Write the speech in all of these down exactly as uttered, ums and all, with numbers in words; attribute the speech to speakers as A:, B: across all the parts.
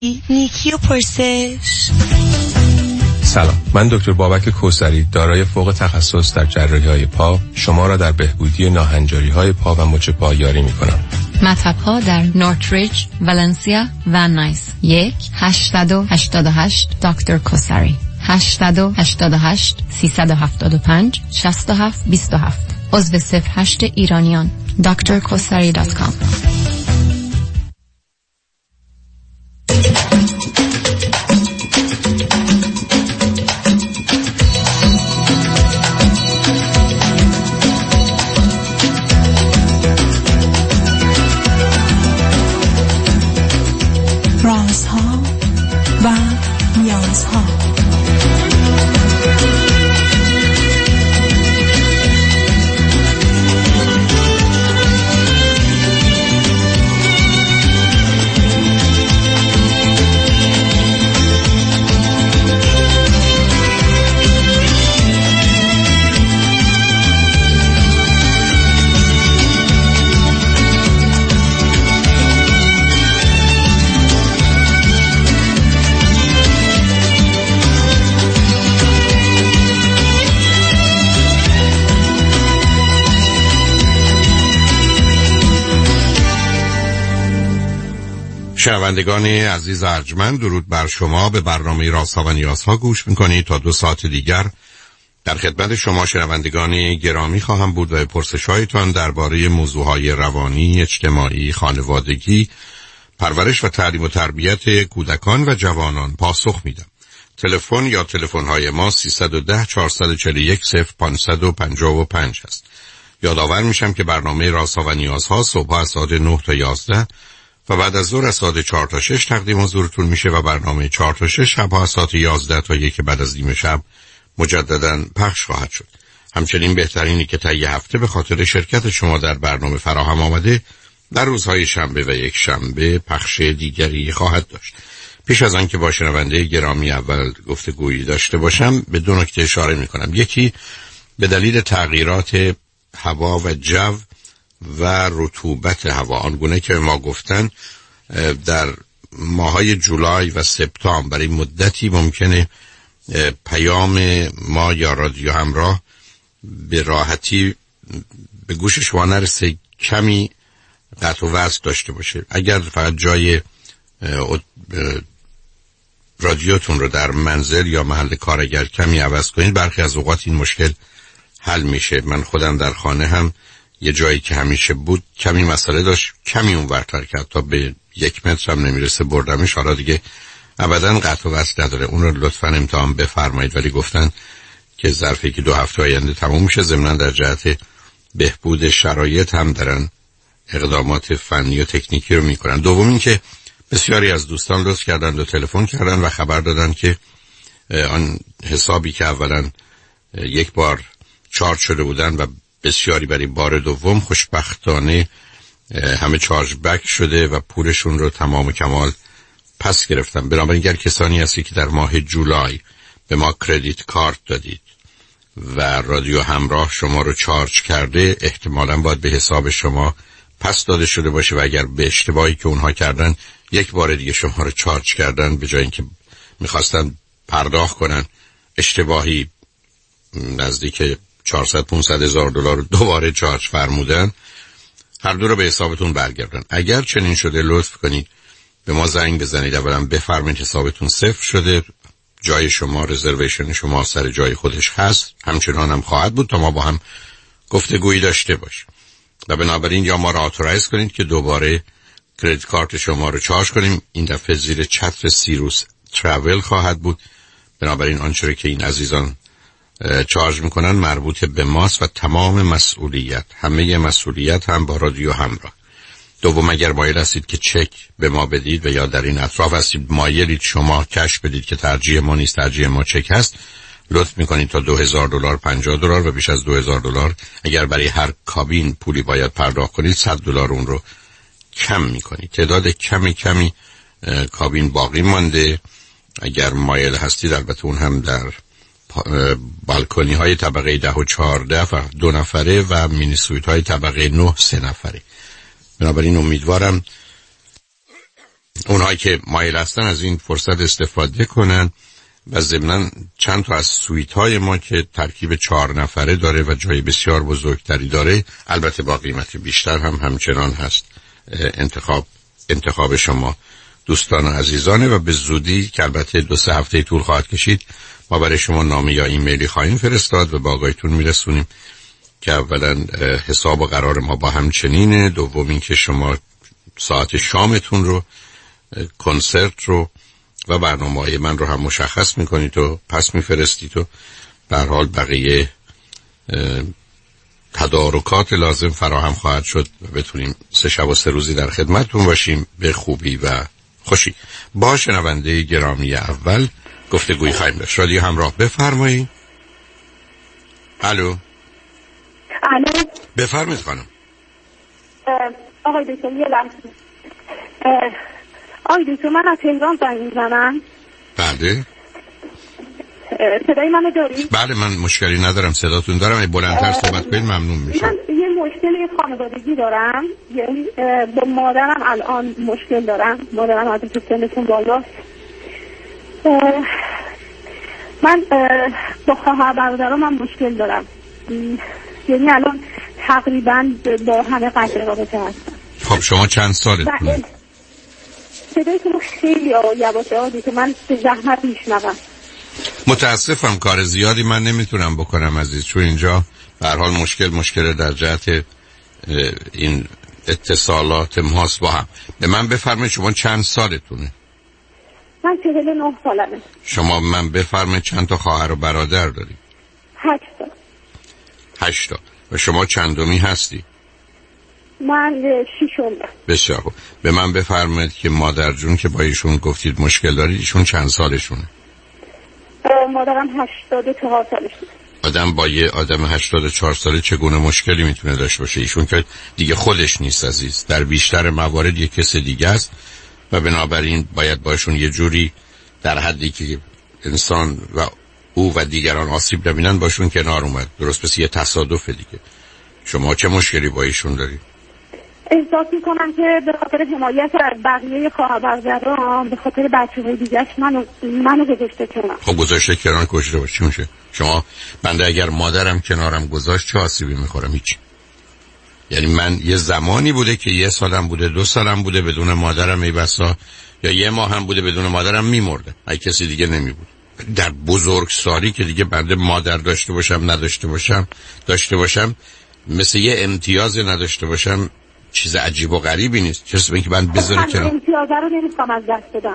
A: نیکی و پرسش.
B: سلام، من دکتر بابک کوثری دارای فوق تخصص در جراحی‌های پا شما را در بهبودی ناهنجاری‌های پا و مچ پا یاری می‌کنم.
C: مطب‌ها در نورتریج، ولنسیا و نایس. یک هشتصد و هشتاد و هشت دکتر کوثری. هشتصد و هشتاد و هشت سیصد و هفتاد و پنج شصت و هفت بیست و هفت. عضو صفر هشت ایرانیان. دکتر کوثری دات کام.
A: رازها و نیازها.
D: شنوندگان عزیز ارجمند، درود بر شما. به برنامه رازها و نیازها گوش میکنید. تا دو ساعت دیگر در خدمت شما شنوندگان گرامی خواهم بود و پرسش‌هایتان درباره موضوعهای روانی، اجتماعی، خانوادگی، پرورش و تعلیم و تربیت کودکان و جوانان پاسخ میدم. تلفن یا تلفن‌های ما سیصد و ده چهارصد و چهل و یک صفر پانصد و پنجاه و پنج است. یادآور میشم که برنامه رازها و نیازها صبح از ساعت نه تا یازده و بعد از ظهر از ساعت چهار تا شش تقدیم حضورتون میشه و برنامه چهار تا شش شب از ساعت یازده تا یک بعد از نیم شب مجددا پخش خواهد شد. همچنین بهترینی که طی هفته به خاطر شرکت شما در برنامه فراهم آمده در روزهای شنبه و یک شنبه پخش دیگری خواهد داشت. پیش از آن که با شنونده گرامی اول گفتگویی داشته باشم به دو نکته اشاره میکنم. یکی، به دلیل تغییرات هوا و جو و رطوبت هوا، آنگونه که ما گفتن در ماهای جولای و سپتامبر برای مدتی ممکنه پیام ما یا رادیو همراه به راحتی به گوش شما نرسه، کمی قطع و وصل داشته باشه. اگر فقط جای رادیوتون رو در منزل یا محل کار اگر کمی عوض کنید، برخی از اوقات این مشکل حل میشه. من خودم در خانه هم یه جایی که همیشه بود کمی مسئله داشت، کمی اون ورتر کرد تا به یک متر هم نمیرسه بردمش. حالا دیگه ابدا قطع و وصل نداره. اون رو لطفاً امتحان بفرمایید. ولی گفتن که ظرف یکی دو هفته آینده تموم میشه. ضمناً در جهت بهبود شرایط هم دارن اقدامات فنی و تکنیکی رو میکنن. دوم این که بسیاری از دوستان لطف کردن و تلفن کردن و خبر دادن که آن حسابی که اولا یک بار چارج شده بودن و بسیاری برای بار دوم خوشبختانه همه چارج بک شده و پولشون رو تمام و کمال پس گرفتن. بنابراین اگر کسانی هستی که در ماه جولای به ما کردیت کارت دادید و رادیو همراه شما رو چارج کرده، احتمالاً باید به حساب شما پس داده شده باشه و اگر به اشتباهی که اونها کردن یک بار دیگه شما رو چارج کردن، به جای اینکه میخواستن پرداخت کنن اشتباهی نزدیک چهارصد پانصد هزار دلار دوباره چارج فرمودن، هر دو رو به حسابتون برگردن. اگر چنین شده لطف کنید به ما زنگ بزنید. اولا بفرمایید حسابتون صفر شده، جای شما، رزرویشن شما سر جای خودش هست، همچنان هم خواهد بود تا ما با هم گفتگویی داشته باشیم. و بنابراین یا ما را آتورایز کنید که دوباره کریدیت کارت شما رو چارج کنیم. این دفعه زیر چتر سیروس تراول خواهد بود. بنابراین آنچه که این عزیزان چارج میکنن مربوط به ماست و تمام مسئولیت، همه مسئولیت هم با رادیو همراه. دوم، اگر مایل هستید که چک به ما بدید و یا در این اطراف هستید مایلید شما کش بدید که ترجیح ما نیست، ترجیح ما چک هست، لطف میکنید تا دو هزار دلار پنجاه دلار و بیش از دو هزار دلار اگر برای هر کابین پولی باید پرداخت کنید صد دلار اون رو کم میکنید. تعداد کمی کمی کابین باقی مانده. اگر مایل هستید البته اون هم در بالکونی های طبقه ده و چهارده و دو نفره و مینی سویت های طبقه نه سه نفره. بنابراین امیدوارم اونهایی که مایل هستن از این فرصت استفاده کنن و ضمناً چند تا از سویت های ما که ترکیب چهار نفره داره و جای بسیار بزرگتری داره، البته با قیمت بیشتر هم همچنان هست. انتخاب انتخاب شما دوستان و عزیزانه و به زودی که البته دو سه هفته طول خواهد کشید ما برای شما نامه یا ایمیلی خواهیم فرستاد و با آقایتون میرسونیم که اولا حساب و قرار ما با هم چنینه، دوم این که شما ساعت شامتون رو، کنسرت رو و برنامه‌های من رو هم مشخص میکنید و پس میفرستید و به هر حال بقیه تدارکات لازم فراهم خواهد شد و بتونیم سه شب و سه روزی در خدمتتون باشیم به خوبی و خوشی. با شنونده گرامی اول گفتگوی خواهیم داشت. رادیو همراه، بفرمایید. الو.
E: الو.
D: بفرمایید خانم.
E: آقای دکتر یه لحظه. آقای دکتر من از تهران زنگ میزنم.
D: بله.
E: صدای منو داری؟
D: بله من مشکلی ندارم، صداتون دارم. ای بلندتر صحبت کنید ممنون میشم.
E: من یه مشکلی خانوادگی دارم، یعنی با مادرم الان مشکل دارم. مادرم از اینکه سنشون بالاست. من با خواهر برادرام هم مشکل دارم، یعنی الان تقریبا با همه قطع رابطه هستم.
D: خب شما چند سالتونه؟
E: صدای شما خیلی یواشه عادی که من به زحمت میشنوم.
D: متاسفم کار زیادی من نمیتونم بکنم عزیز، چون اینجا به هر حال مشکل مشکل در جهت این اتصالات ماست با هم. به من بفرمایید شما چند سالتونه؟
E: من چهل و نه سالمه.
D: شما من بفرمایید چند تا خواهر و برادر داری؟
E: هشت تا.
D: هشت تا. و شما چندمی هستی؟
E: من ششم.
D: بسیار خوب. به من بفرمایید که مادر جون که با ایشون گفتید مشکل دارید، ایشون چند سالشونه؟
E: مادرم هشتاد و چهار سالشه.
D: آدم با یه آدم هشتاد و چهار ساله چگونه مشکلی میتونه داشته باشه؟ ایشون که دیگه خودش نیست عزیز، در بیشتر موارد یه کس دیگه است و بنابراین باید باشون یه جوری در حدی که انسان و او و دیگران آسیب نبینن باشون کنار اومد. درست پس یه تصادف دیگه. شما چه مشکلی با ایشون دارید؟
E: احساس میکنم که به خاطر حمایت از بقیه خواهر برادرام به خاطر بچه‌های دیگه‌اش منو منو گذاشته کنار.
D: خب گذاشته کنار کجا باشه؟ چی میشه؟ شما بنده اگر مادرم کنارم گذاشت چه آسیبی میخورم؟ هیچ. یعنی من یه زمانی بوده که یه سالم بوده، دو سالم بوده بدون مادرم ای بسا، یا یه ماه هم بوده بدون مادرم میمرده. اگه کسی دیگه نمیبود. در بزرگسالی که دیگه بنده مادر داشته باشم نداشته باشم داشته باشم مثل یه امتیاز نداشته باشم چیز عجیب و غریبی نیست. چه اسمه که من بذاره کنم
E: امتیاز رو نمیخوام از دست بدم.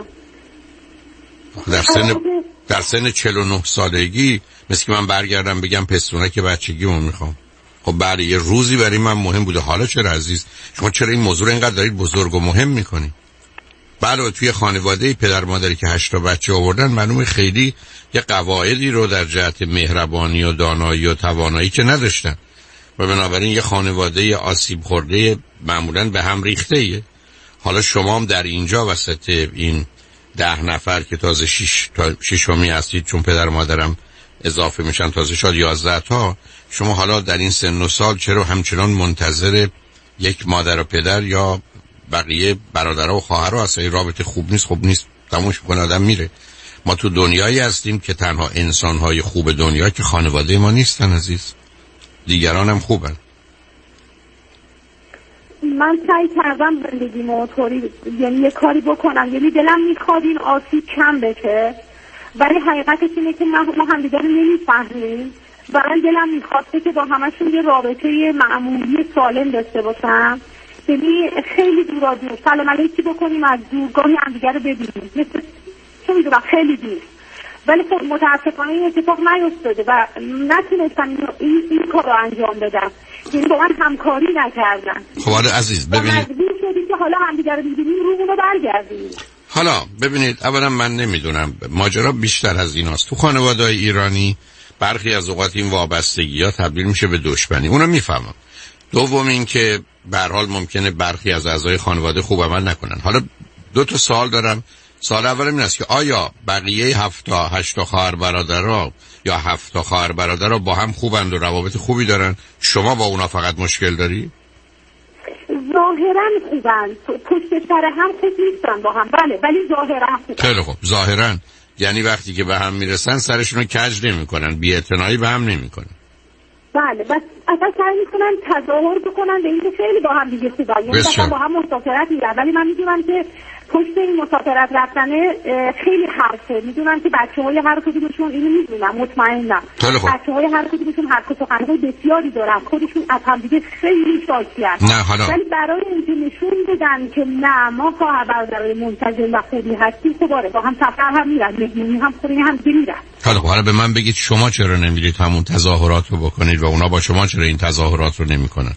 D: در سن در سن چهل و نه سالگی مثل که من برگردم بگم پستونک بچگیمو میخوام. خب بعد یه روزی برای من مهم بوده. حالا چرا عزیز شما چرا این موضوع اینقدر دارید بزرگ و مهم میکنید؟ بعد توی خانواده پدر مادری که هشت تا بچه آوردن معلومه خیلی یه قواعدی رو در جهت مهربانی و دانایی و توانایی که نداشتن و بنابراین یه خانواده آسیب خورده معمولاً به هم ریخته ایه. حالا شما هم در اینجا وسط این ده نفر که تازه شش تا ششمی هستید، چون پدر مادرم اضافه میشن تازه شاد یازده تا، شما حالا در این سن و سال چرا همچنان منتظر یک مادر و پدر یا بقیه برادرها و خواهرها هست؟ این رابطه خوب نیست. خوب نیست تموش میکنه آدم میره. ما تو دنیایی هستیم که تنها انسانهای خوب دنیا که خانواده ما نیستن عزیز، دیگران هم خوبن.
E: من سعی کردم زندگیمو طوری یعنی یه کاری بکنم، یعنی دلم میخواد این آسیب کم بشه، ولی حقیقتش اینه که ما هم دیگه رو نمیفهمیم و من دلم میخواسته که با همشون یه رابطه معمولی سالم داشته باشم. یعنی خیلی دورا دور سلام علیکی بکنیم از دور، گاهی هم دیگه رو ببینیم، مثل چه میدونم خیلی دور. ولی خب متاسفانه این اتفاق نیفتاده و نتونستم این, این کار رو انجام بدم. یعنی با من همکاری نکردن.
D: خب حالا عزیز ببینید
E: مجبور شدیم که حالا هم دیگه رو میبینیم رومون رو برگردیم.
D: حالا ببینید اولا من نمیدونم ماجرا بیشتر از ایناست. تو خانواده‌های ایرانی برخی از اوقات این وابستگی‌ها تبدیل میشه به دشمنی. اونو میفهمم. دوم این که به هر حال ممکنه برخی از اعضای خانواده خوب عمل نکنن. حالا دو تا سوال دارم. سوال اول این است که آیا بقیه هفت تا هشت تا خواهر برادرها یا هفت تا خواهر برادرها با هم خوبند و روابط خوبی دارن؟ شما با اونا فقط مشکل داری؟
E: ظاهرا خوبن، پشت سر هم خوب نیستن با هم، بله، ولی ظاهرا خوبن.
D: خیلی خوب. ظاهرا یعنی وقتی که به هم میرسن سرشون رو کج نمیکنن، بی‌اعتنایی به هم نمیکنن.
E: بله، بس اصلا سعی میکنن تظاهر بکنن به اینکه خیلی با هم دیگه خوبن، یعنی مثلا با هم مسافرت میرن، ولی من میدونم که پشت این مسافرت رفتنه خیلی حرفه. میدونم که بچه‌های هر کدومشون اینو میدونم، مطمئنم بچه‌های هر کدومشون حرف و سخن‌های بسیاری دارن، خودشون از هم دیگه خیلی شاکی‌ان، ولی برای اینکه نشون بدن که نه ما خواهر برادرای منسجم و خوبی هستیم، خب آره با هم سفر هم میرن، مهمونی هم خونه هم دیگه میرن.
D: حالا حالا به من بگید شما چرا نمیرید همون تظاهرات رو بکنید و اونا با شما چرا این تظاهرات رو نمیکنن؟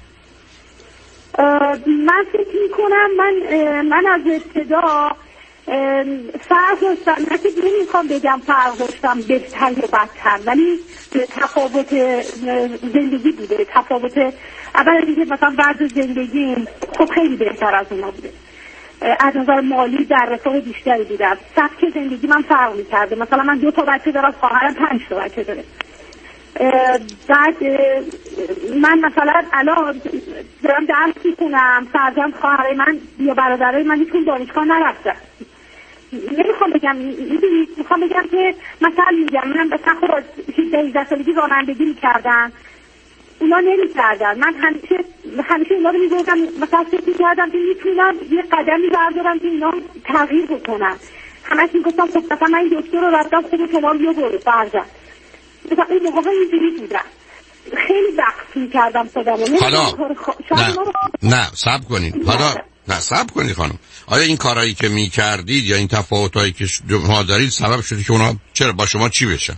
E: من فکر میکنم من من از ابتدا فرق داشتم، نه که نمیخوام بگم فرق داشتم بهتر یا بدتر، ولی تفاوت زندگی بوده، تفاوت اول اینکه مثلا وضع زندگی خب خیلی بهتر از اونا بوده، از نظر مالی در رفاه بیشتری بودم، سبک زندگی من فرق میکرده. مثلا من دو تا بچه دارم، خواهرم پنج تا بچه داره. بعد من مثلا الان دارم درس میکنم، فرزند خواهر من یا برادرای من هیچکدوم دانشگاه نرفتن. نمیخوام بگم، میخوام بگم که مثلا میگم من مثلا خود از هجده سالگی رانندگی میکردم، اونا نمیکردن. من همیشه همیشه اونا رو میگفتم، مثلا فکر میکردم که میتونم یه قدمی بردارم که اینا تغییر بکنن. همش میگفتم خب مثلا من این دکتر رو رفتم، خود شما رو برو فرزند. مثلا اون موقع اینجوری بودم، خیلی وقت میکردم خودم.
D: حالا نه نه صبر کنید، حالا نه صبر کنید خانم، آیا این کارهایی که میکردید یا این تفاوتایی که شما دارید سبب شده که اونا چرا با شما چی بشن؟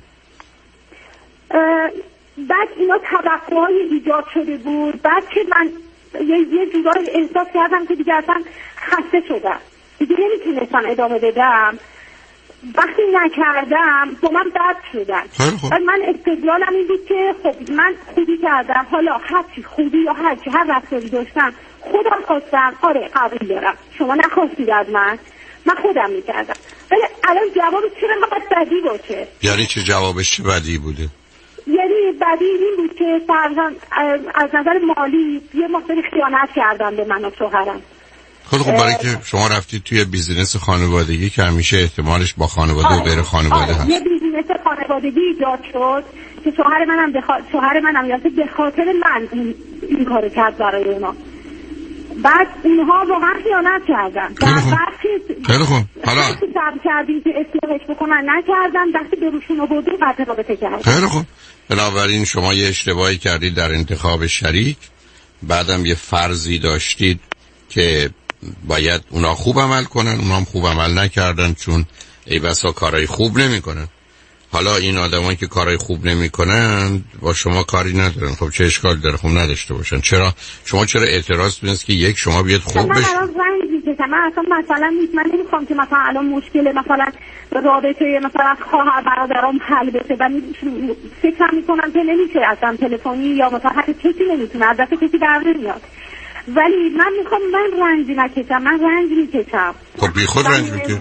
E: بعد اینا توقعهای ایجاد شده بود، بعد که من یه, یه جورایی احساس کردم که دیگه اصلا خسته شدم، دیگه نمیتونستم ادامه بدم. وقتی نکردم با من بد شدن. بعد من استدلالم این بود که خب من خوبی کردم، حالا هرچی خوبی یا هرچی هر رفتاری داشتم خودم خواستم، آره قبول دارم، شما نخواستید از من، من خودم میکردم. ولی الان جوابش چرا باید بدی باشه؟
D: یعنی چه جوابش چه بدی بوده؟
E: یعنی بدی این بود که فرزند از نظر مالی یه مقداری خیانت کردم به من و شوهرم.
D: خیلی خب، برای که شما رفتید توی بیزینس خانوادگی که همیشه احتمالش با خانواده آه. و غیر خانواده
E: آه.
D: هست.
E: یه بیزینس خانوادگی ایجاد شد که شوهر منم بخ... شوهر منم یعنی به خاطر من این, این کارو کرد برای اونا. بعد اونها واقعا خیانت کردن.
D: خیلی خوب. خیلی خوب. حالا
E: صبر کردیم که اصلاحش بکنن، نکردن، دست به روشون آوردیم، قطع رابطه کردن.
D: خیلی خوب. بنابراین شما یه اشتباهی کردید در انتخاب شریک، بعدم یه فرضی داشتید که باید اونا خوب عمل کنن، اونا هم خوب عمل نکردن چون ای بسا کارهای خوب نمیکنن. حالا این آدمایی که کارهای خوب نمیکنن با شما کاری ندارن، خب چه اشکال داره؟ خب نداشته باشن. چرا شما چرا اعتراض می‌کنید که یک شما بیاد خوب بشه؟
E: من رنج می‌کشم، من اصلا مثلا نیست، من نمی‌خوام که مثلا الان مشکل مثلا رابطه مثلا خواهر برادرام حل بشه و فکر می‌کنم که نمیشه اصلا تلفنی یا مثلا حتی کسی نمیتونه از دست کسی در نمیاد. ولی من میخوام من رنج نکشم، من رنج میکشم.
D: خب بی خود رنج میکشم.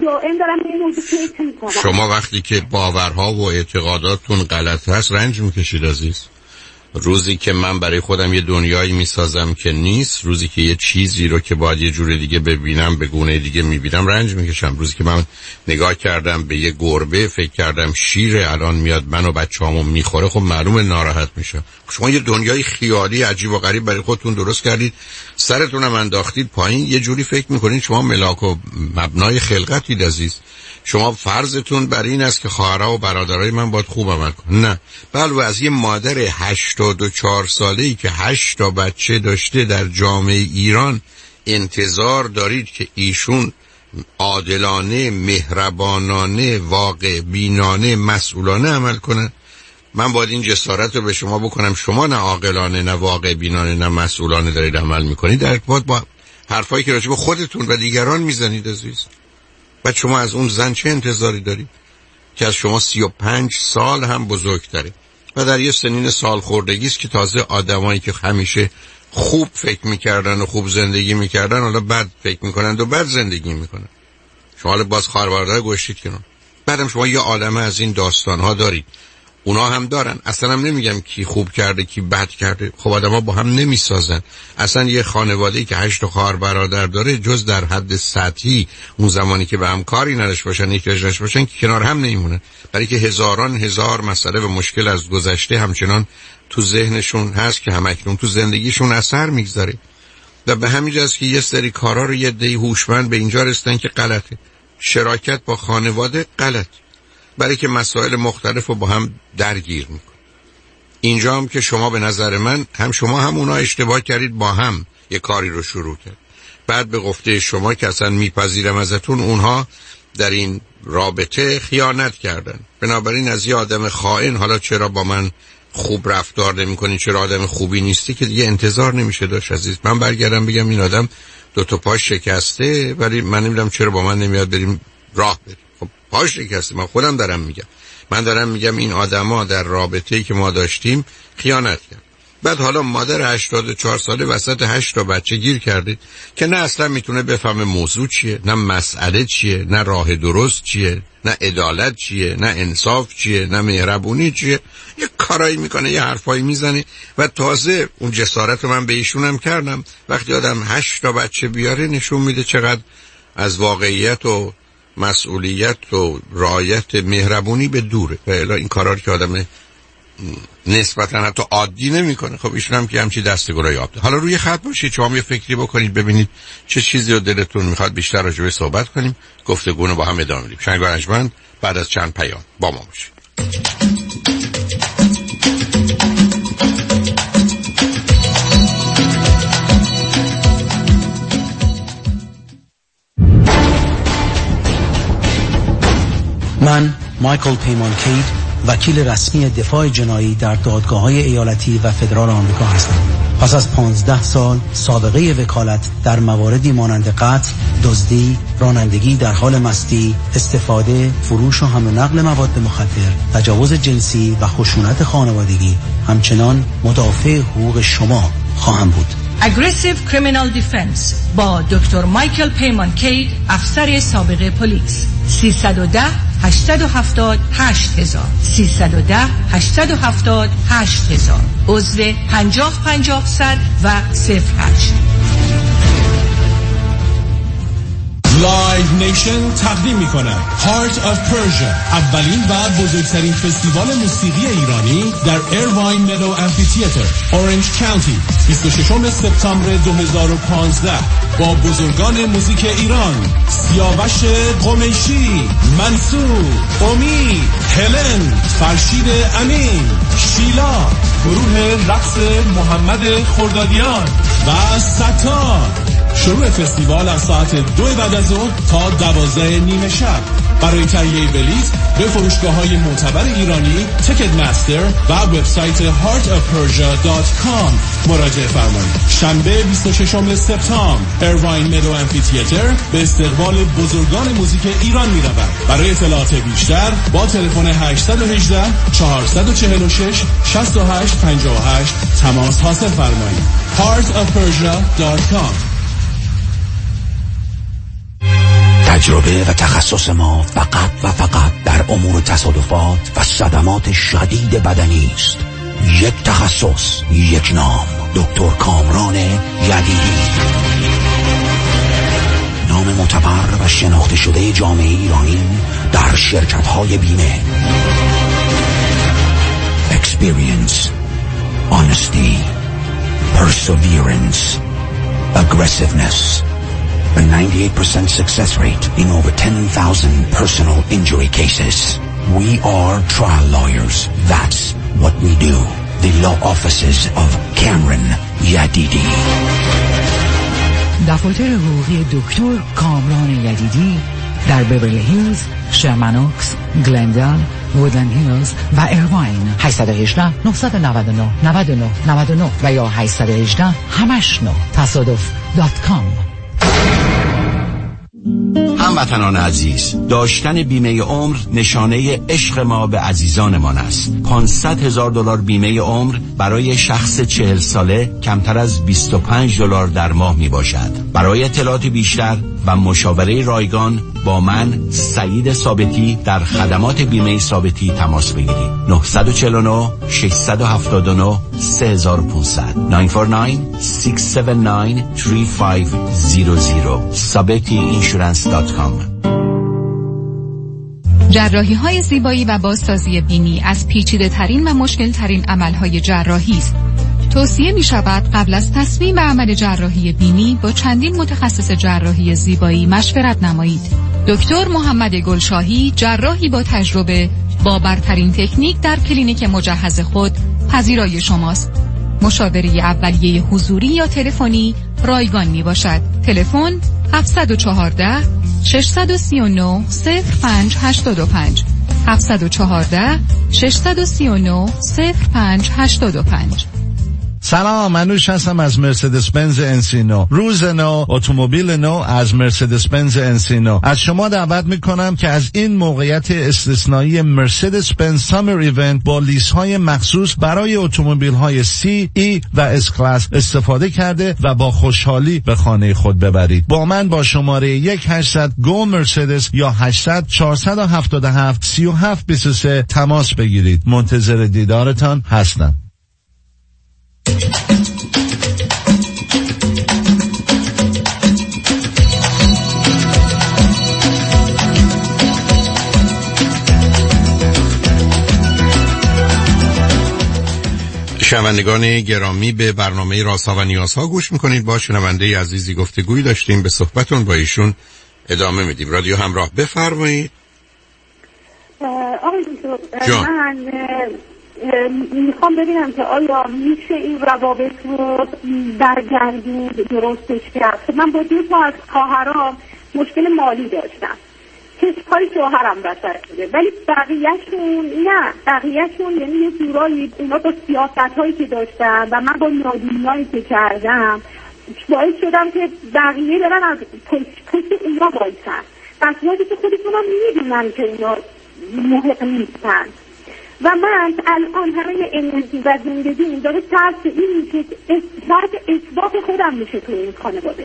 D: شما وقتی که باورها و اعتقاداتتون غلط هست رنج میکشید عزیز. روزی که من برای خودم یه دنیایی میسازم که نیست، روزی که یه چیزی رو که باید یه جور دیگه ببینم به گونه دیگه میبینم رنج میکشم. روزی که من نگاه کردم به یه گربه فکر کردم شیره، الان میاد من و بچه‌هامو میخوره، خب معلومه ناراحت میشم. شما یه دنیای خیالی عجیب و غریب برای خودتون درست کردید، سرتونم انداختید پایین، یه جوری فکر میکنید شما ملاک و مبنای خلقتید عزیز. شما فرضتون بر این است که خواهرها و برادرای من باید خوب عمل کنن. نه، بلکه از یه مادر هشتاد و چهار ساله‌ای که هشت تا بچه داشته در جامعه ایران انتظار دارید که ایشون عادلانه، مهربانانه، واقع بینانه، مسئولانه عمل کنه؟ من باید این جسارت رو به شما بکنم شما نه عاقلانه، نه واقع بینانه، نه مسئولانه دارید عمل میکنید، در ارتباط با حرفایی که راجع به خودتون و دیگران میزنید عزیز. بعد شما از اون زن چه انتظاری دارید که از شما سی و پنج سال هم بزرگتره و در یه سنین سال خوردگی است که تازه آدمایی که همیشه خوب فکر میکردن و خوب زندگی میکردن حالا بد فکر میکنند و بد زندگی میکنن. شما حالا باز خواهر برادر گوشتید کنن. بعدم شما یه عالمه از این داستانها دارید. اونا هم دارن. اصلا هم نمیگم کی خوب کرده کی بد کرده، خب آدم ها با هم نمیسازن. اصلا یه خانواده‌ای که هشت خواهر برادر داره جز در حد سطحی اون زمانی که به هم کاری نداشته باشن، احتیاج داشته باشن، که کنار هم نمیمونن، برای که هزاران هزار مسئله و مشکل از گذشته همچنان تو ذهنشون هست که همکنون تو زندگیشون اثر میگذاره. و به همین جاست که یه سری کارا رو یه دی هوشمند به اینجا رسیدن که غلطه. شراکت با خانواده غلط، برای که مسائل مختلف رو با هم درگیر میکن. اینجا هم که شما به نظر من هم شما هم اونا اشتباه کردید، با هم یه کاری رو شروع کرد. بعد به گفته شما که اصلا میپذیرم ازتون اونها در این رابطه خیانت کردن. بنابراین از یه آدم خائن حالا چرا با من خوب رفتار نمی کنی، چرا آدم خوبی نیستی، که دیگه انتظار نمیشه داشت عزیز. من برگردم بگم این آدم دو تا پاش شکسته، ولی من نمیدونم چرا با من نمیاد بریم راه بریم. خب پاش شکسته، من خودم دارم میگم، من دارم میگم این آدما در رابطه‌ای که ما داشتیم خیانت کرد. بعد حالا مادر هشتاد و چهار ساله وسط هشت تا بچه گیر کرده که نه اصلا میتونه بفهمه موضوع چیه، نه مسئله چیه، نه راه درست چیه، نه عدالت چیه، نه انصاف چیه، نه مهربونی چیه. یه کارایی میکنه، یه حرفایی میزنه. و تازه اون جسارت رو من به ایشونم کردم، وقتی آدم هشت تا بچه بیاره نشون میده چقدر از واقعیت و مسئولیت و رعایت مهربونی به دوره. و الا این کارا رو که آدم نسبتا حتی عادی نمیکنه. خب ایشون هم که همچی دستگرای آبده. حالا روی خط باشید، شما یه فکری بکنید ببینید چه چیزی رو دلتون میخواد بیشتر راجع بهش صحبت کنیم، گفتگو رو با هم ادامه بدیم. شنگ و رنجمند بعد از چند پیام با ما باشید.
F: من مایکل پیمان کید، وکیل رسمی دفاع جنایی در دادگاه‌های ایالتی و فدرال آمریکا هستم. پس از پانزده سال سابقه وکالت در مواردی مانند قتل، دزدی، رانندگی در حال مستی، استفاده، فروش و حمل و نقل مواد مخدر، تجاوز جنسی و خشونت خانوادگی، همچنان مدافع حقوق شما خواهم بود.
G: Aggressive Criminal Defense با دکتر مایکل پیمان کید، افسر سابق پلیس. سیصد و ده هشتصد و هفتاد هشت هزار سیصد و ده هشتصد و هفتاد هشت هزار عضو پنجاه پنجاه صد و صفر هشت.
H: لایو نیشن تقدیم می‌کند Heart of Persia، اولین و بزرگترین فستیوال موسیقی ایرانی در ایرواین مدو امفی‌تئاتر، اورنج کانتی، بیست و ششم سپتامبر دو هزار و پانزده با بزرگان موزیک ایران: سیاوش قمیشی، منصور، امید، هلن، فرشید امین، شیلا، گروه رقص محمد خردادیان و ستار. شروع فستیوال از ساعت دو بعد از ظهر تا دوازده نیمه شب. برای تهیه بلیط به فروشگاه‌های معتبر ایرانی، تیکت مستر و وبسایت هارت اف پرژیا دات کام مراجعه فرمایید. شنبه بیست و ششم سپتامبر ایرواین مدو امفی‌تئاتر به استقبال بزرگان موزیک ایران می‌رود. برای اطلاعات بیشتر با تلفن هشت یک هشت چهار چهار شش شش هشت پنج هشت تماس حاصل فرمایید. هارت اف پرژیا دات کام.
I: تجربه و تخصص ما فقط و فقط در امور تصادفات و صدمات شدید بدنی است. یک تخصص، یک نام، دکتر کامران یدیدی. نام معتبر و شناخته شده جامعه ایرانی در شرکت‌های بیمه. Experience, honesty, perseverance, aggressiveness. A ninety-eight percent success rate in over ten thousand personal injury cases. We are trial lawyers. That's what we do. The law offices of Cameron Yadidi.
J: دفاتر حقوقی دکتر کامران یدیدی در بیورلی هیلز، شرمنوکس، گلندال، وودلند هیلز و ایرواین. هشت یک هشت نه نه نه نه نه نه نه نه و یا هشت یک هشت همش نه تصادف دات کام.
I: هموطنان عزیز، داشتن بیمه عمر نشانه عشق ما به عزیزانمان است. پانصد هزار دلار بیمه عمر برای شخص چهل ساله کمتر از بیست و پنج دلار در ماه می باشد. برای اطلاعات بیشتر و مشاوره رایگان با من سعید ثابتی در خدمات بیمه ثابتی تماس بگیرید. نه چهار نه شش هفت نه سه پانصد نه چهار نه شش هفت نه سه پنج صفر صفر sabeti insurance dot com.
K: جراحی های زیبایی و بازسازی بینی از پیچیده ترین و مشکل ترین عمل های جراحی است. توصیه می شود قبل از تصمیم به عمل جراحی بینی با چندین متخصص جراحی زیبایی مشورت نمایید. دکتر محمد گلشاهی، جراحی با تجربه، با برترین تکنیک در کلینیک مجهز خود پذیرای شماست. مشاوره اولیه حضوری یا تلفنی رایگان می باشد. تلفن هفت یک چهار شش سه نه صفر پنج هشت پنج هفت یک چهار شش سه نه صفر پنج هشت پنج.
L: سلام، منوش هستم از مرسدس بنز انسینو. روز نو، اتومبیل نو از مرسدس بنز انسینو. از شما دعوت میکنم که از این موقعیت استثنایی مرسدس بنز سامر ایونت با لیس های مخصوص برای اتومبیل های سی، ای و اس کلاس استفاده کرده و با خوشحالی به خانه خود ببرید. با من با شماره یک هشتصد گو مرسدس یا هشتصد چهارصد و هفتاد و هفت سی و هفت بیست و سه تماس بگیرید. منتظر دیدارتان هستم.
D: شنوندگان گرامی، به برنامه رازها و نیازها گوش میکنید. با شنونده عزیزی گفتگویی داشتیم، به صحبتون با ایشون ادامه میدیم. رادیو همراه، بفرمایید.
E: آقای دکتر، من میخوام ببینم که آیا میشه این روابط رو برگردید، درستش کرد. من با دو تا از خواهرام مشکل مالی داشتم که کاری شوهرم بسر شده، ولی بقیهشون نه، بقیهشون یعنی یه جورایی اونا با سیاست هایی که داشتن و من با نادونیایی که کردم باعث شدم که بقیه برن از پشت اونا بایستن، در صورتی که خودشون هم میدونن که اینا محق نیستن. و من الان همه انرژی و زندگی داره ترس این میشه که ترس اثبات خودم میشه تو این خانواده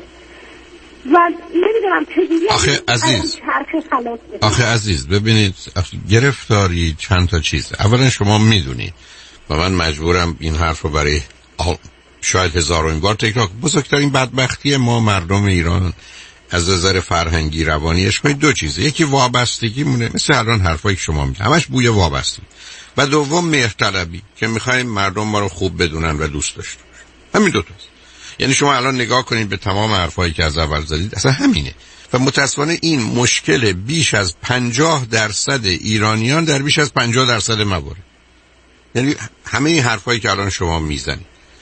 E: و نمیدونم چجوری.
D: آخه عزیز آخه عزیز ببینید، گرفتاری چند تا چیز. اولا شما میدونید و من مجبورم این حرف رو برای شاید هزارمین بار تکرار. بزرگترین بدبختی ما مردم ایران از نظر فرهنگی روانی اجتماعی دو چیزه. یکی وابستگی مونه، مثل الان حرفایی که شما میگید همش بوی وابستگی، و دوم مهرطلبی که میخوایم مردم ما رو خوب بدونن و دوست داشته باشن. همین دو تاست. یعنی شما الان نگاه کنید به تمام حرفایی که از اول زدید، اصلا همینه. و متاسفانه این مشکل بیش از پنجاه درصد ایرانیان در بیش از پنجاه درصد موارد. یعنی همه این حرفایی که الان شما میزنید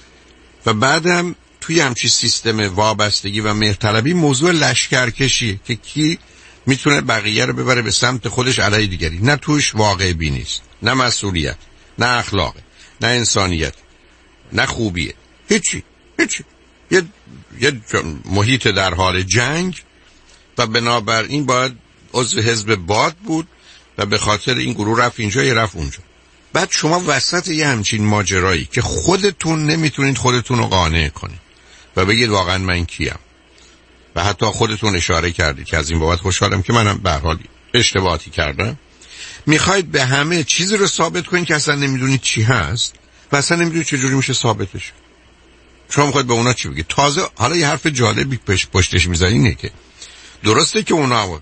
D: و بعدم توی همچین سیستم وابستگی و مهرطلبی موضوع لشکرکشیه که کی میتونه بقیه رو ببره به سمت خودش علیه دیگری. نه توش واقع بینی است، نه مسئولیت، نه اخلاق، نه انسانیت، نه خوبیه، هیچی هیچی. یه یه محیط در حال جنگ و بنابراین باید عضو حزب باد بود و به خاطر این گروه رفت اینجا یه رفت اونجا. بعد شما وسط یه همچین ماجرایی که خودتون نمیتونید خودتون رو قانع کنید و بگید واقعا من کیم، و حتی خودتون اشاره کردید که از این بابت خوشحالم که منم به هر حال اشتباهی کردم، میخواید به همه چیزی رو ثابت کنید که اصلا نمیدونید چی هست و اصلا نمیدونید چجوری میشه ثابتش. شما میخواید به اونا چی بگید؟ تازه حالا یه حرف جالبی پشت پشتش میذاری، اینه که درسته که اونا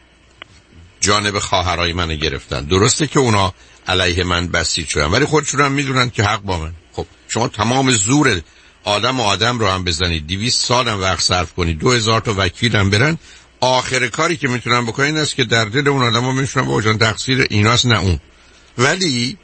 D: جانب خواهرای منو گرفتن، درسته که اونا علیه من بسیج شدن، ولی خودشون هم میدونن که حق با من. خب شما تمام زور آدم و آدم رو هم بزنید، دویست سال هم وقت صرف کنید، دو هزار تا وکیل هم برن، آخر کاری که میتونن بکنن این است که در دل اون آدم ها میشونن با جان تقصیر ایناست نه اون. ولی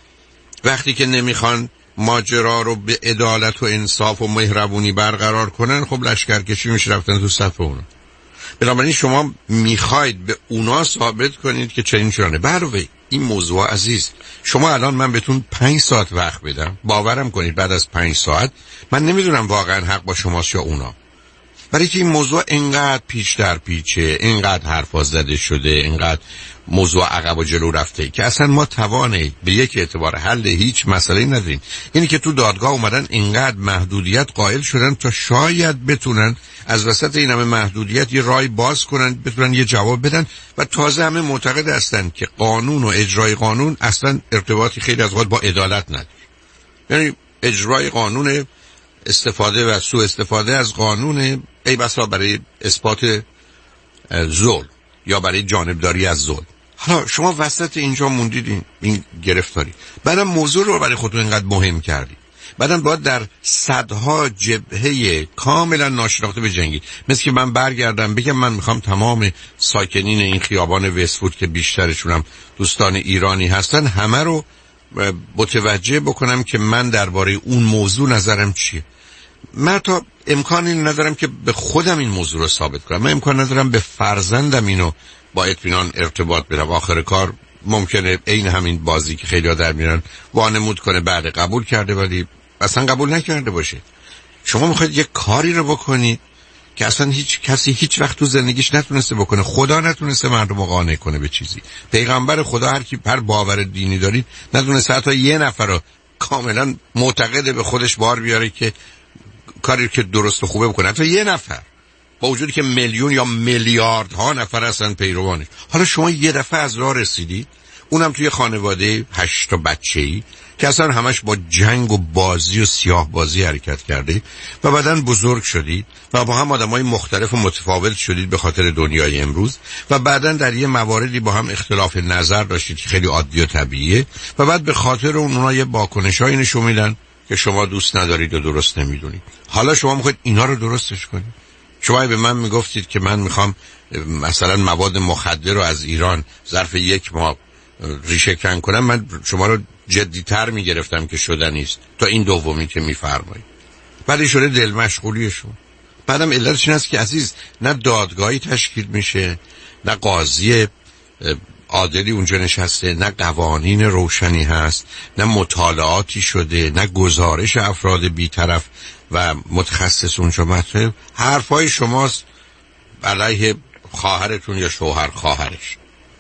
D: وقتی که نمیخوان ماجرا رو به عدالت و انصاف و مهربونی برقرار کنن، خب لشکرکشی میشه رفتن تو صف اونا. بنابراین شما میخواید به اونا ثابت کنید که چنین شونه. علاوه این موضوع عزیز، شما الان من بهتون پنج ساعت وقت بدم، باورم کنید بعد از پنج ساعت من نمیدونم واقعا حق با شماست یا اونا. برای که این موضوع اینقدر پیچ در پیچه، اینقدر حرفا زده شده، اینقدر موضوع عقب و جلو رفته که اصلا ما توانه به یک اعتبار حل هیچ مسئله نداریم. اینی که تو دادگاه اومدن اینقدر محدودیت قائل شدن تا شاید بتونن از وسط این همه محدودیت یه رای باز کنن، بتونن یه جواب بدن. و تازه همه معتقد هستن که قانون و اجرای قانون اصلا ارتباطی خیلی از وقت با عدالت نداره. یعنی اجرای قانون، استفاده و سوء استفاده از قانون ای بسا برای اثبات ظلم یا برای جانبداری از ظلم. حالا شما وسط اینجا موندید این گرفتاری، بعدم موضوع رو برای خودتون اینقدر مهم کردید، بعدم باید در صدها جبهه کاملا ناشناخته بجنگید. مثل که من برگردم بگم من میخوام تمام ساکنین این خیابان وست‌وود که بیشترشون هم دوستان ایرانی هستن همه رو متوجه بکنم که من درباره اون موضوع نظرم چیه. من تا امکانی ندارم که به خودم این موضوع رو ثابت کنم، من امکان ندارم به فرزندم اینو با اطمینان ارتباط بدم. آخر کار ممکنه عین همین بازی که خیلی‌ها در میرن وانمود کنه بعد قبول کرده ولی اصلا قبول نکرده باشه. شما میخواید یک کاری رو بکنید که اصلا هیچ کسی هیچ وقت تو زندگیش نتونسته بکنه. خدا نتونسته مردم رو قانع کنه به چیزی. پیغمبر خدا، هر کی هر باور دینی دارید، نتونسته حتی یه نفر رو کاملا معتقد به خودش بار بیاره که کاری که درست و خوبه بکنه. حتی یه نفر، با وجودی که میلیون یا میلیاردها نفر هستن پیروانش. حالا شما یه دفعه از راه رسیدید، اونم توی خانواده هشت تا بچه‌ای که اصلا همش با جنگ و بازی و سیاه بازی حرکت کرده و بعدن بزرگ شدید و با هم آدمای مختلف و متفاوت شدید به خاطر دنیای امروز و بعدن در یه مواردی با هم اختلاف نظر داشتید که خیلی عادی و طبیعیه و بعد به خاطر اونها یه واکنشایی نشون میدن که شما دوست ندارید و درست نمیدونید. حالا شما میخواید اینا رو درستش کنید. شما به من میگفتید که من میخوام مثلا مواد مخدر رو از ایران ظرف یک ماه ریشه کن کنم، من شما رو جدی‌تر میگرفتم که شده نیست تا این دومی که میفرمایید. بعدی شده دل مشغولی شما. بعدم علتش این است که عزیز نه دادگاهی تشکیل میشه، نه قاضی عادلی اونجا نشسته، نه قوانین روشنی هست، نه مطالعاتی شده، نه گزارش افراد بی‌طرف و متخصص اونجا مطرح. حرفای شماست علیه خواهرتون یا شوهر خواهرش.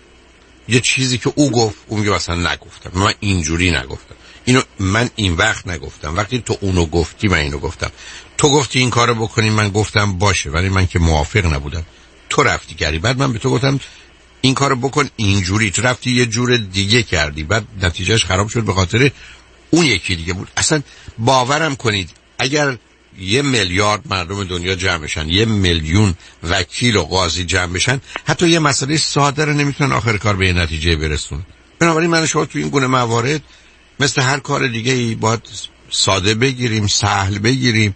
D: یه چیزی که او گفت اون میگه مثلا نگفتم، من اینجوری نگفتم، اینو من این وقت نگفتم، وقتی تو اونو گفتی من اینو گفتم، تو گفتی این کارو بکنی من گفتم باشه ولی من که موافق نبودم، تو رفتی کردی، بعد من به تو گفتم این کارو بکن اینجوری، تو رفتی یه جور دیگه کردی، بعد نتیجهش خراب شد به خاطر اون یکی دیگه بود. اصلا باورم کنید اگر یه میلیارد مردم دنیا جمع بشن، یه میلیون وکیل و قاضی جمع بشن، حتی یه مسئله ساده رو نمیتونن آخر کار به یه نتیجه برسونن. بنابراین من شما تو این گونه موارد مثل هر کار دیگه ای باید ساده بگیریم، سهل بگیریم،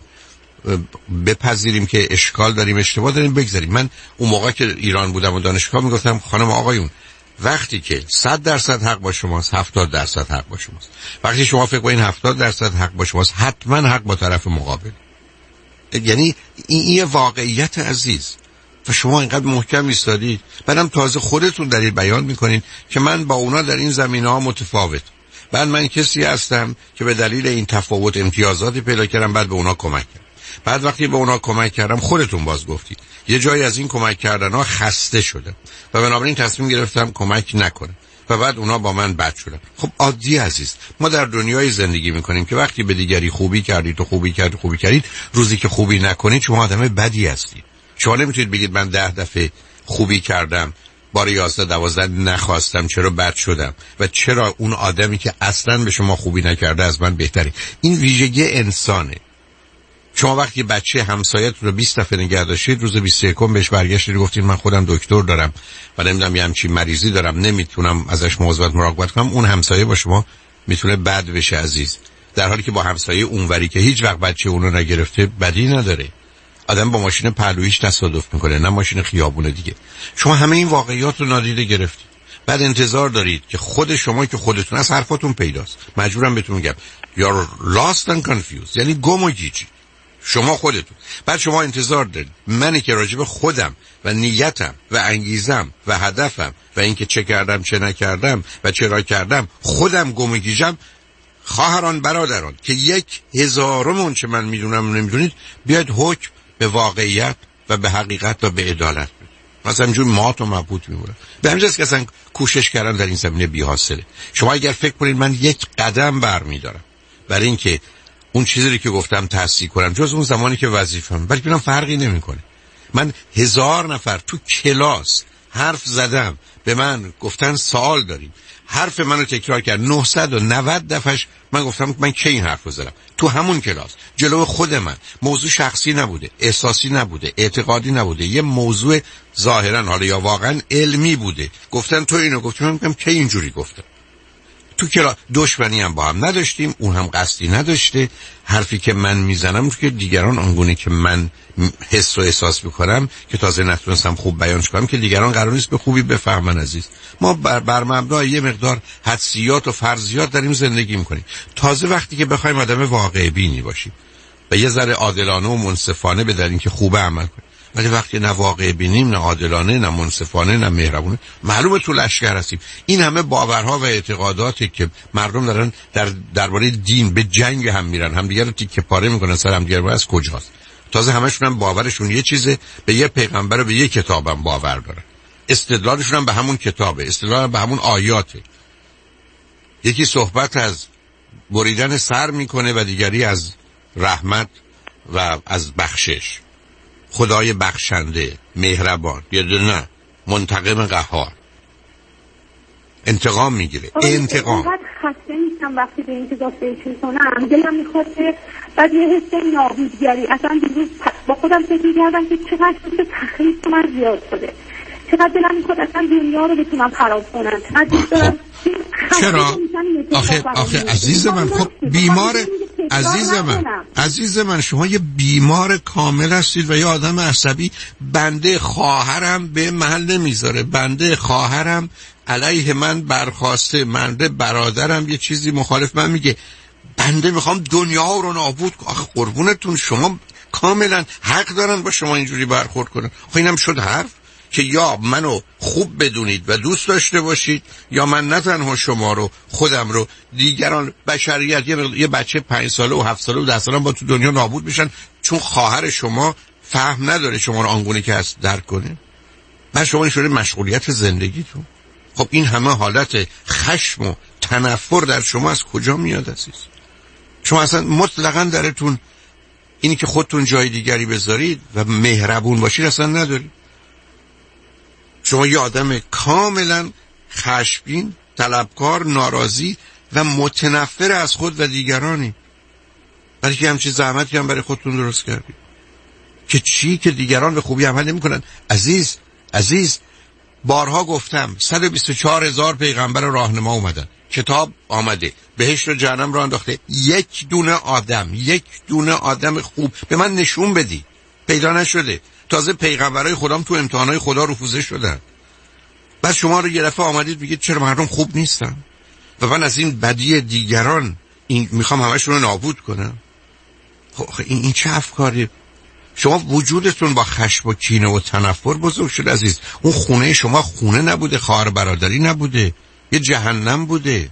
D: بپذیریم که اشکال داریم، اشتباه داریم، بگذاریم. من اون موقع که ایران بودم و دانشگاه میگفتم خانم آقایون وقتی که صد درصد حق با شماست هفتاد درصد حق با شماست. وقتی شما فکر کنین هفتاد درصد حق با شماست حتما حق با طرف مقابل. یعنی این یه واقعیت عزیز و شما اینقدر محکم ایستادید، بعدم تازه خودتون دارید بیان میکنین که من با اونا در این زمینه‌ها متفاوت، بعد من کسی هستم که به دلیل این تفاوت امتیازاتی پیدا کردم، بعد به اونا کمک کردم. بعد وقتی به اونا کمک کردم خودتون باز گفتید یه جایی از این کمک کردن ها خسته شدم و بنابراین تصمیم گرفتم کمک نکنم و بعد اونا با من بد شدن. خب عادی عزیز، ما در دنیای زندگی میکنیم که وقتی به دیگری خوبی کردید تو خوبی کردید خوبی کردید، روزی که خوبی نکنید شما آدم بدی هستید. شما نمیتونید بگید من ده دفعه خوبی کردم بار یازده دوازده نخواستم چرا بد شدم و چرا اون آدمی که اصلا به شما خوبی نکرده از من بهتری. این ویژگی انسانه. شما وقتی بچه همسایت رو بیست دفعه نگه داشتید، روز بیست و یکم بهش برگشتید گفتید من خودم دکتر دارم و نمیدونم یه همچین مریضی دارم نمیتونم ازش مواظبت مراقبت کنم، اون همسایه با شما میتونه بد بشه عزیز، در حالی که با همسایه اونوری که هیچ وقت بچه اونو نگرفته بدی نداره. آدم با ماشین پهلویش تصادف میکنه نه ماشین خیابون دیگه. شما همه این واقعیات رو نادیده گرفتید، بعد انتظار دارید که خود شما که خودتون از حرفاتون پیداست، مجبورم بهتون میگم you're lost and confused، یعنی گم و گیجی شما خودتون. بعد شما انتظار دارید منی که راجب خودم و نیتم و انگیزم و هدفم و اینکه چه کردم چه نکردم و چرا کردم خودم گم و گیجم. خواهران برادران که یک هزارم اون چه من میدونم نمیدونید، بیاید حکم به واقعیت و به حقیقت و به عدالت بود. مثلا اینجور مات و مبهوت میمونم. به همین جاست که اصلا کوشش کردن در این زمینه بی حاصله. شما اگر فکر کنید من یک قدم برمیدارم برای اینکه اون چیزی که گفتم تصحیح کنم جز اون زمانی که وظیفه‌م، ولی ببینم فرقی نمیکنه. من هزار نفر تو کلاس حرف زدم، به من گفتن سوال داریم، حرف منو تکرار کرد نهصد و نود دفعش من گفتم من کی این حرفو زدم؟ تو همون کلاس جلو خود من. موضوع شخصی نبوده، احساسی نبوده، اعتقادی نبوده، یه موضوع ظاهرا حالا یا واقعا علمی بوده. گفتن تو اینو گفتی، من میگم کی اینجوری گفتم؟ تو کلاس دشمنی هم با هم نداشتیم، اون هم قصدی نداشته. حرفی که من میزنم رو که دیگران آنگونه که من حس و احساس میکنم که تازه نتونستم خوب بیانش کنم که دیگران قرار نیست به خوبی بفهمن. عزیز، ما بر, بر مبنای یه مقدار حدسیات و فرضیات داریم زندگی میکنیم. تازه وقتی که بخوایم آدم واقع بینی باشیم و یه ذره عادلانه و منصفانه بداریم که خوب عمل کنیم، ولی وقتی نه واقع بینیم، نه عادلانه، نه منصفانه، نه مهربونه، معلومه تو لشکر هستیم. این همه باورها و اعتقاداتی که مردم دارن در درباره دین به جنگ هم میرن، همدیگه رو تیکه پاره میکنن سر همدیگه، از کجاست؟ تازه همشون هم باورشون یه چیزه، به یه پیغمبر و به یه کتابم باور دارن. استدلالشون هم به همون کتابه، استدلال به همون آیاته. یکی صحبت از بریدن سر میکنه و دیگری از رحمت و از بخشش. خدای بخشنده، مهربان، یا نه منتقم قهار، انتقام میگیره. انتقام.
E: اینقدر خسته نیستم وقتی به این چیزا فکر میکنم، دلم میخواد که بعد یه حس نابودگری. اصلا دیروز با خودم فکر میکردم که چقدر چیز تخریب من زیاد شده، چقدر دلم میخواد اصلا دنیا رو بتونم خراب کنم. چقدر دوست دارم.
D: چرا؟ آخه آخه عزیز من، خب بیمار عزیز من عزیز من شما یه بیمار کامل هستید و یه آدم عصبی. بنده خواهرم به محل نمیذاره، بنده خواهرم علیه من برخواسته، بنده برادرم یه چیزی مخالف من میگه، بنده میخوام دنیا رو نابود کنم. آخه قربونتون شما کاملا حق دارن با شما اینجوری برخورد کنن. خب اینم شد حرف که یا منو خوب بدونید و دوست داشته باشید، یا من نه تنها شما رو، خودم رو، دیگران، بشریت، یه, یه بچه پنج ساله و هفت ساله و ده ساله با تو دنیا نابود میشن چون خواهر شما فهم نداره شما رو آنگونه که هست درک کنه. بعد شما نشونه مشغولیت زندگیتون. خب این همه حالت خشم و تنفر در شما از کجا میاد عزیز؟ شما اصلا مطلقاً درتون اینی که خودتون جای دیگری بذارید و مهربون باشید اصلا ندارید. شما یه آدم کاملا خشمگین، طلبکار، ناراضی و متنفر از خود و دیگرانی. برای که همچین زحمتی هم برای خودتون درست کردید که چی؟ که دیگران به خوبی عمل نمی کنن. عزیز عزیز بارها گفتم صد و بیست و چهار هزار پیغمبر راهنما اومدن، کتاب آمده، بهشت و جهنم را انداخته. یک دونه آدم یک دونه آدم خوب به من نشون بدی، پیدا نشده. تازه پیغمبرای خودم تو امتحانای خدا رفوزه شدن. بعد شما رو یه دفعه آمدید بگید چرا مردم خوب نیستن و من از این بدی دیگران این میخوام همشون رو نابود کنم. خب این, این چه افکاری؟ شما وجودتون با خشم و کینه و تنفر بزرگ شد عزیز. اون خونه شما خونه نبوده، خواهر برادری نبوده، یه جهنم بوده.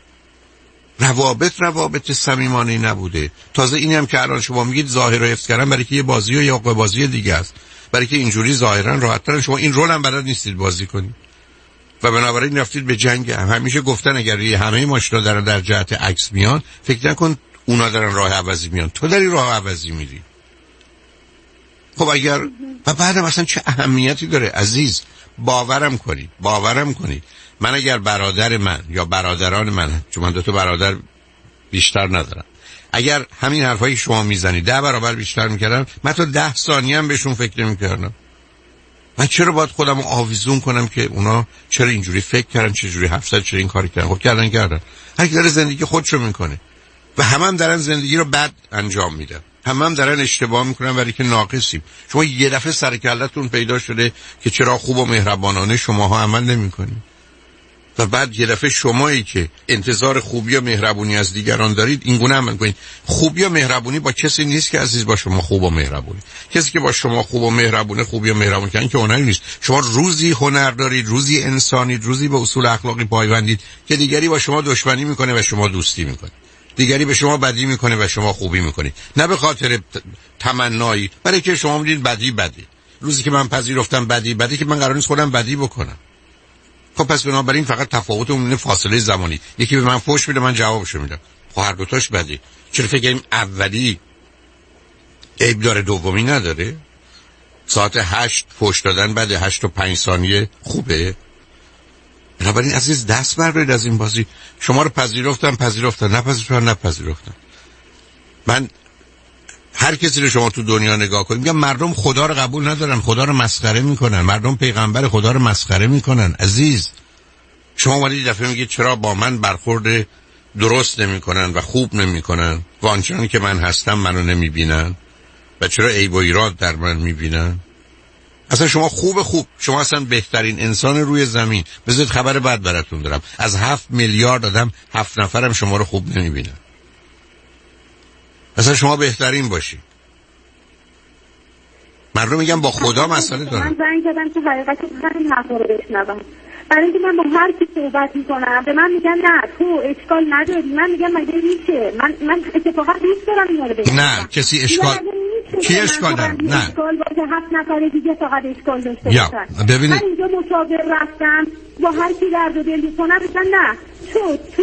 D: روابط روابط صمیمانه نبوده. تازه اینی هم که الان شما میگید ظاهر رو حفظ کردن برای که یه بازی و یا بازی دیگه است، برای که اینجوری ظاهرا راحت‌تر شما این رول هم بلد نیستید بازی کنید و بنابراین رفتید به جنگ. هم همیشه گفتن اگر همه ماشینا دارن در جهت عکس میان، فکر نکن اونا دارن راه عوضی میان، تو داری راه عوضی میری. خب اگر و بعدم اصلا چه اهمیتی داره عزیز؟ باورم کنید باورم کنید من اگر برادر من یا برادران من، چون من دو تا برادر بیشتر ندارم، اگر همین حرفایی شما میزنید ده برابر بیشتر میکردم، من تا ده ثانیه هم بهشون فکر نمیکردم. من چرا باید خودم رو آویزون کنم که اونا چرا اینجوری فکر کردن، چه جوری حرف زدن، چرا این کاری کردن؟ خب کردن کردن هر کی داره زندگی خودشو میکنه و همه هم دارن زندگی رو بد انجام میدن، همه هم دارن اشتباه میکنن برای که ناقصیم. شما یه دفعه سر کلتون پیدا شده که چرا خوب و مهربانانه شماها عمل نمیکنید و بعد یه دفعه شمایی که انتظار خوبی و مهربونی از دیگران دارید این گونه عمل کنید. خوبی و مهربونی با کسی نیست که عزیز با شما خوب و مهربونی. کسی که با شما خوب و مهربونه خوبی و مهربون کنن که هنری نیست. شما روزی هنر دارید، روزی انسانید، روزی به اصول اخلاقی پایبندید که دیگری با شما دشمنی میکنه و شما دوستی میکنه. دیگری به شما بدی میکنه و شما خوبی میکنید، نه به خاطر تمنایی، برای که شما میدید بدی بدی. روزی که من پذیرفتم بدی بدی که من قرار نیست خودم بدی بکنم. خب پس بنابراین فقط تفاوت اون فاصله زمانی، یکی به من فحش میده من جوابشو میدم، خب هر دوتاش بدی. چرا فکر کنیم اولی عیب داره دومی نداره؟ ساعت هشت فحش دادن بعد هشت و پنج ثانیه خوبه؟ بنابراین عزیز دست بردارید از این بازی. شما رو پذیرفتم پذیرفتم، نپذیرفتم نپذیرفتم. من هر کسی رو شما تو دنیا نگاه کنید میگم مردم خدا رو قبول ندارن، خدا رو مسخره میکنن، مردم پیغمبر خدا رو مسخره میکنن. عزیز شما اومدید دفعه میگید چرا با من برخورد درست نمیکنن و خوب نمیکنن و آنچنان که من هستم منو نمیبینن و چرا عیب و ایراد در من میبینن؟ اصلا شما خوب خوب شما اصلا بهترین انسان روی زمین. بذارید خبر بد براتون دارم، از هفت میلیارد آدم هفت نفرم شما رو خوب نمیبینن. اصلا شما بهترین باشی. مردم میگن با خدا مسئله دارن.
E: من زنگ زدم که حقیقت همین حرفا رو بشنوم، برای اینکه من با هر کی صحبت میکنم به من میگن نه تو اشکال نداری. من میگم مگه میشه؟ من من اتفاقا دوست دارم اینا رو بگم.
D: نه کسی اشکال کی اشکال داره؟ نه
E: اشکال باشه هفت نفر دیگه فقط اشکال داشته باشن.
D: ببینید
E: من اینجا مشاور رفتم با هر کی درد و دل میکنم میگن نه تو تو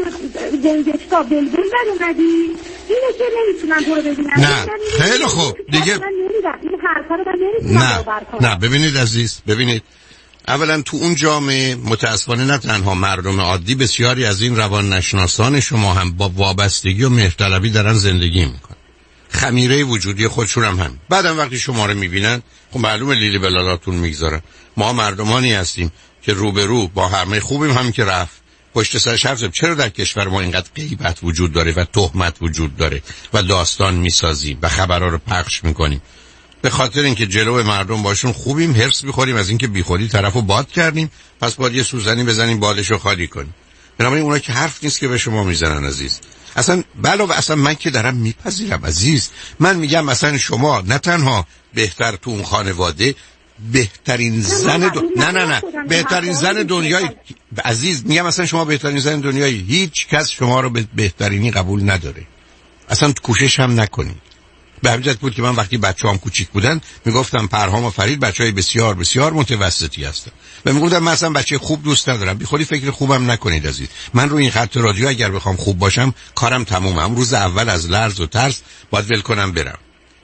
E: زنجشتا بلبل در اومدی اینه که نمیتونم تو رو ببینم.
D: نه خیلی خوب دیگه
E: این حرفا رو من نمیتونم باور کنم.
D: نه ببینید عزیز، ببینید اولا تو اون جامعه متاسفانه نه تنها مردم عادی، بسیاری از این روان نشناسان شما هم با وابستگی و مهرطلبی دارن زندگی میکنن. خمیره وجودی خودشون هم هم بعدم وقتی شما رو میبینن خب معلومه لیلی بلالاتون میگذارن. ما مردمانی هستیم که روبرو با همه خوبیم، هم که رفت پشت سرش حرف زدیم. چرا در کشور ما اینقدر غیبت وجود داره و تهمت وجود داره و داستان میسازیم و خبرها رو پخش میکنیم؟ به خاطر اینکه جلو مردم باشون خوبیم، هرس میخوریم از اینکه بیخودی طرفو باد کردیم، پس باید یه سوزنی بزنیم بادشو خالی کنیم. بنابراین اونا که حرف نیست که به شما میزنن عزیز. اصلا بله و اصلا من که دارم میپذیرم عزیز. من میگم مثلا شما نه تنها بهتر تو اون خانواده بهترین زن دو... نه نه نه بهترین زن دنیای عزیز، میگم مثلا شما بهترین زن دنیای، هیچ کس شما رو به بهترینی قبول نداره. اصلا کوشش هم نکنید. به همین جهت بود که من وقتی بچه‌ام کوچیک بودن میگفتم پرهام و فرید بچهای بسیار بسیار متوسطی هستن و میگفتم من اصلا بچه خوب دوست ندارم. بی خودی فکر خوبم نکنید عزیز. من روی این خط رادیو اگر بخوام خوب باشم کارم تمومه. روز اول از لرز و ترس باید ول کنم برم.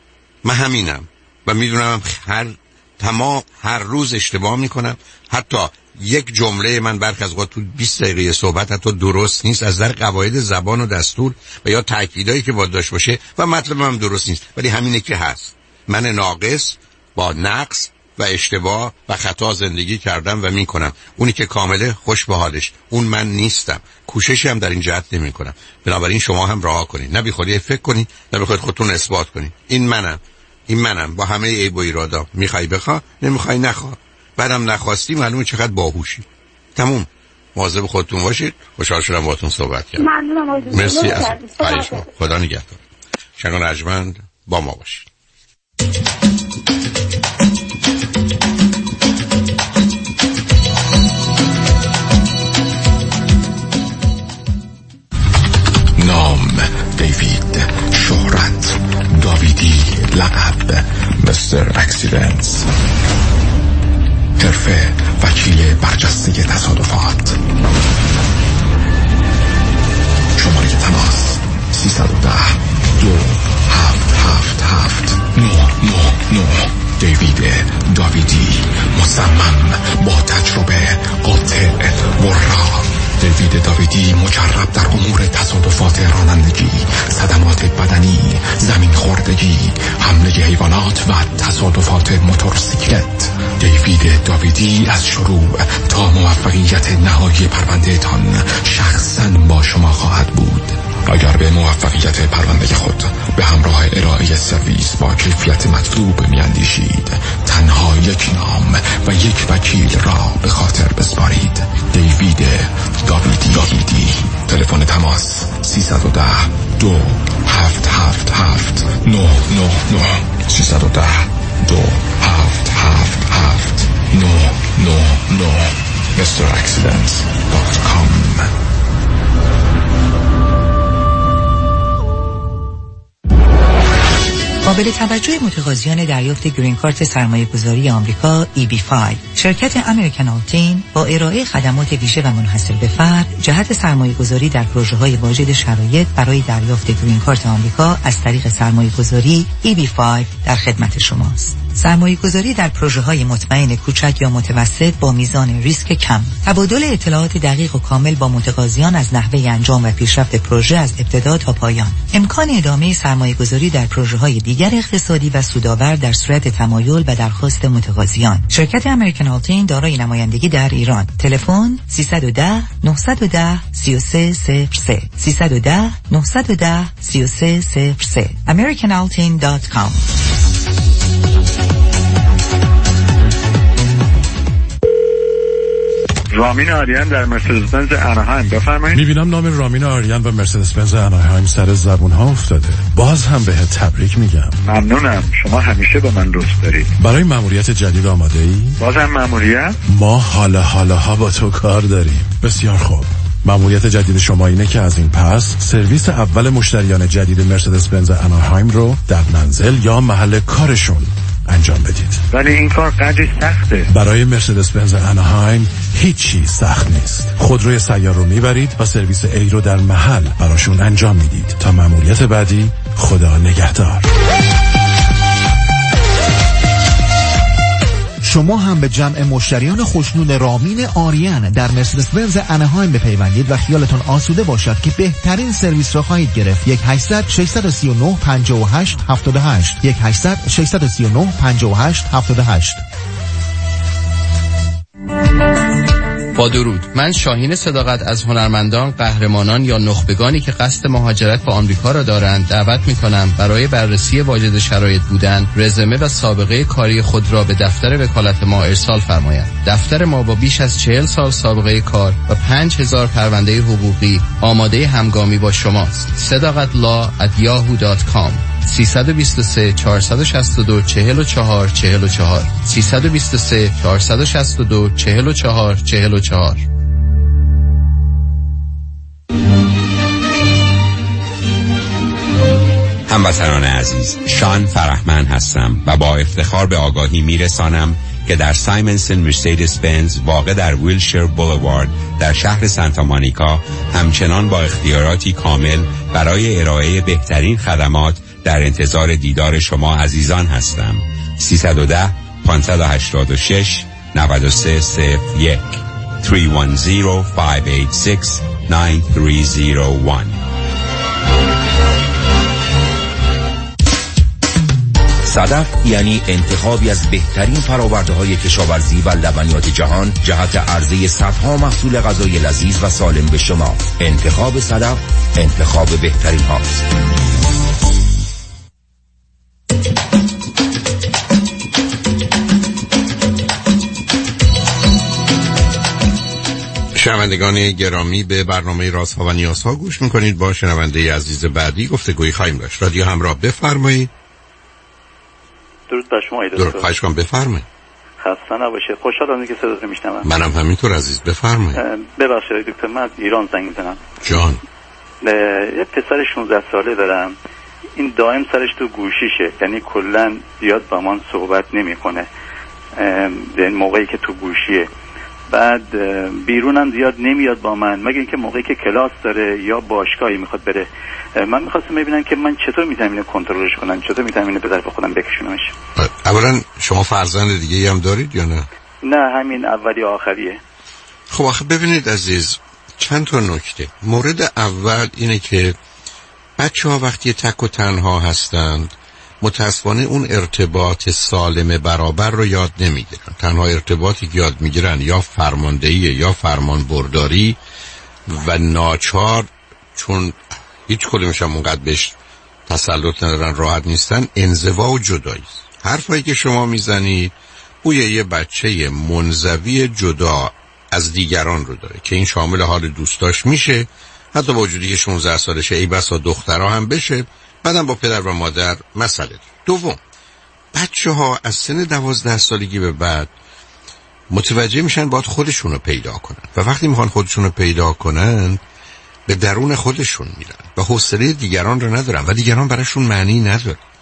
D: من همینم و میدونم هر تمام هر روز اشتباه میکنم. حتی یک جمله من برخی از اوقات تو بیست دقیقه صحبت حتی درست نیست از در قواعد زبان و دستور و یا تأکیدایی که باید داشت باشه و مطلبم هم درست نیست، ولی همینه که هست. من ناقص با نقص و اشتباه و خطا زندگی کردم و میکنم. اونی که کامله خوش به حالش، اون من نیستم. کوششی هم در این جهت نمی کنم. بنابراین شما هم رها کنید، نه بی خودی فکر کنید، نه بخواید خودتون اثبات کنید. این منم، این منم با همه عیب و ایرادا. میخوای بخوا، نمیخوای نخوا. بعدم نخواستی معلومه چقدر باهوشی. تموم. مواظب خودتون باشید. خوشحال شدم باهاتون صحبت کردم.
E: ممنونم.
D: مرسی از شما. خدا نگهدار. شنون ارجمند با ما باشید.
M: نام دیوید، شهرت داویدی، لقب مستر اکسیدنس، حرفه وکیل برجسته تصادفات. شماره تماس سیصد و ده دو هفت هفت هفت نه نه نه. دیوید داویدی، مصمم، با تجربه، قاطع، ورا. دیوید داویدی مجرب در امور تصادفات رانندگی، صدمات بدنی، زمین خوردگی، حمله حیوانات و تصادفات موتورسیکلت. دیوید داویدی از شروع تا موفقیت نهایی پرونده تان شخصاً با شما خواهد بود. اگر به موفقیت پرونده خود به همراه ارائه سرویس با کیفیت مطلوب میاندیشید، تنها یک نام و یک وکیل را به خاطر بسپارید. دیوید داویدی. داویدی. تلفن تماس سیصد و ده دو هفت هفت هفت نه نه نه. سیصد و ده دو هفت هفت هفت نه نه نه. مستر اکسیدنس دات کام.
N: قابل توجه متقاضیان دریافت گرین کارت سرمایه‌گذاری آمریکا ای بی پنج، شرکت امریکن آلتین با ارائه خدمات ویژه و منحصر به فرد جهت سرمایه‌گذاری در پروژه‌های واجد شرایط برای دریافت گرین کارت آمریکا از طریق سرمایه‌گذاری ای بی پنج در خدمت شماست. سرمایه‌گذاری در پروژه‌های مطمئن کوچک یا متوسط با میزان ریسک کم. تبادل اطلاعات دقیق و کامل با متقاضیان از نحوه انجام و پیشرفت پروژه از ابتدا تا پایان. امکان ادامه سرمایه‌گذاری در پروژه‌های دیگر اقتصادی و سودآور در صورت تمایل و درخواست متقاضیان. شرکت امریکن آلتین دارای نمایندگی در ایران. تلفن سیصد و ده نهصد و ده سی و سه صفر سه سیصد و ده نهصد و ده سی و سه صفر سه american altin dot com.
O: رامین آریان در مرسدس بنز اناهایم، بفرمایید.
H: میبینم نام رامین آریان و مرسدس بنز اناهایم سر زبون ها افتاده. باز هم بهت تبریک میگم.
O: ممنونم، شما همیشه با من دوست دارید.
H: برای مأموریت جدید آماده ای؟
O: بازم مأموریت؟
H: ما حالا حالا ها با تو کار داریم. بسیار خوب. مأموریت جدید شما اینه که از این پس سرویس اول مشتریان جدید مرسدس بنز اناهایم رو در منزل یا محل کارشون انجام بدید.
O: ولی این کار قدری سخته.
H: برای مرسدس بنز اناهایم هیچی سخت نیست. خودروی سیار رو میبرید و سرویس ای رو در محل براشون انجام میدید. تا مأموریت بعدی، خدا نگهدار.
P: شما هم به جمع مشتریان خوشنود رامین آریان در مرسدس بنز اناهایم بپیوندید و خیالتون آسوده باشد که بهترین سرویس را خواهید گرفت. یک هشتصد ششصد و سی و نه پنجاه و هشت هفتاد و هشت یک هشتصد ششصد و سی و نه پنجاه و هشت هفتاد و هشت.
B: با درود، من شاهین صداقت از هنرمندان، قهرمانان یا نخبگانی که قصد مهاجرت به آمریکا را دارند دعوت می‌کنم برای بررسی واجد شرایط بودن، رزومه و سابقه کاری خود را به دفتر وکالت ما ارسال فرمایند. دفتر ما با بیش از چهل سال سابقه کار و پنج هزار پرونده حقوقی آماده همگامی با شماست. صداقت لا ات یاهو دات کام سیصد و بیست و سه چهارصد و شصت و دو چهل و چهار چهل و چهار سیصد و بیست و سه چهارصد و شصت و دو چهل و چهار چهل و چهار.
Q: هموطنان عزیز، شان فرحمن هستم و با افتخار به آگاهی میرسانم که در سایمنسن مرسدس بنز واقع در ویلشیر بولوارد در شهر سانتا مونیکا همچنان با اختیاراتی کامل برای ارائه بهترین خدمات در انتظار دیدار شما عزیزان هستم. سیصد و ده پانصد و هشتاد و شش نود و سه صفر یک سه یک صفر پنج هشت شش نه سه صفر یک.
I: صدف یعنی انتخابی از بهترین فرآورده‌های کشاورزی و لبنیات جهان جهت عرضه صدها محصول غذایی لذیذ و سالم به شما. انتخاب صدف انتخاب بهترین هاست.
D: شنوندگان گرامی، به برنامه رازها و نیازها گوش میکنید. با شنونده عزیز بعدی گفتگویی خواهیم داشت. رادیو همراه، بفرمایید.
R: درود بر شما.
D: درود، خواهش کنم بفرمایید.
R: خسته نباشید. خوشحالم که صداتون رو میشنوم.
D: منم همینطور عزیز، بفرمایید.
R: ببخشید دکتر، من از ایران زنگ میزنم.
D: جان.
R: یه پسر شانزده ساله دارم. این دائم سرش تو گوشیشه، یعنی کلا زیاد با من صحبت نمیکنه این موقعی که تو گوشیه. بعد بیرونم زیاد نمیاد با من، مگه اینکه موقعی که کلاس داره یا باشگاهی میخواد بره. من میخواستم ببینم که من چطور میتونم اینو کنترلش کنم، چطور میتونم اینو به طرف خودم بکشونمش.
D: اولا شما فرزند دیگه ای هم دارید یا نه؟
R: نه، همین اولی آخریه.
D: خب آخه ببینید عزیز، چند تا نکته. مورد اول اینه که بچه ها وقتی تک و تنها هستند متاسفانه اون ارتباط سالم برابر رو یاد نمیگیرن. تنها ارتباطی که یاد میگیرن یا فرماندهی یا فرمان برداری و ناچار، چون هیچ کدومش هم اونقدر بهش تسلط ندارن، راحت نیستن، انزوا و جدایی. حرفایی که شما میزنید بوی یه بچه منزوی جدا از دیگران رو داره که این شامل حال دوستاش میشه، حتی با وجودی که شانزده سالشه، ای بسا دخترها هم بشه، بعدم با پدر و مادر مسئله. دوم، بچه ها از سن دوازده سالگی به بعد متوجه میشن باید خودشون رو پیدا کنن و وقتی میخوان خودشون رو پیدا کنن به درون خودشون میرن و حوصله دیگران رو ندارن و دیگران براشون معنی نداره.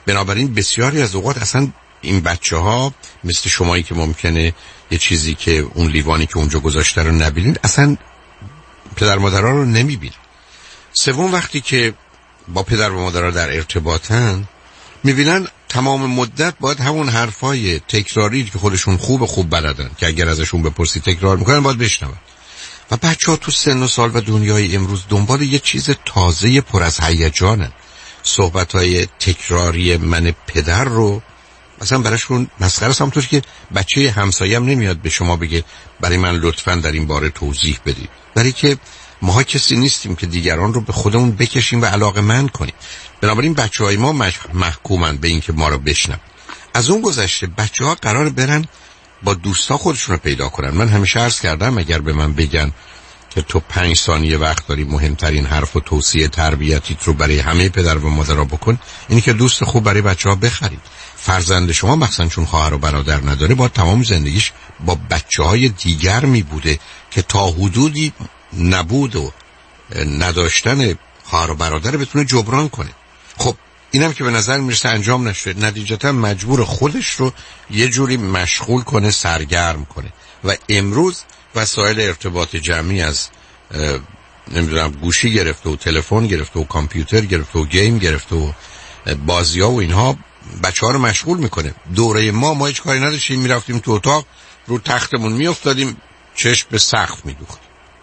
D: بنابراین بسیاری از اوقات اصلا این بچه ها مثل شمایی که ممکنه یه چیزی که اون لیوانی که اونجا گذاشته رو نبینید، اصلا پدر مادرها رو نمیبینید. سوم وقتی که با پدر و مادرها در ارتباطن میبینن تمام مدت باید همون حرفای تکراری که خودشون خوب خوب بلدن که اگر ازشون بپرسی تکرار میکنن باید بشنون. و بچه ها تو سن و سال و دنیای امروز دنبال یه چیز تازه پر از هیجانن. صحبت‌های تکراری من پدر رو مثلا براشون مسخره است، همونطور که بچه همسایه‌ام نمیاد به شما بگه برای من لطفاً در این باره توضیح بدید، برای که ما کسی نیستیم که دیگران رو به خودمون بکشیم و علاقه‌مند کنیم. بنابراین بچه‌های ما محکومن به این که ما رو بشنون. از اون گذشته بچه‌ها قرار برن با دوستا خودشون رو پیدا کنن. من همیشه عرض کردم اگر به من بگن که تو پنج ثانیه وقت داری مهمترین حرف و توصیه تربیتیت رو برای همه پدر و مادرها بکن، اینی که دوست خوب برای بچه‌ها بخرید. فرزند شما مثلا چون خواهر و برادر نداره با تمام زندگیش با بچه‌های دیگر می بوده که تا حدودی نبود و نداشتن خواهر و برادر بتونه جبران کنه. خب اینم که به نظر میرسه انجام نشه، نتیجتا مجبور خودش رو یه جوری مشغول کنه، سرگرم کنه. و امروز وسایل ارتباط جمعی از نمیدونم گوشی گرفته و تلفن گرفته و کامپیوتر گرفته و گیم گرفته و بازی‌ها و اینها بچه‌ها رو مشغول میکنه. دوره ما ما هیچ کاری نداشتیم، میرفتیم تو اتاق رو تختمون میافتادیم چشم به سقف میدوختیم،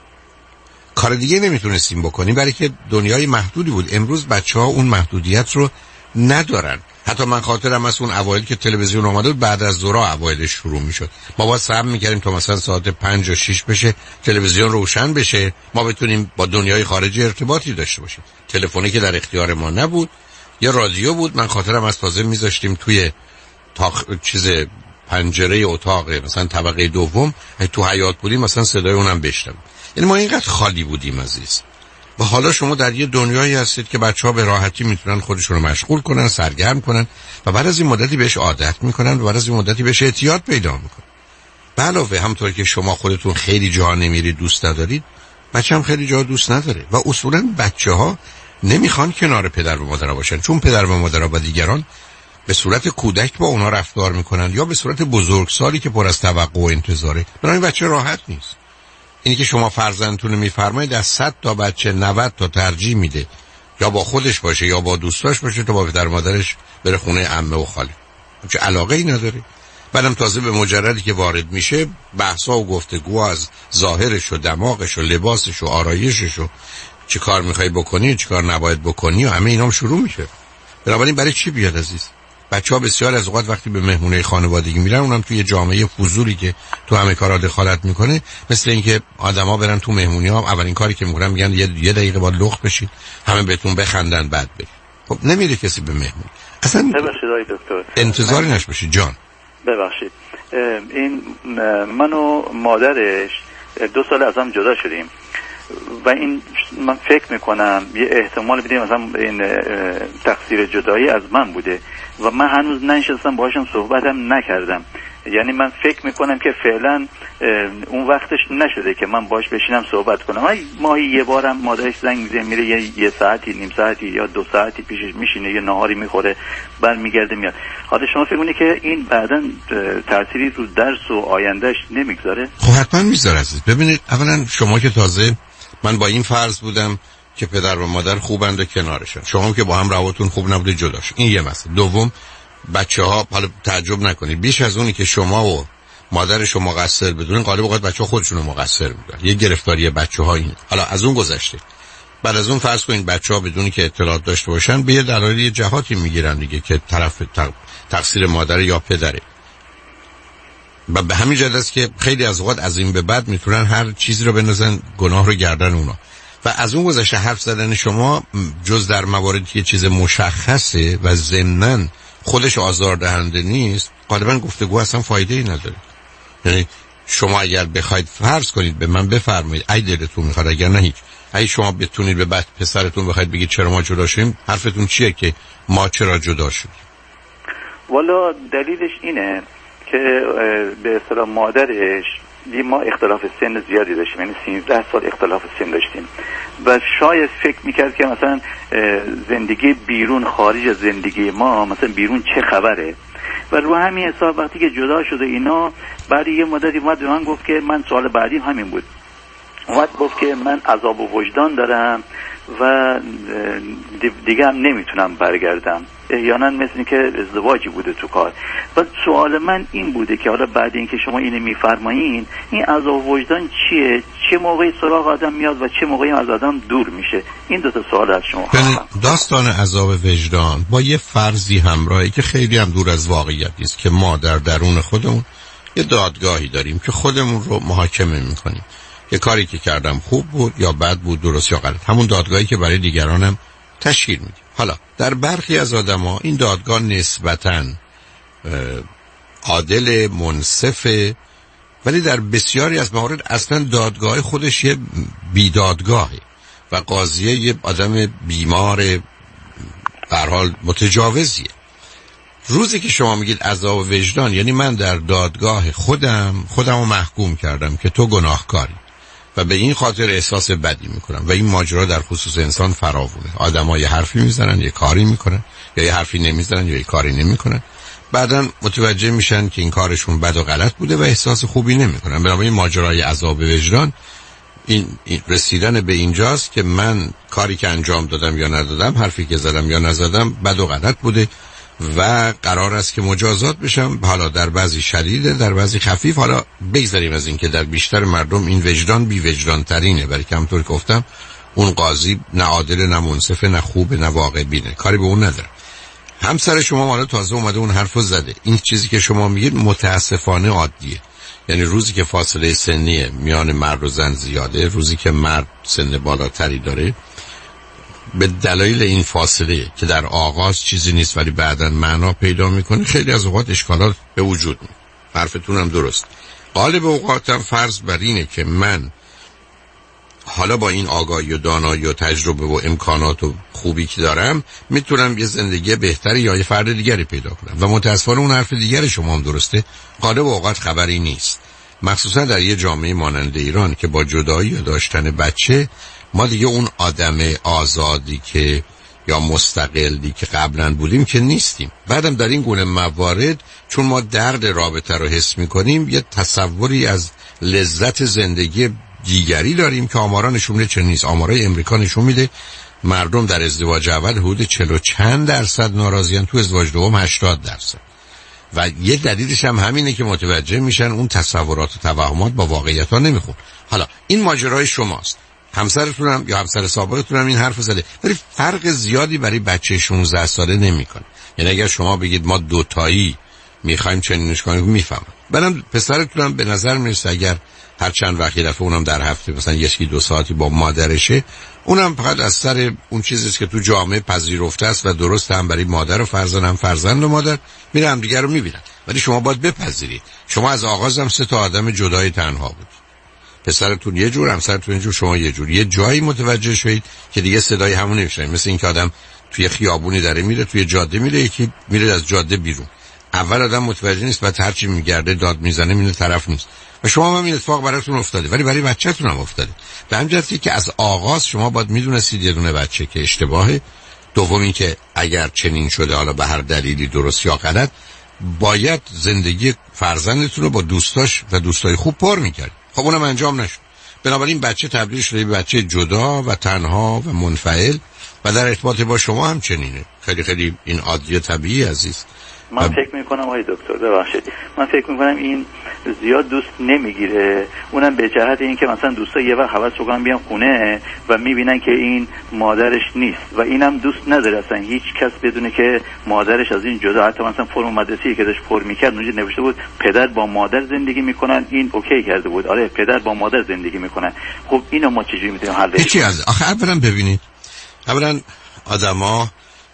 D: کار دیگه نمیتونستیم بکنیم برای که دنیای محدودی بود. امروز بچه‌ها اون محدودیت رو ندارن. حتی من خاطرم از اون اوایل که تلویزیون اومده بود بعد از ظهر اوایلش شروع میشد، ما باید صبر میکردیم تا مثلا ساعت پنج و شش بشه تلویزیون روشن بشه ما بتونیم با دنیای خارجی ارتباطی داشته باشیم. تلفنی که در اختیار ما نبود، یه رادیو بود. من خاطرم از تازه میذاشتیم توی تاخ... چیز پنجره اتاق مثلا طبقه دوم، تو حیاط بودیم مثلا صدای اونم بشنویم. یعنی ما اینقدر خالی بودیم عزیز. و حالا شما در یه دنیایی هستید که بچه‌ها به راحتی میتونن خودشون رو مشغول کنن، سرگرم کنن و بعد از این مدتی بهش عادت میکنن و بعد از این مدتی بهش اعتیاد پیدا میکنن. به علاوه همونطور که شما خودتون خیلی جا نمیرید دوست ندارید، بچه هم خیلی جا دوست نداره و اصولاً بچه‌ها نمیخوان کنار پدر و مادر باشن، چون پدر و مادر با دیگران به صورت کودک با اونا رفتار میکنن یا به صورت بزرگسالی که پر از توقع و انتظاره. برای بچه راحت نیست. اینی که شما فرزندتون رو میفرمایید از صد تا بچه نود تا ترجیح میده یا با خودش باشه یا با دوستاش باشه تا با پدر مادرش بره خونه عمه و خاله، چه علاقه ای نداره. بعدم تازه به مجردی که وارد میشه بحثا و گفتگو از ظاهرش و دماغش و لباسش و آرایشش و چه کار میخوای بکنی چه کار نباید بکنی و همه اینام شروع میشه. بنابراین برای چی بیاد عزیز؟ بچه‌ها بسیار از اوقات وقتی به مهمونه خانوادگی میرن، اونم توی جامعه فضولی که تو همه کارا دخالت میکنه، مثل اینکه آدما برن تو مهمونی‌ها اولین کاری که میکنن میگن یه یه دقیقه بعد لخت بشین همه بهتون بخندن بعد برید. خب نمیره کسی به مهمونی. اصلا
R: ببخشید آقای دکتر،
D: انتظاری نش باشید جان.
R: ببخشید این من و مادرش دو سال از هم جدا شدیم و این من فکر میکنم یه احتمال بدیم مثلا این تقصیر جدایی از من بوده و من هنوز ننشستم باهاشم صحبتم نکردم. یعنی من فکر میکنم که فعلا اون وقتش نشده که من باش بشینم صحبت کنم. ماهی یه بارم مادرش زنگ میزنه میره یه, یه ساعتی نیم ساعتی یا دو ساعتی پیشش میشینه یه نهاری میخوره بعد میگرده میاد. حالا شما فکر کنید که این بعداً تأثیری رو درس و آیندهش نمیگذاره؟
D: خب حتما میذاره عزیز. ببینید اولا شما که تازه من با این فرض بودم که پدر و مادر خوبند و کنارشن، شما که با هم رواتون خوب نبوده جداش، این یه مسئله. دوم بچه ها حالا تعجب نکنید بیش از اونی که شما و مادر شما مقصر بدونین غالب اوقات بچه ها خودشون رو مقصر میدونن. یه گرفتاری بچه ها این. حالا از اون گذشته بعد از اون فرض کنید بچه ها بدونی که اطلاعات داشته باشن به یه دلایل جهاتی میگیرن دیگه که طرف تقصیر مادر یا پدره. و به همین جهت است که خیلی از اوقات از این به بعد میتونن هر چیزی رو بندازن گناه رو گردن اونا. و از اون گذشته حرف زدن شما جز در مواردی که چیز مشخصه و ضمناً خودش آزاردهنده نیست، غالبا گفتگو اصلا فایده ای نداره. یعنی شما اگر بخواید فرض کنید به من بفرمایید ای دلتون میخواد، اگر نه هیچ، ای شما بتونید به بعد پسرتون بخواید بگید چرا ما جدا شدیم، حرفتون چیه که ما چرا جدا شدیم؟
R: والا دلیلش اینه که به اصطلاح مادرش ما اختلاف سن زیادی داشتیم، یعنی سیزده سال اختلاف سن داشتیم و شاید فکر میکرد که مثلا زندگی بیرون خارج از زندگی ما مثلا بیرون چه خبره و رو همین حساب وقتی که جدا شده اینا بعد یه مدتی اومد به من گفت که من سوال بعدی همین بود، اومد گفت که من عذاب و وجدان دارم و دیگه هم نمیتونم برگردم، احیانا مثل که ازدواجی بوده تو کار. و سوال من این بوده که حالا بعد اینکه شما اینو میفرمایین این عذاب و وجدان چیه، چه موقعی سراغ آدم میاد و چه موقعی از آدم دور میشه؟ این دو تا سوال از شما.
D: داستان عذاب وجدان با یه فرضی همراهی که خیلی هم دور از واقعیت است که ما در درون خودمون یه دادگاهی داریم که خودمون رو محاکمه میکنیم، یه کاری که کردم خوب بود یا بد بود، درست یا غلط، همون دادگاهی که برای دیگرانم تشکیل میدیم. حالا در برخی از آدم‌ها این دادگاه نسبتاً عادل، منصفه، ولی در بسیاری از موارد اصلا دادگاه خودش یه بیدادگاهه و قاضیه یه آدم بیمار به هر حال متجاوزیه. روزی که شما میگید عذاب وجدان، یعنی من در دادگاه خودم خودم رو محکوم کردم که تو گناهکاری و به این خاطر احساس بدی میکنم و این ماجرا در خصوص انسان فراوونه. آدم ها یه حرفی میزنن یه کاری میکنن یا یه حرفی نمیزنن یا یه کاری نمیکنن، بعدن متوجه میشن که این کارشون بد و غلط بوده و احساس خوبی نمیکنن. بنابراین ماجرای عذاب وجدان این, این رسیدن به اینجاست که من کاری که انجام دادم یا ندادم، حرفی که زدم یا نزدم بد و غلط بوده و قرار است که مجازات بشم، حالا در بعضی شدیده در بعضی خفیف. حالا بگذاریم از این که در بیشتر مردم این وجدان بی وجدان ترینه، برای که همطور که گفتم اون قاضی نه عادل نه منصف نه خوب نه واقع بینه، کاری به اون نداره. همسر شما حالا تازه اومده اون حرفو زده. این چیزی که شما میگید متاسفانه عادیه، یعنی روزی که فاصله سنی میان مرد و زن زیاده، روزی که مرد سن بالاتری داره، به دلایل این فاصله که در آغاز چیزی نیست ولی بعداً معنا پیدا میکنه، خیلی از اوقات اشکالات به وجود میاد. حرفتون هم درست. غالب اوقاتم فرض بر اینه که من حالا با این آگاهی و دانایی و تجربه و امکانات و خوبی که دارم میتونم یه زندگی بهتری یا یه فرد دیگری پیدا کنم و متاسفانه اون حرف دیگر شما هم درسته، غالب اوقات خبری نیست، مخصوصا در یه جامعه مانند ایران که با جدایی یا داشتن بچه ما دیگه اون آدم آزادی که یا مستقلی که قبلا بودیم که نیستیم. بعدم در این گونه موارد چون ما درد رابطه رو حس میکنیم یه تصوری از لذت زندگی دیگری داریم که آمارا نشون میده چه نیست. آمارای امریکا نشون میده مردم در ازدواج اول حدود چهل و چند درصد ناراضیان، تو ازدواج دوم هشتاد درصد. و یه دلیلش هم همینه که متوجه میشن اون تصورات و توهمات با واقعیت ها نمیخون. حالا این ماجرای شماست، همسرتون هم یا همسر سابقتون هم این حرف زده، ولی فرق زیادی برای بچه شانزده ساله نمیکنه. یعنی اگر شما بگید ما دوتایی میخوایم چنینش کنیم میفهمم. بعدم پسرتون هم به نظر میرسه اگر هر چند وقتی دفعه اونم در هفته مثلا یکی دو ساعتی با مادرشه، اونم فقط از سر اون چیزیست که تو جامعه پذیرفته است و درست هم برای مادر و فرزند هم فرزند و مادر میره هم دیگه رو میبینن. ولی شما باید بپذیرید شما از آغاز هم سه تا آدم جدای تنها بود. پسرتون یه جور، همسرتون یه جور، شما یه جور. یه جایی متوجه شوید که دیگه صدای همون نمیشنید. مثل این که آدم توی خیابونی داره میره، توی جاده میره، یکی میره از جاده بیرون. اول آدم متوجه نیست، بعد هرچی میگرده داد میزنه میره طرف نیست. و شما هم این اتفاق براتون افتاده، ولی برای بچه‌تون هم افتاده. به همین جهتی که از آغاز شما باید میدونستید یه دونه بچه که اشتباهه. دوم این که اگر چنین شده، حالا به هر دلیلی درست یا غلط، باید زندگی فرزندتون رو با دوستاش و دوستای خوب پر می‌کرد. خب اونم انجام نشد. بنابراین بچه تبدیل شده به بچه جدا و تنها و منفعل و در ارتباط با شما هم چنینه. خیلی خیلی این عادی طبیعی عزیز.
R: من فکر میکنم آقای دکتر ببخشید، من فکر میکنم این زیاد دوست نمیگیره، اونم به جهت این که مثلا دوستا یه وقت حوض بکنن بیان خونه و میبینن که این مادرش نیست و اینم دوست نداره اصلا هیچ کس بدونه که مادرش از این جدا. حتی مثلا فرم مدرسه‌ای که داشت پر میکرد اونجا نوشته بود پدر با مادر زندگی میکنن، این اوکی کرده بود، آره پدر با مادر زندگی میکنن. خب اینو ما چجوری میتونیم حل کنیم؟
D: چی از آخه اولا ببینید، اولا آدما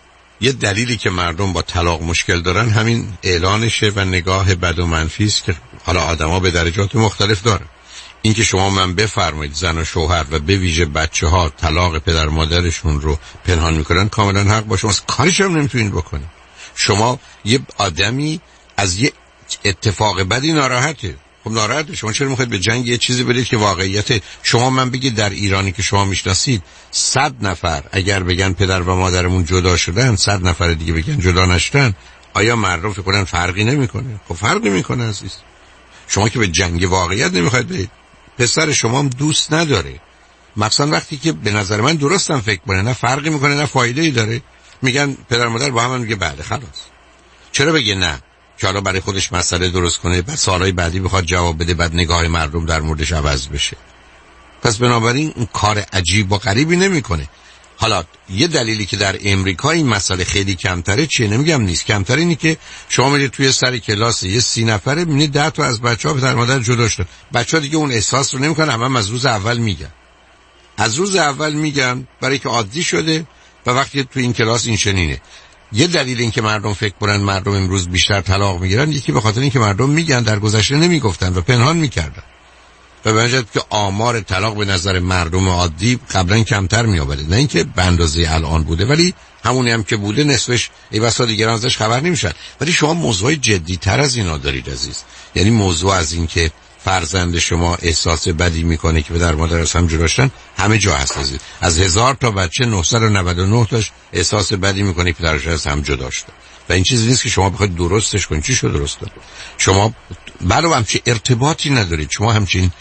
D: یه دلیلی که مردم با طلاق مشکل دارن همین اعلانشه و نگاه بد و منفی است که حالا آدما به درجات مختلف دارن. این که شما من بفرمایید زن و شوهر و به ویژه بچه‌ها طلاق پدر مادرشون رو پنهان میکنن کاملا حق با شماست، کاریش هم نمیتونید بکنید. شما یه آدمی از یه اتفاق بدی ناراحته، خب ناراحت شما چرا میخواید به جنگ یه چیزی بدید که واقعیت شما من بگید در ایرانی که شما میشناسید صد نفر اگر بگن پدر و مادرمون جدا شدن، صد نفر دیگه بگن جدا نشدن، آیا مردم فکر کنن فرقی نمیکنه؟ خب فرقی میکنه عزیز. شما که به جنگ واقعیت نمیخواید برید، پسر شما هم دوست نداره، مثلا وقتی که به نظر من درستم فکر کنه، نه فرقی میکنه نه فایده ای داره، میگن پدر مادر با هم، میگه بله خلاص. چرا بگه نه که حالا برای خودش مسئله درست کنه، بعد سالهای بعدی بخواد جواب بده، بعد نگاه مردم در موردش عوض بشه؟ پس بنابراین این کار عجیب و غریبی نمیکنه. حالا یه دلیلی که در امریکا این مسئله خیلی کمتره چیه؟ نمیگم نیست، کمتر اینی که شما میرید توی سر کلاس یه سی نفره میبینید ده تا از بچه‌ها پدر مادر جدا شدن، بچه‌ها دیگه اون احساس رو نمیکنن، همه هم از روز اول میگن از روز اول میگن برای که عادی شده و وقتی تو این کلاس این چنینه. یه دلیل این که مردم فکر کنن مردم امروز بیشتر طلاق میگیرن، یکی به خاطر این که مردم میگن در گذشته نمیگفتن و پنهان میکردن و به وجه که آمار طلاق به نظر مردم عادی قبلا کمتر میآورد، نه اینکه به اندازه الان بوده، ولی همونی هم که بوده نصفش ای بسا دیگران ازش خبر نمیشن. ولی شما موضوع جدی تر از اینا دارید عزیز، یعنی موضوع از این که فرزند شما احساس بدی میکنه که پدر مادر از هم جدا شدن همه جا هست عزیز. از هزار تا بچه نهصد و نود و نه تاش احساس بدی میکنه که پدرش از هم جدا شدن و این چیزی نیست که شما بخواید درستش کنید. چی شد درست کنید؟ شما برای همچین ارتباطی ندارید، شما همچین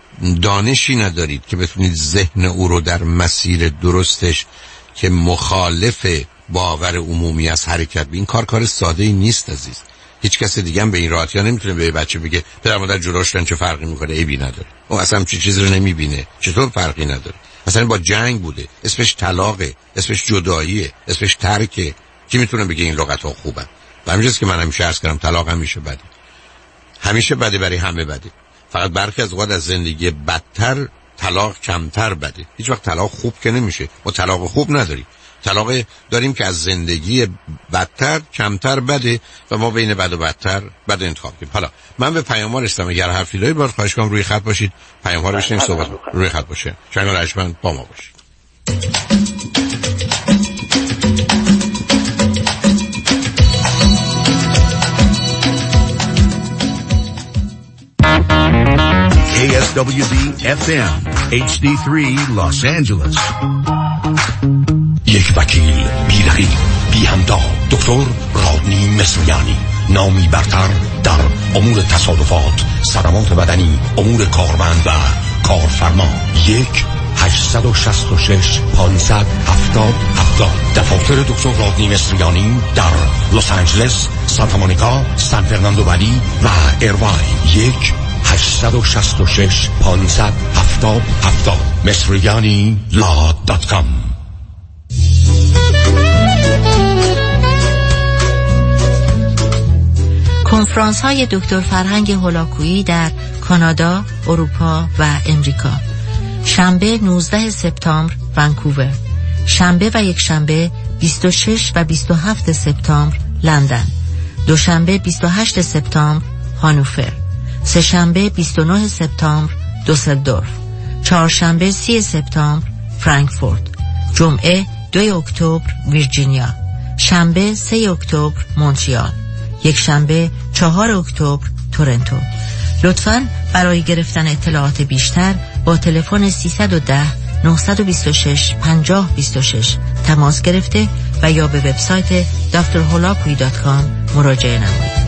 D: دانشی ندارید که بتونید ذهن او رو در مسیر درستش که مخالف باور عمومی از حرکت به این کار کار ساده ای نیست عزیز. هیچ کس دیگه هم به این راحتی ها نمیتونه به بچه بگه پدر مادر جدا شدن چه فرقی میکنه، عیبی نداره. اون اصلا همچین چیزی رو نمیبینه، چطور فرقی نداره؟ اصلا با جنگ بوده، اسمش طلاقه، اسمش جداییه، اسمش ترکه. کی میتونه بگه این لغت ها خوبن؟ و همینجاست که من همیشه عرض کردم طلاق همیشه بده، همیشه بده، برای همه بده. فقط برخی از اوقات از زندگی بدتر طلاق کمتر بده. هیچ وقت طلاق خوب که نمیشه، ما طلاق خوب نداریم، طلاق داریم که از زندگی بدتر کمتر بده و ما بین بد و بدتر بد انتخاب کنیم. حالا من به پیام ها رسیدم، اگر حرفی دارید باید خواهش کنم روی خط باشید، پیام ها رو بشنیم، صحبت روی خط باشه. چنگال عشمند با ما باشید.
S: کی اس دبلیو دی اف ام اچ دی سه Los Angeles.
I: یک وکیل بی رقیب بی همتا، دکتر رادنی مصریانی، نامی برتر در امور تصادفات، صدمات بدنی، امور کارمند و کارفرما. یک هشتصد و شصت و شش پانصد هفتاد هفتاد. دفاتر دکتر رادنی مصریانی در لس آنجلس، سانتا مونیکا، سان فرناندو ولی و ایرواین. یک هشتصد و شصت و شش پانصد هفتاد هفتاد. مصریانی لا دات کام.
N: کنفرانس های دکتر فرهنگ هولاکویی در کانادا، اروپا و امریکا. شنبه نوزده سپتامبر ونکوور، شنبه و یک شنبه بیست و شش و بیست و هفت سپتامبر لندن، دوشنبه بیست و هشت سپتامبر هانوفر، سه شنبه بیست و نه سپتامبر دوسلدورف، چهارشنبه سی سپتامبر فرانکفورت، جمعه دو اکتبر ویرجینیا، شنبه سه اکتبر مونترال، یک شنبه چهار اکتبر تورنتو. لطفاً برای گرفتن اطلاعات بیشتر با تلفن سیصد و ده نهصد و بیست و شش پنجاه بیست و شش تماس گرفته و یا به وبسایت دکتر هولاکویی دات کام مراجعه نمایید.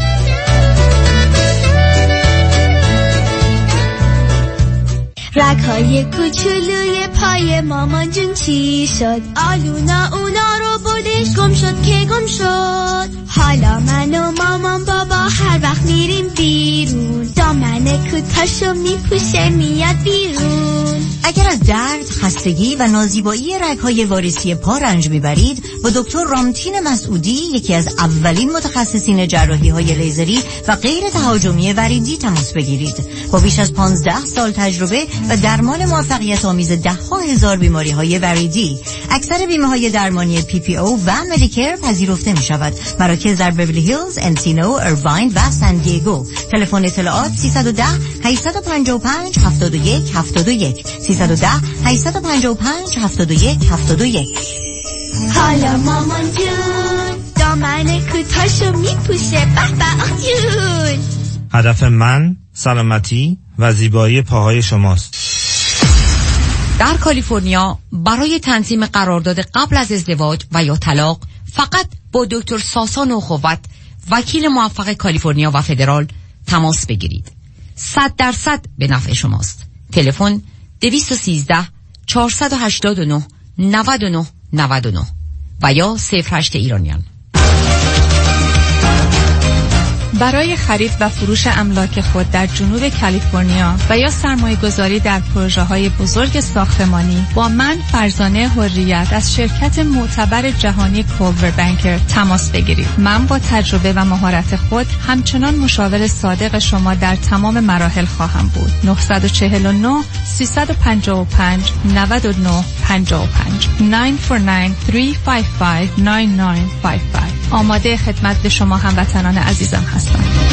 T: رگ‌های کوچولوی پای مامان جون چی شد؟ آلونا اونا رو بردش، گم شد که گم شد. حالا من و مامان بابا هر وقت میریم بیرون، دامن کوتاشو میپوشه میاد بیرون.
N: اگر از درد، خستگی و نازیبایی رگ‌های واریسی پا رنج میبرید، با دکتر رامتین مسعودی، یکی از اولین متخصصین جراحی‌های لیزری و غیر تهاجمی وریدی تماس بگیرید. با بیش از پانزده سال تجربه و درمان موفقیت آمیز ده ها هزار بیماری های وریدی، اکثر بیمه های درمانی پی پی او و مدیکر پذیرفته می شود. مراکز در بیولی هیلز، انسینو، ایرواین و سان دیگو. تلفن اطلاعات سیصد و ده هشتصد و پنجاه و پنج هفتاد و یک هفتاد و یک سیصد و ده هشتصد و پنجاه و پنج هفتاد و یک هفتاد و یک.
T: حالا مامان جون دامن کوتاشو میپوشه، به به آخ جون.
U: هدف من سلامتی و زیبایی پاهای شماست.
V: در کالیفرنیا برای تنظیم قرارداد قبل از ازدواج و یا طلاق فقط با دکتر ساسان اخوت، وکیل موفق کالیفرنیا و فدرال تماس بگیرید. صد درصد به نفع شماست. تلفن دویست و سیزده چهارصد و هشتاد و نه نود و نه نود و نه و یا صفر هشت ایرانیان.
K: برای خرید و فروش املاک خود در جنوب کالیفرنیا و یا سرمایه گذاری در پروژه های بزرگ ساختمانی با من فرزانه حریت از شرکت معتبر جهانی کولور بانکر تماس بگیرید. من با تجربه و مهارت خود همچنان مشاور صادق شما در تمام مراحل خواهم بود. نه چهار نه سه پنج پنج نه نه پنج پنج نه چهار نه سه پنج پنج نه نه پنج پنج. آماده خدمت به شما هموطنان عزیزم هستم.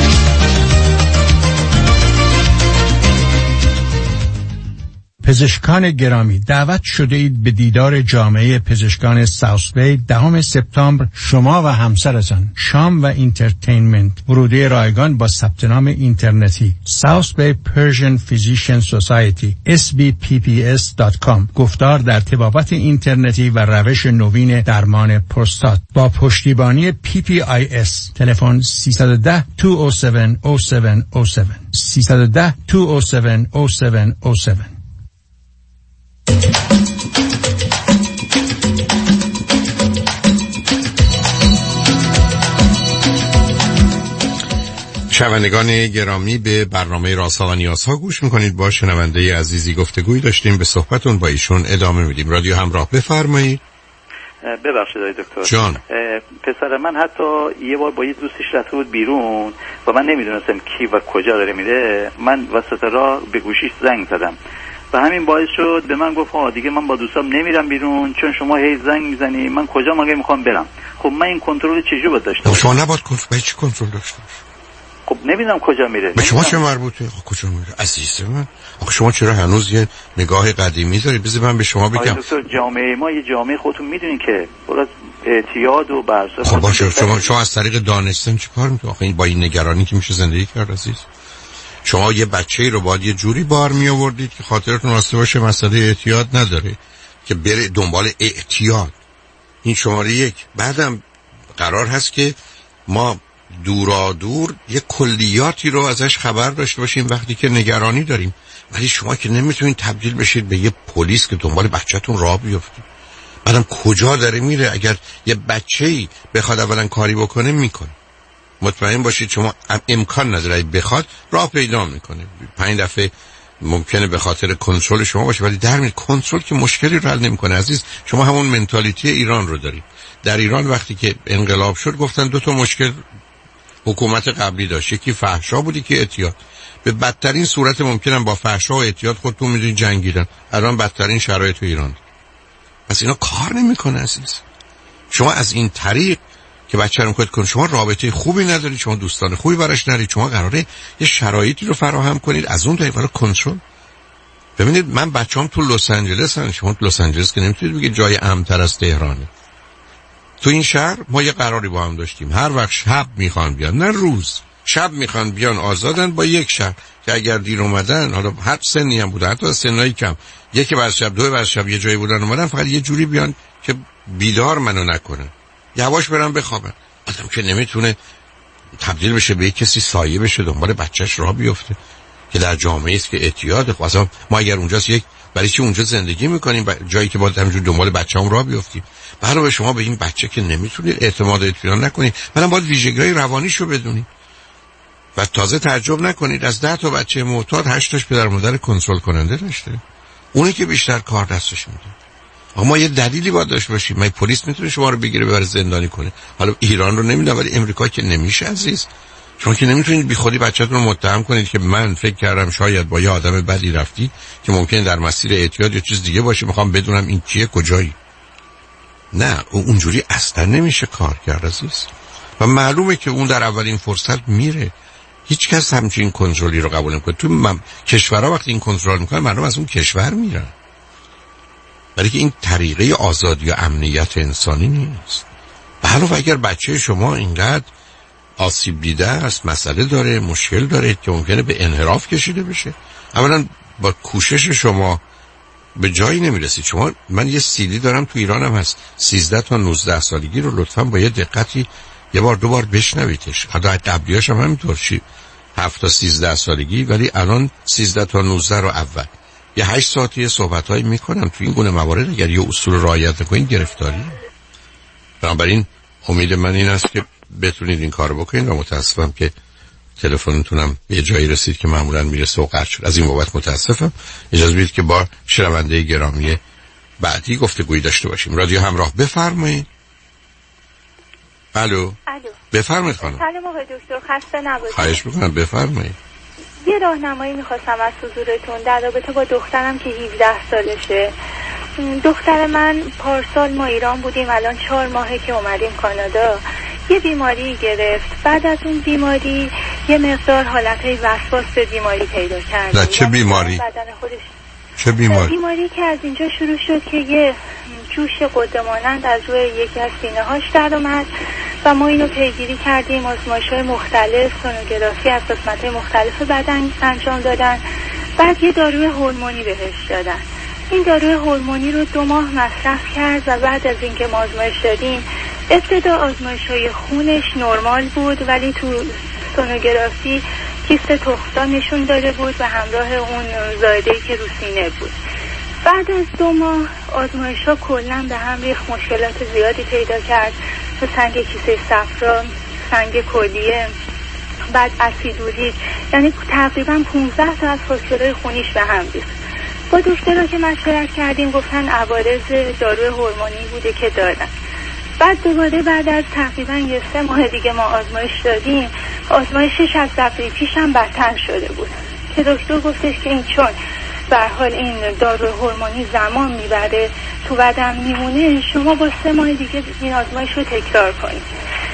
W: پزشکان گرامی، دعوت شده اید به دیدار جامعه پزشکان ساوث بی دهم سپتامبر. شما و همسرتان شام و اینترتینمنت، ورودی رایگان با ثبت نام اینترنتی South Bay Persian Physician Society اس بی پی پی اس دات کام. گفتار در طبابت اینترنتی و روش نوین درمان پروستات با پشتیبانی پی پی آی اس. تلفن سیصد و ده دو صفر هفت صفر صفر صفر سیصد و ده دو صفر هفت صفر صفر صفر.
D: شنوندگان گرامی، به برنامه رازها و نیازها گوش میکنید. با شنونده عزیزی گفتگویی داشتیم، به صحبتون با ایشون ادامه میدیم. رادیو همراه، بفرمایید.
R: ببخشید آقای دکتر
D: جان.
R: پسر من حتی یه بار با یه دوستش رفته بود بیرون و من نمیدونستم کی و کجا داره میره. من وسط راه به گوشیش زنگ زدم و همین باعث شد به من گفت آه دیگه من با دوستام نمیرم بیرون چون شما هی زنگ میزنی. من کجا مگه میخوام برم؟ خب من این کنترل چجوری باید داشته باشم؟
D: شما نباید کنترل چی کنترل داشته باشید؟
R: خب نمیدونم کجا میره.
D: به شما چه مربوطه؟ خب کجا میره عزیز من؟ آخه شما چرا هنوز یه نگاه قدیمی دارید؟ بذار من به شما بگم.
R: دکتر جامعه ما یه جامعه خودتون میدونین که باز اعتیاد و برسه.
D: خب باشه، شما شما از طریق دانستن چیکار میکنید؟ آخه این با این نگرانی که میشه زندگی کرد عزیز. شما یه بچه‌ای رو باید یه جوری بار می آوردید که خاطرتون راسته باشه مسئله اعتیاد نداره که بره دنبال اعتیاد. این شماره یک. بعدم قرار هست که ما دورا دور یه کلیاتی رو ازش خبر داشته باشیم وقتی که نگرانی داریم، ولی شما که نمیتونید تبدیل بشید به یه پلیس که دنبال بچه‌تون راه بیفته. بعدم کجا داره میره؟ اگر یه بچه‌ای بخواد اولا کاری بکنه میکنه. مطمئن باشید شما امکان نداره بخواد راه پیدا میکنه. پنج دفعه ممکنه به خاطر کنترل شما باشه ولی در میاد کنترل که مشکلی رو حل نمیکنه عزیز. شما همون منتالیتی ایران رو دارید. در ایران وقتی که انقلاب شد گفتن دو تا مشکل حکومت قبلی داشت، یکی فحشا بود که اعتیاد. به بدترین صورت ممکنه با فحشا و اعتیاد خودتون میدونید جنگیدن. الان بدترین شرایط تو ایران. پس اینا کار نمیکنه عزیز. شما از این طریق که بچه رو کد کن، شما رابطه خوبی ندارید، شما دوستان خوبی براش ندارید، شما قراره یه شرایطی رو فراهم کنید از اون طریق برای کنترل. ببینید من بچه‌ام تو لس آنجلس هستن. شما تو لس آنجلس که نمیتونید بگید جای امن‌تر از تهرانه. تو این شهر ما یه قراری با هم داشتیم، هر وقت شب میخوان بیان، نه روز، شب میخوان بیان آزادن با یک شب که اگر دیر اومدن، حالا هر سنی هم بوده، حتی سنایی کم، یکی بعد شب دو بعد شب یه جایی بودن اومدن، فقط یه جوری بیان که بیدار منو نکنن، یواش برن بخوابن. آدم که نمیتونه تبدیل بشه به کسی سایه بشه دنبال بچهش راه بیفته که در جامعه است که اعتیاد. خب ما اگر اونجاست یک برای چی اونجا زندگی میکنیم جایی که باید همینجور دنبال بچه‌مون راه بیفتیم؟ برای شما به این بچه که نمیتونید اعتماد اطمینان نکنید، بعدم باید ویژگی‌های روانیشو بدونید و تازه تعجب نکنید از ده تا بچه معتاد هشت تاش پدر مادر کنترل کننده داشته، اونی که بیشتر کار دستش میده. اما یه دلیلی باید داشته باشیم. من پلیس میتونه شما رو بگیره ببره زندانی کنه. حالا ایران رو نمیدونم ولی امریکا که نمیشه عزیز. شما که نمیتونید بی خودی بچه‌تون رو متهم کنید که من فکر کردم شاید با یه آدم بدی رفتی که ممکنه در مسیر اعتیاد یا چیز دیگه باشه، میخوام بدونم این کیه کجایی. نه اونجوری اصلا نمیشه کار کرد عزیز. و معلومه که اون در اولین فرصت میره. هیچ کس همچین کنترلی رو قبول نمیکنه. تو من... کشورها وقتی این کنترل میکنن مردم از اون کشور میرن. برای که این طریقه آزادی و امنیت انسانی نیست. به علاوه اگر بچه شما اینقدر آسیب دیده است، مسئله داره، مشکل داره که ممکنه به انحراف کشیده بشه. اولا با کوشش شما به جایی نمیرسید. شما، من یه سیدی دارم تو ایرانم هست، سیزده تا نوزده سالگی رو لطفاً با یه دقتی یه بار دو بار بشنویدش. حتی قبلیاش هم همینطور، چی هفت تا سیزده سالگی، ولی الان سیزده تا نوزده رو اول یه هشت ساعتی صحبتایی میکنم تو این گونه موارد. اگر یه اصول رعایت کنین گرفتاری. بنابراین امید من این است که بتونید این کارو بکنید و متاسفم که تلفنتونم به یه جایی رسید که معمولا میرسه و قطع شد. از این بابت متاسفم. اجازه بدید که با شنونده گرامی بعدی گفتگویی داشته باشیم. رادیو همراه، بفرمایید. الو.
A: الو.
D: بفرمایید خانم.
A: سلام آقای دکتر، خسته نباشید.
D: خواهش می‌کنم، بفرمایید.
A: یه راهنمایی می‌خواستم از حضورتون در رابطه با دخترم که هفده سالشه. دختر من پارسال ما ایران بودیم، الان چهار ماهه که اومدیم کانادا. یه بیماری گرفت. بعد از اون بیماری یه مقدار حالتهای وسواس به بیماری پیدا کرد.
D: نه چه بیماری؟
A: بدن خودش
D: چه بیماری؟
A: بیماری که از اینجا شروع شد که یه جوش قده مانند از روی یکی از سینه هاش در اومد و ما اینو پیگیری کردیم. آزمایش‌های مختلف، سونوگرافی از قسمت‌های مختلف بدن انجام دادن. بعد یه داروی هورمونی بهش دادن. این داروی هورمونی رو دو ماه مصرف کرد و بعد از اینکه ما آزمایش دادیم، ابتدا آزمایش‌های خونش نرمال بود، ولی تو سونوگرافی کیست تخمدان نشون داده بود و همراه اون زایده‌ای که رو سینه بود. بعد از دو ماه آزمایش‌ها کلاً به هم ریخت، مشکلات زیادی پیدا کرد. تو سنگ کیسه صفرا، سنگ کلیه، بعد اسیدوریک، یعنی تقریباً پانزده تا از فاکتورهای خونیش به هم ریخت. با دکترها که مشورت کردیم گفتن عوارض داروی هورمونی بوده که دارن. بعد دوباره بعد از تقریبا یه سه ماه دیگه ما آزمایش دادیم. آزمایشش از دفعه پیش هم بدتر شده بود که دکتر گفتش که این چون به هر حال این داروی هورمونی زمان میبره تو بدن میمونه، شما با سه ماه دیگه این آزمایش رو تکرار کنید.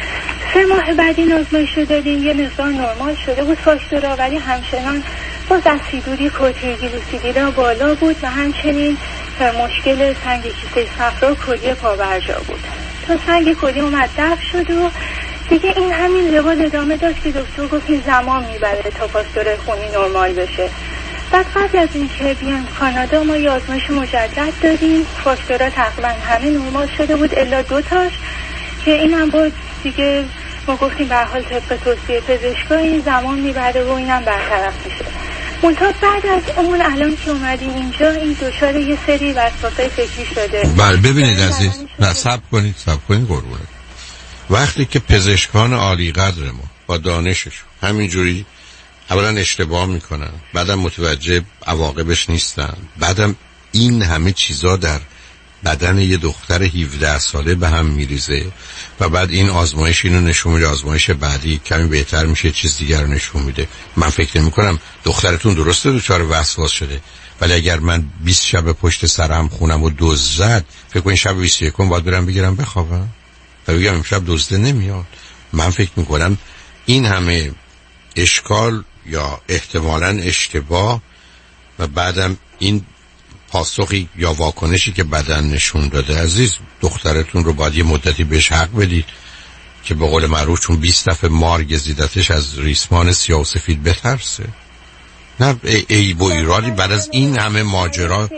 A: سه ماه بعد این آزمایش رو دادیم، یه مقدار نرمال شده بود فاکتورها، ولی همچنان باز اسیدوری کورتیزوسیدیرا بالا بود و همچنین مشکل سنگ کیسه صفرا کلیه پابرجا بود. تا سنگ کلیه اومد دفع شد و دیگه این همین روال ادامه داشت که دکتر گفت این زمان میبره تا فاکتور خونی نرمال بشه. بعد قبل از اینکه بیام کانادا ما یه آزمایش مجدد دادیم، فاکتورها تقریبا همه نرمال شده بود الا دو تاش که اینم بود دیگه ما گفتیم به هر حال طبق توصیه پزشکا این زمان میبره و اینم برطرف میشه. منتها بعد از اون الان که اومدیم اینجا این دچار یه سری وسواسای فکری شده.
D: بله ببینید عزیز، نه صبر کنید صبر کنید قربونت. وقتی که پزشکان عالی قدر ما با دانششون همینجوری اولا اشتباه میکنن، بعدم متوجه عواقبش نیستن، بعدم این همه چیزا در بدن یه دختر هفده ساله به هم میریزه و بعد این آزمایش اینو نشون میده، آزمایش بعدی کمی بهتر میشه چیز دیگر رو نشون میده. من فکر نمی کنم دخترتون درسته دچار وسواس شده، ولی اگر من بیست شب پشت سرم خونم و دزد زد، فکر کنین شب بیست و یکم باید برم بگیرم بخوابم و بگم امشب دزده نمیاد. من فکر میکنم این همه اشکال یا احتمالاً اشتباه و بعدم این پاسخی یا واکنشی که بدن نشون داده، عزیز دخترتون رو باید یه مدتی بهش حق بدید که به قول معروف چون بیست دفعه مار گزیدتش از ریسمان سیاه و سفید بترسه. نه ای, ای و ایرادی بعد از این همه ماجرا.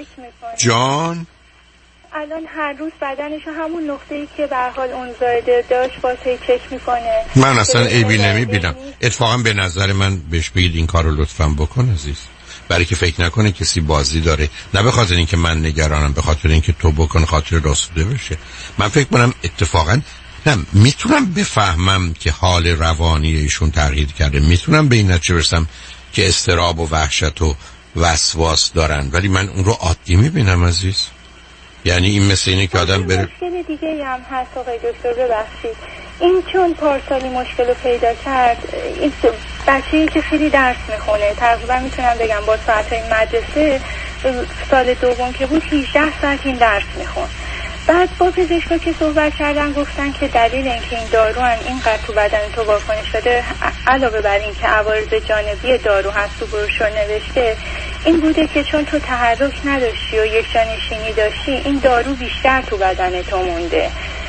D: جان
A: الان هر روز بدنشو همون نقطه‌ای که به هر حال اون زایده داشت واسه چک میکنه.
D: من اصلا عیبی نمیبینم. اتفاقا به نظر من بهش بگید این کارو لطفاً بکن عزیز، برای که فکر نکنه کسی بازی داره، نه به خاطر اینکه من نگرانم، به خاطر اینکه تو بکن خاطر راسوده بشه. من فکر کنم اتفاقا نه میتونم بفهمم که حال روانی ایشون تغییر کرده، میتونم به این نتیجه برسم که اضطراب و وحشت و وسواس دارن، ولی من اون رو عادی میبینم عزیز. یعنی این مثل اینه که آدم بره.
A: مشکل دیگه هم هست آقای دکتر ببخشید، این چون پارسالی مشکل رو پیدا کرد، این بچه‌ای که خیلی درس میخونه، تقریبا میتونم بگم با ساعتهای مدرسه سال دوم که بود هجده ساعت این درس میخون. بعد با پزشکا که صحبت کردن گفتن که دلیل اینکه این دارو هم اینقدر تو بدن تو واکنش داده، علاوه بر این که عوارض جانبی دارو هست تو بروشور نوشته، این بوده که چون تو تحرک نداشتی و یک جانشینی داشتی، این دارو بیشتر تو بدن تو مونده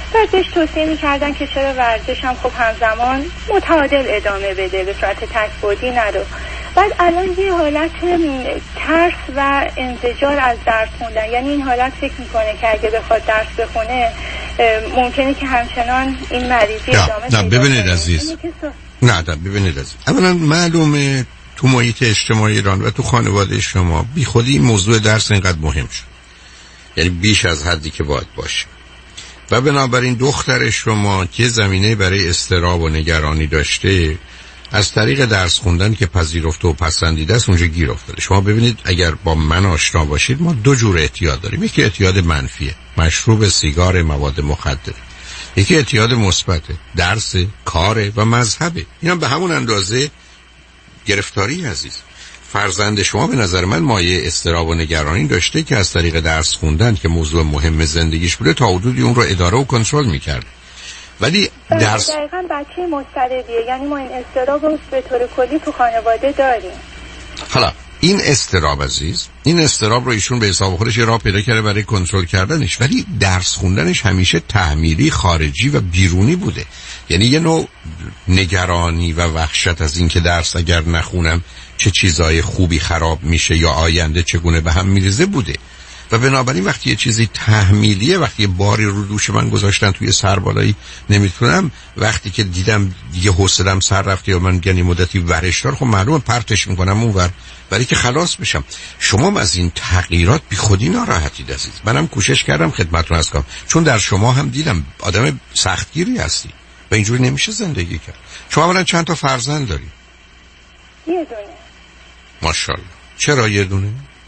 A: بعد بهش توصیه میکردن که چرا ورزش هم خب همزمان متعادل ادامه بده، به صورت تک‌بودی نرو. بعد الان یه حالت ترس و انزجار از درس خوندن، یعنی این حالت فکر میکنه که اگه بخواد درس بخونه ممکنه که همچنان این مریضی ادامه
D: نه ببینید عزیز نه نه ببینید عزیز اولا معلومه تو محیط اجتماعی ایران و تو خانواده شما بی خودی این موضوع درس اینقدر مهم شد، یعنی بیش از حدی که باید باشه و بنابراین دختر شما که زمینه برای اضطراب و نگرانی داشته از طریق درس خوندن که پذیرفته و پسندیده است اونجا گیر افتاده. شما ببینید اگر با من آشنا باشید ما دو جور اعتیاد داریم، یکی اعتیاد منفیه، مشروب، سیگار، مواد مخدر، یکی اعتیاد مثبته، درس، کار و مذهبه. اینا به همون اندازه گرفتاری عزیز. فرزند شما به نظر من مایه اضطراب و نگرانی داشته که از طریق درس خوندن که موضوع مهم زندگیش بوده تا حدودی اون رو اداره و کنترل می‌کرد. ولی درس
A: دقیقاً بچه مضطربیه، یعنی ما این اضطراب رو به طور کلی تو خانواده داریم.
D: حالا این اضطراب عزیز، این اضطراب رو ایشون به حساب خودش راه پیدا کرده برای کنترل کردنش، ولی درس خوندنش همیشه تحمیلی، خارجی و بیرونی بوده. یعنی یه نوع نگرانی و وحشت از این که درس اگر نخونم چه چیزای خوبی خراب میشه یا آینده چگونه به هم میریزه بوده. و بنابراین وقتی یه چیزی تحمیلیه، وقتی یه باری رو دوش من گذاشتن توی سربالایی نمیتونم، وقتی که دیدم دیگه حوصله‌ام سر رفته یا من یعنی مدتی ورش دار، خب معلومه پرتش میکنم اونور برای که خلاص بشم. شما از این تغییرات بی خودی ناراحتید عزیز. منم کوشش کردم خدمتتون عرض کنم، چون در شما هم دیدم آدم سختگیری هستی و اینجوری نمیشه زندگی کرد. شما الان چند تا فرزند دارید؟
A: یه دونه.
D: ماشاءالله. چرا یه دونه؟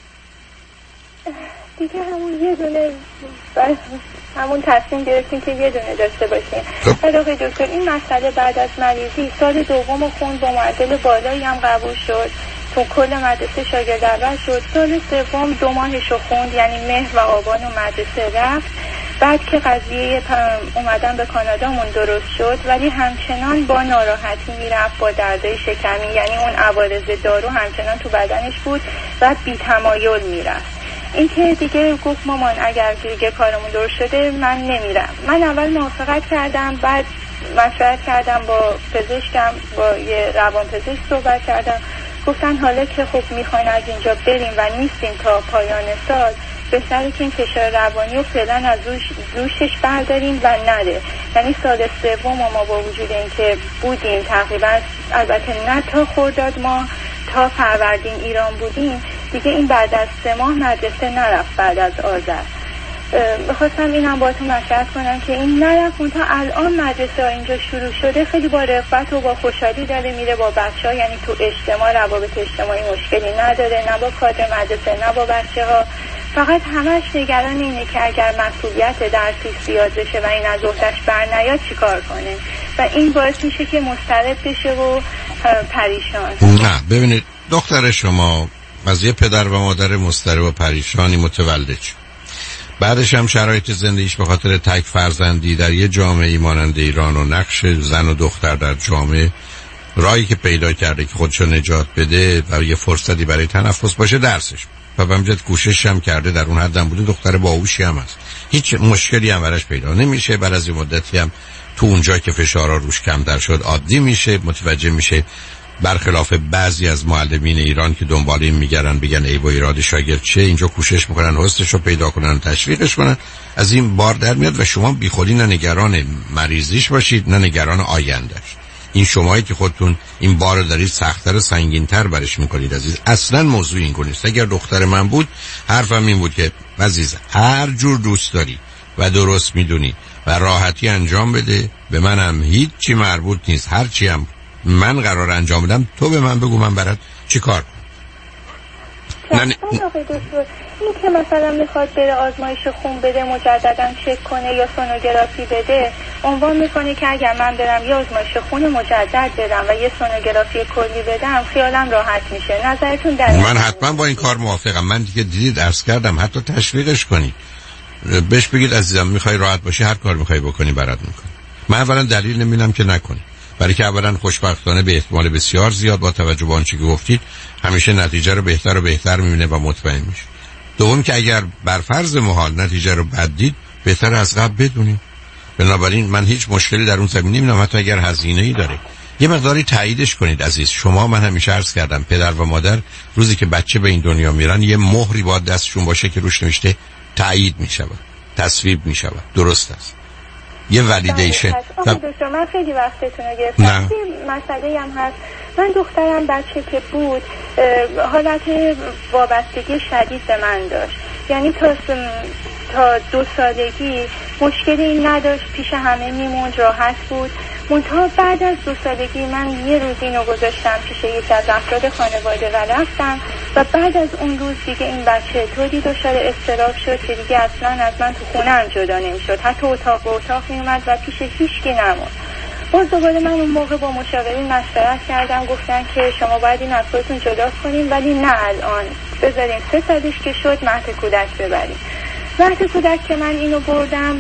A: دیگه همون یه دونه بس همون تصمیم گرفتیم که یه دونه داشته باشیم. بعد آقای دکتر این مسئله بعد از مریضی سال دوم خوند با معدل بالایی هم قبول شد، تو کل مدرسه شاگرد اول شد. سال سوم دو ماهشو خوند، یعنی مهر و آبان و مدرسه رفت. بعد که قضیه اومدن به کانادامون درست شد، ولی همچنان با ناراحتی میرفت، با دردای شکمی، یعنی اون عوارض دارو همچنان تو بدنش بود و بی تمایل میرفت. این که دیگه گفت مامان اگر دیگه کارمون درست شده من نمیرم. من اول موافقت کردم، بعد مشورت کردم با پزشکم، با یه روان پزشک صحبت کردم. گفتن حالا که خب میخواین از اینجا بریم و نیستیم تا پایان سال، بهتره که این فشار روانی رو فعلا از روش روشش برداریم و نره. یعنی سال سوم ما با وجود اینکه بودیم تقریبا، البته نه تا خرداد ما تا فروردین ایران بودیم، دیگه این بعد از سه ماه مدرسه نرفت. بعد از آذر بخواستم اینم با تو مشورت کنم که این نرفت، اون تا الان مدرسه ها اینجا شروع شده خیلی با رغبت و با خوشحالی داره میره با بچه ها، یعنی تو اجتماع روابط اجتماعی مشکلی نداره، نه با کادر مدرسه نه با بچه ها. فقط همش نگران اینه که اگر مسئولیت درسی زیاد بشه و این از عهده‌اش بر نیاد چیکار کنه، و این باعث میشه که مضطرب بشه و پریشان.
D: نه ببینید دختر شما از یه پدر و مادر مضطرب و پریشانی متولد شد، بعدش هم شرایط زندگیش به خاطر تک فرزندی در یه جامعه مانند ایران و نقش زن و دختر در جامعه، راهی که پیدا کرده که خودشو نجات بده و یه فرصتی برای تنفس باشه درسش، و به همجد کوشش هم کرده، در اون حد هم بوده، دختر باهوشی هم هست، هیچ مشکلی هم براش پیدا نمیشه. بعد از یه مدتی هم تو اونجا که فشارها روش کمتر شد عادی میشه، متوجه میشه برخلاف بعضی از معلمین ایران که دنبال این میگردن بگن ای با ایراد شاگرد چه، اینجا کوشش میکنن حسنش رو پیدا کنن، تشویقش کنن، از این بار در میاد و شما بیخودی نه نگران مریضیش باشید نه نگران آیندهش. این شمایی که خودتون این بار رو دارید سخت‌تر و سنگین‌تر برش میکنید عزیز. اصلا موضوع این گونه نیست. اگر دختر من بود حرفم این بود که عزیز هر جور دوست داری و درست میدونی و راحتی انجام بده، به منم هیچ چی مربوط نیست، هر چی هم من قرار انجام بدم تو به من بگو من برات چی کار کنم.
A: نه این که مثلا میخواد بره آزمایش خون بده مجددا چک کنه یا سونوگرافی بده، عنوان میکنه که اگر من برم یه آزمایش خون مجدد بدم و یه سونوگرافی کلی بدم خیالم راحت میشه. نظرتون در
D: من حتما با این کار موافقم. من دیگه دیدید عرض کردم حتی تشویقش کنی، بهش بگید عزیزم میخوای راحت باشی هر کار میخوای بکنی برات میکنی. من اولا دلیل نمیبینم که نکنی، برای که اولا خوشبختانه به احتمال بسیار زیاد با توجه به آنچه که گفتید همیشه نتیجه رو بهتر و بهتر میبینه و مطمئن میشه. دوم که اگر بر فرض محال نتیجه رو بد دید بهتر از قبل بدونید بنابراین من هیچ مشکلی در اون زمینه نمی‌بینم، حتی اگر هزینه‌ای داره. یه مقداری تاییدش کنید عزیز. شما، من همیشه عرض کردم پدر و مادر روزی که بچه به این دنیا میرن یه مهری باید دستشون باشه که روش نوشته تایید میشه، تصویب میشه. درست است. یه ولیدیشن.
A: آقای دکتر من خیلی وقتتون رو گرفتم. یه مسئله هم هست. من دخترم بچه که بود حالت وابستگی شدید به من داشت. یعنی تا تا دو سالگی مشکلی این نداشت، پیش همه میموند، راحت بود. منتها بعد از دو سالگی من یه روز اینو گذاشتم پیش یکی از افراد خانواده و رفتم و بعد از اون روز دیگه این بچه طوری دچار اضطراب شد که دیگه اصلا از من تو خونه‌ام جدا نمی‌شد، حتی اتاق به اتاق میومد و پیش هیچکی نموند. باز دوباره من اون موقع با مشاورین مشورت کردم، گفتن که شما باید این از خودتون جدا کنین، ولی نه الان، بذارین سه سالش که شد مهد کودک ببرین. مهد کودک که من اینو بردم،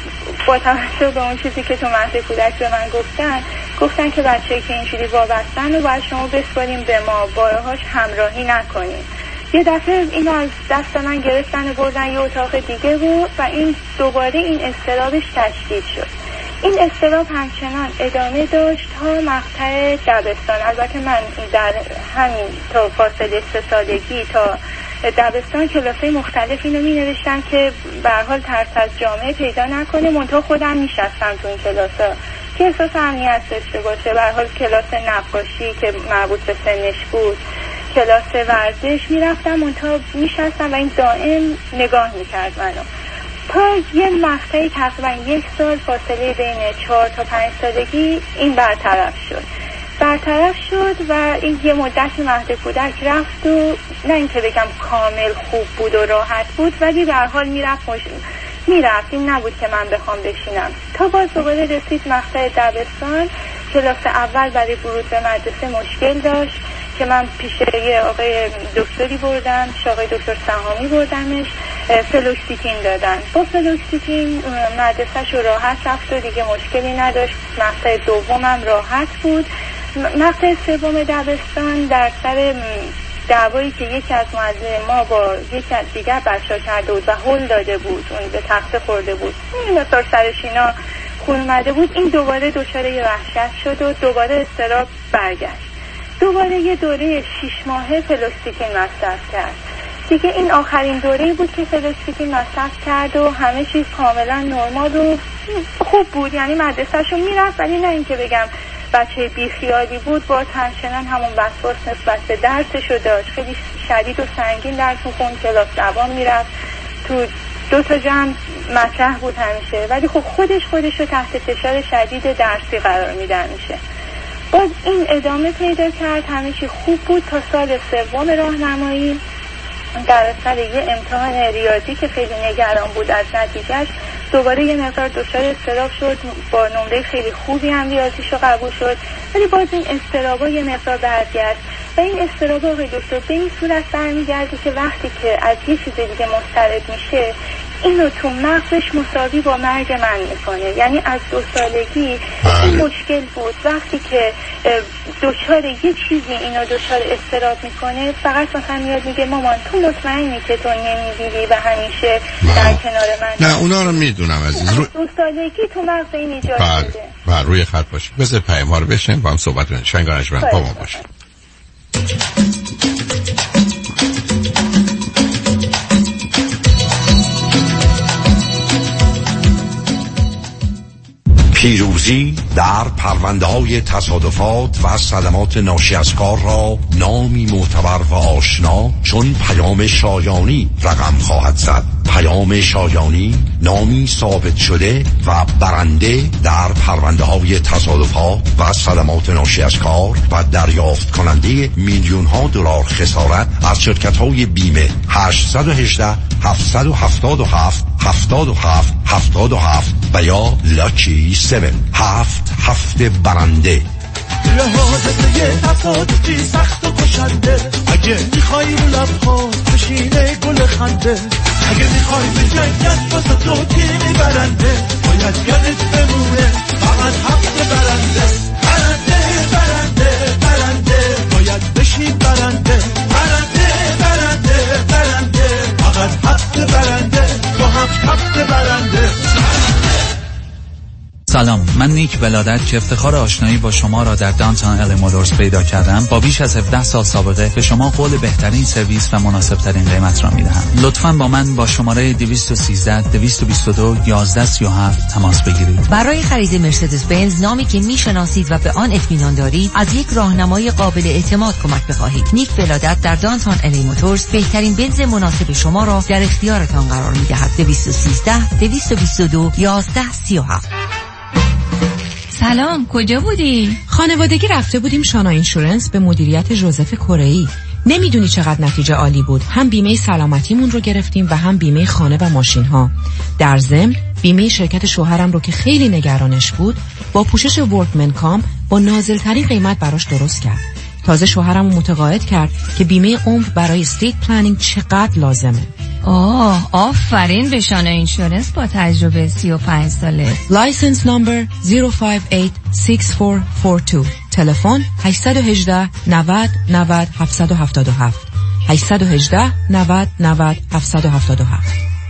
A: با توجه به اون چیزی که تو مهد کودک به من گفتن گفتن که بچه‌ای که اینجوری وابستن رو باید شما بسپاریم به ما، باهاش همراهی نکنیم. یه دفعه اینو از دست من گرفتن و بردن یه اتاق دیگه بود و این دوباره این اضطرابش تشدید شد. این اضطراب همچنان ادامه داشت تا مقطع دبستان. البته من در همین تا فاصله سه سالگی تا دبستان کلاسای مختلف اینو می نوشتم که به هر حال ترس از جامعه پیدا نکنه، منتها خودم می شستم تو این کلاسا که احساس امنیت داشته باشه. به هر حال کلاس نقاشی که مربوط به سنش بود، کلاس ورزش می رفتم، منتها می شستم و این دائم نگاه می کرد منو. تا یه مقطعی تقریبا یک سال فاصله بین چهار تا پنج سالگی این برطرف شد. برطرف شد و این یه مدتی مهد کودک رفت و نه اینکه بگم کامل خوب بود و راحت بود، ولی به هر حال میرفت مش... میرفت این نبود که من بخوام بشینم. تا باز دوباره رسید مقطع دبستان، کلاس اول برای ورود به مدرسه مشکل داشت که من پیش یه آقای دکتری بردم، آقای دکتر سهامی بردمش، فلوکسیتین دادن. با فلوکسیتین مدرسه‌ش رو راحت رفت و دیگه مشکلی نداشت. مقطع دومم راحت بود. مقطع سوم دبستان در سر دعوایی که یکی از معلم ما با یکی از دیگر بچه‌ها کرده بود و هول داده بود، اون به تخته خورده بود، این مثلا سرش اینا خون اومده بود، این دوباره دچار یه وحشت شد و دوباره اضطراب برگشت. دوباره یه دوره شش ماهه فلوکسیتین مصرف کرد. دیگه این آخرین دوره‌ای بود که فلوکسیتین مصرف کرد و همه چیز کاملا نرمال و خوب بود. یعنی مدرسه‌شو میرفت، ولی نه اینکه بگم بچه بیخیالی بود، با همچنان همون وسواس نسبت به درسشو داشت. خیلی شدید و سنگین درس می‌خوند، کلاس دوام میرفت، تو دو تا جمع مطرح بود همیشه، ولی خب خودش خودش رو تحت فشار شدید درسی قرار میدن میشه. باز این ادامه پیدا کرد، همه چی خوب بود تا سال سوم راهنمایی. در اثر یه امتحان ریاضی که خیلی نگران بود از نتیجهش، دوباره یه مقدار دچار اضطراب شد. با نمره خیلی خوبی هم ریاضیشو قبول شد، ولی باز این اضطرابا یه مقدار برگشت و این اضطرابا آقای دکتر به این صورت برمیگرده که وقتی که از یه چیز دیگه مضطرب میشه، اینو تو مغزش مساوی با مرگ من میکنه. یعنی از دو سالگی این مشکل بود، وقتی که دچار یه چیزی اینو دچار اضطراب میکنه، فقط مثلا میاد میگه مامان تو مطمئنی که تو نمیگیری و همیشه در کنار من؟
D: نه اونا رو میدونم عزیز. رو...
A: دو سالگی تو مغز این ایجاد شده.
D: بله روی خط باشید، بذار پیام ها رو بشنیم با هم صحبت کنیم. شنگانش من با ما باشید.
I: پیروزی در پرونده‌های تصادفات و صدمات ناشی از کار را نامی معتبر و آشنا چون پیام شایانی رقم خواهد زد. پیام شایانی نامی ثابت شده و برنده در پرونده‌های تصادفات و صدمات ناشی از کار و دریافت کننده میلیون ها دلار خسارت از شرکت‌های بیمه. هشت یک هشت هفت هفت هفت هفتاد و هفت هفتاد و هفت و یا لاکی سیون. هفت هفته برنده.
C: حادثه تصادفی سخت و کشنده، اگه میخوای رو لبها بشینه گل خنده، اگه میخوای به جنگت واسه تو تیمی برنده، باید یادت بمونه فقط هفته برنده. برنده برنده برنده باید بشین برنده. برنده برنده برنده فقط هفته برنده، با هفت هفته برنده.
F: سلام، من نیک ولادت که افتخار آشنایی با شما را در دانتون ال موتورز پیدا کردم، با بیش از هفده سال سابقه به شما قول بهترین سرویس و مناسب ترین قیمت را میدهم. لطفاً با من با شماره دویست و سیزده دویست و بیست و دو یازده سی و هفت تماس بگیرید.
V: برای خرید مرسدس بنز، نامی که میشناسید و به آن اطمینان دارید، از یک راهنمای قابل اعتماد کمک بخواهید. نیک ولادت در دانتون ال موتورز بهترین بنز مناسب شما را در اختیارتان قرار میدهد. دویست و سیزده دویست و بیست و دو یازده سی و هفت.
K: سلام، کجا بودی؟
G: خانوادگی رفته بودیم شانا اینشورنس به مدیریت ژوزف کره‌ای. نمیدونی چقدر نتیجه عالی بود. هم بیمه سلامتیمون رو گرفتیم و هم بیمه خانه و ماشین ها. در ضمن بیمه شرکت شوهرم رو که خیلی نگرانش بود با پوشش ورکمن کام با نازلترین قیمت براش درست کرد. تازه شوهرم رو متقاعد کرد که بیمه عمر برای استیت پلنینگ چقدر لازمه.
K: آه، آفرین به شانا اینشورنس با تجربه سی و پنج ساله.
G: لایسنس نمبر صفر پنج هشت شش چهار چهار دو. تلفن هشت یک هشت نود نود هفت هفت هفت هشت یک هشت نود نود هفت هفت هفت.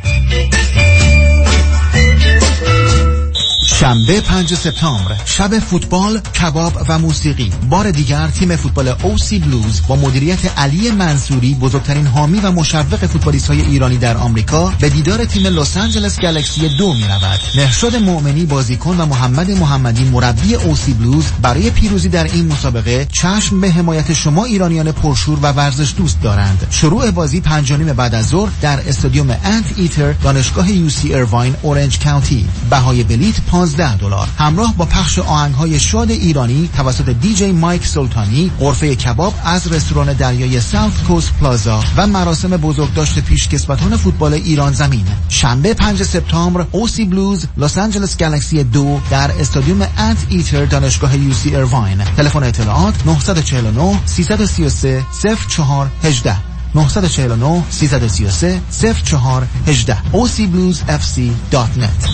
P: شنبه پنج سپتامبر، شب فوتبال، کباب و موسیقی. بار دیگر تیم فوتبال اوسی بلوز با مدیریت علی منصوری، بزرگترین حامی و مشوق فوتبالیست‌های ایرانی در آمریکا، به دیدار تیم لس آنجلس گالاکسی دو می‌رود. مهرشاد مؤمنی بازیکن و محمد محمدی مربی اوسی بلوز برای پیروزی در این مسابقه چشم به حمایت شما ایرانیان پرشور و ورزش دوست دارند. شروع بازی پنج و نیم بعد از ظهر در استادیوم انت ایتر، دانشگاه یو سی ایرواین، اورنج کانتی. بهای بلیت پانزده دلار. همراه با پخش آهنگ‌های شاد ایرانی توسط دیجی مایک سلطانی، غرفه کباب از رستوران دریای ساوت کوست پلازا و مراسم بزرگداشت پیشکسوتان فوتبال ایران زمین. شنبه پنج سپتامبر، اوسی بلوز لس آنجلس گالاکسی دو در استادیوم انت ایتر، دانشگاه یو سی ایرواین. تلفن اطلاعات نه چهار نه سه سه سه صفر چهار یک هشت نه چهار نه سه سه سه صفر چهار یک هشت او سی بلوز اف سی دات نت.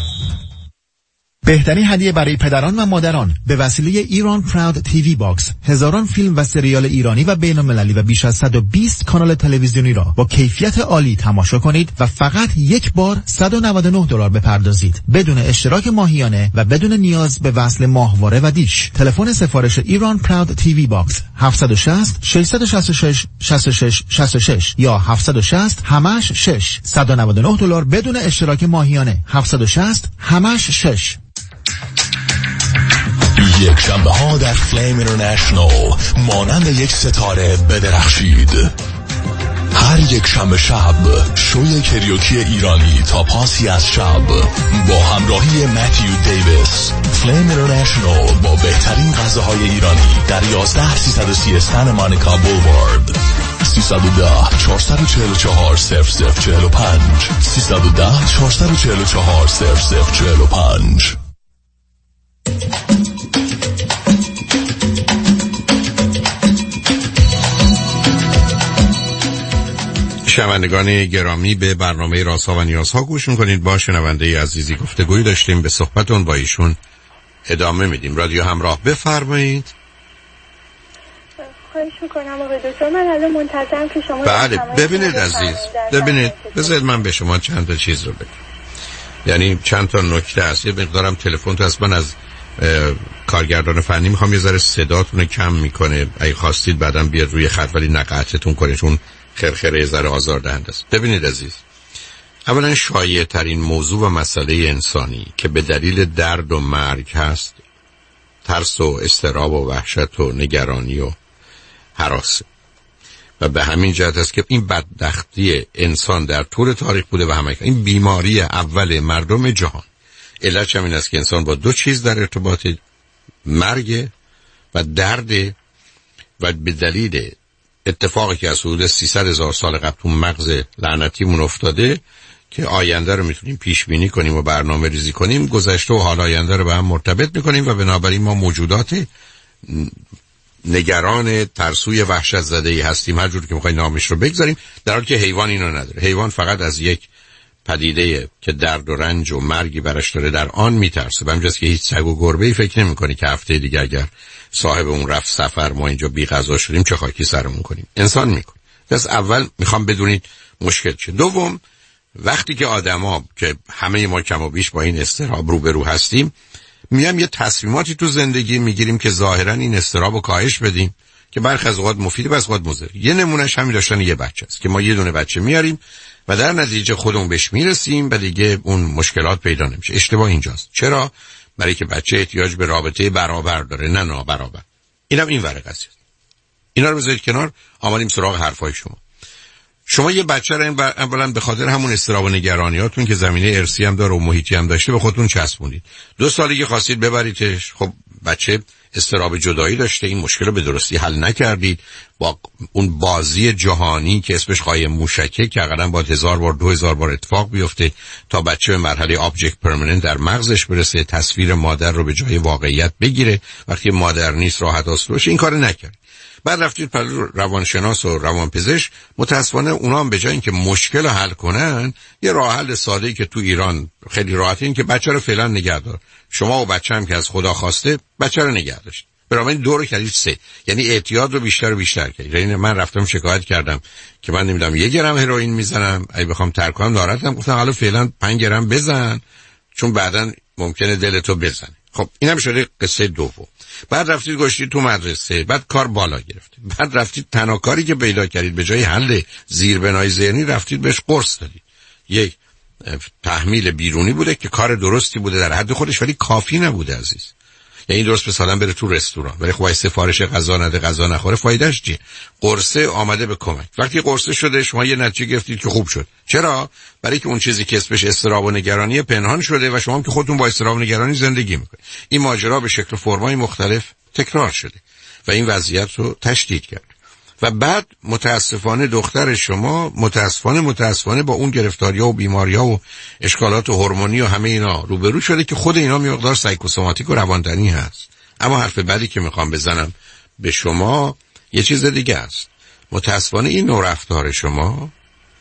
P: بهترین هدیه برای پدران و مادران به وسیله ایران پراود تیوی باکس، هزاران فیلم و سریال ایرانی و بین المللی و بیش از صد و بیست کانال تلویزیونی را با کیفیت عالی تماشا کنید و فقط یک بار صد و نود و نه دلار بپردازید، بدون اشتراک ماهیانه و بدون نیاز به وصل ماهواره و دیش. تلفن سفارش ایران پراود تیوی باکس هفت شش صفر شش شش شش شش شش شش یا هفت شش صفر همش شش. صد و نود و نه دلار بدون اشتراک ماهیانه. هفت شش صفر همش شش.
M: یک شنبه ها در فلیم اینترنشنال مانند یک ستاره بدرخشید. هر یک شنبه شب شوی کریوکی ایرانی تا پاسی از شب با همراهی متیو دیویس. فلیم اینترنشنال با بهترین غذاهای ایرانی در یازده سیصد و سی استن مانیکا بولوارد. سیصد و ده چهارصد و چهل و چهار صفر صفر چهل و پنج سیصد و ده چهارصد و چهل و چهار صفر صفر چهل و پنج.
D: شنوندگان گرامی، به برنامه رازها و نیازها گوش میکنید. با شنونده عزیزی گفتگوی داشتیم، به صحبتون با ایشون ادامه میدیم. رادیو همراه، بفرمایید.
A: خواهش میکنم آقای دکتر، من الان منتظرم که شما
D: بله ببینید عزیز، ببینید بذارید من به شما چند تا چیز رو بگم، یعنی چند تا نکته هست. یه مقدارم تلفن تو از من از کارگردان فنی میخوام یه ذره صداتون کم میکنه، اگه خواستید بعدم بیاد روی خط، ولی نقطتون کنه چون خرخره ضرر آزاردهنده است. ببینید عزیز، اولا شایع ترین موضوع و مسئله انسانی که به دلیل درد و مرگ هست، ترس و اضطراب و وحشت و نگرانی و هراس، و به همین جهت است که این بدبختی انسان در طول تاریخ بوده و همه این بیماری اول مردم جهان. علتش هم این است که انسان با دو چیز در ارتباط، مرگ و درد، و به دلیل اتفاقی که از حدود سیصد هزار سال قبل تو مغز لعنتیمون افتاده که آینده رو میتونیم پیش بینی کنیم و برنامه ریزی کنیم، گذشته و حال آینده رو به هم مرتبط میکنیم و بنابراین ما موجودات نگران، ترسوی، وحشت زده‌ای هستیم، هر جور که میخوایم نامش رو بگذاریم، در حالی که حیوان اینو نداره. حیوان فقط از یک پدیده که درد و رنج و مرگی برش داره در آن میترسه. به همجاست که هیچ سگ و گربه‌ای فکر نمی‌کنی که هفته دیگه اگر صاحب اون رفت سفر ما اینجا بی غذا شدیم چه خاکی سرمون کنیم. انسان میکنه. پس اول میخوام بدونید مشکل چه. دوم، وقتی که آدما که همه ما کم و بیش با این اضطراب روبرو هستیم، میام یه تصمیماتی تو زندگی میگیریم که ظاهرا این اضطراب رو کاهش بدیم که برخی از اوقات مفیده، برخی از اوقات مضر. یه نمونهش همین داشتن یه بچه است که ما یه دونه بچه میاریم و در نتیجه خودمون بهش میرسیم و دیگه اون مشکلات پیدا نمیشه. اشتباه اینجاست. چرا؟ برای که بچه احتیاج به رابطه برابر داره، نه نابرابر. اینم این ور قضیه. اینا رو بذارید کنار، آمدیم سراغ حرفای شما. شما یه بچه رو اولا به خاطر همون اضطراب و نگرانیاتون که زمینه ارثی هم داره و محیطی هم داشته به خودتون چسبونید. دو سالگی خواستید ببریدش، خب بچه اضطراب جدایی داشته، این مشکل رو به درستی حل نکردید. با اون بازی جهانی که اسمش قایم موشکه که حداقل با هزار بار دو هزار بار اتفاق بیفته تا بچه به مرحله آبجکت پرمننت در مغزش برسه، تصویر مادر رو به جای واقعیت بگیره، وقتی مادر نیست راحت آسوده، این کارو نکرد. بعد رفتید پر روانشناس و روانپزشک، متاسفانه اونا هم به جای اینکه مشکل رو حل کنن، یه راه حل ساده‌ای که تو ایران خیلی راحته این که بچه رو فعلا نگه دار. شما و بچه هم که از خدا خواسته بچه رو نگه داشت. برای دو رو کردید سه، یعنی اعتیاد رو بیشتر و بیشتر کردید. یعنی من رفتم شکایت کردم که من نمیدونم یک گرم هروئین میزنم، اگه بخوام ترک کنم ناراحتم، گفتم حالا فعلا پنج گرم بزن چون بعداً ممکنه دلتو بزنه. خب اینم شده قصه دوم. بعد رفتید گشتید تو مدرسه، بعد کار بالا گرفتید، بعد رفتید تنها کاری که پیدا کردید به جای حل زیربنای ذهنی رفتید بهش قرص دادید. یک تحمیل بیرونی بوده که کار درستی بوده در حد خودش ولی کافی نبوده عزیز. یعنی درست مثلا بره تو رستوران ولی خب سفارش غذا نده، غذا نخوره، فایدهش چیه؟ قرصه آمده به کمک. وقتی قرصه شده شما یه نتیجه گرفتید که خوب شد. چرا؟ برای که اون چیزی که اسمش اضطراب و نگرانی پنهان شده و شما هم که خودتون با اضطراب و نگرانی زندگی میکنید. این ماجرا به شکل فرمای مختلف تکرار شده و این وضعیت رو تشدید کرد. و بعد متاسفانه دختر شما متاسفانه متاسفانه با اون گرفتاری‌ها و بیماری‌ها و اشکالات هورمونی و همه اینا روبرو شده که خود اینا مقدار سایکوسوماتیک و رواندنی هست. اما حرف بعدی که میخوام بزنم به شما یه چیز دیگه است. متاسفانه این نوع رفتار شما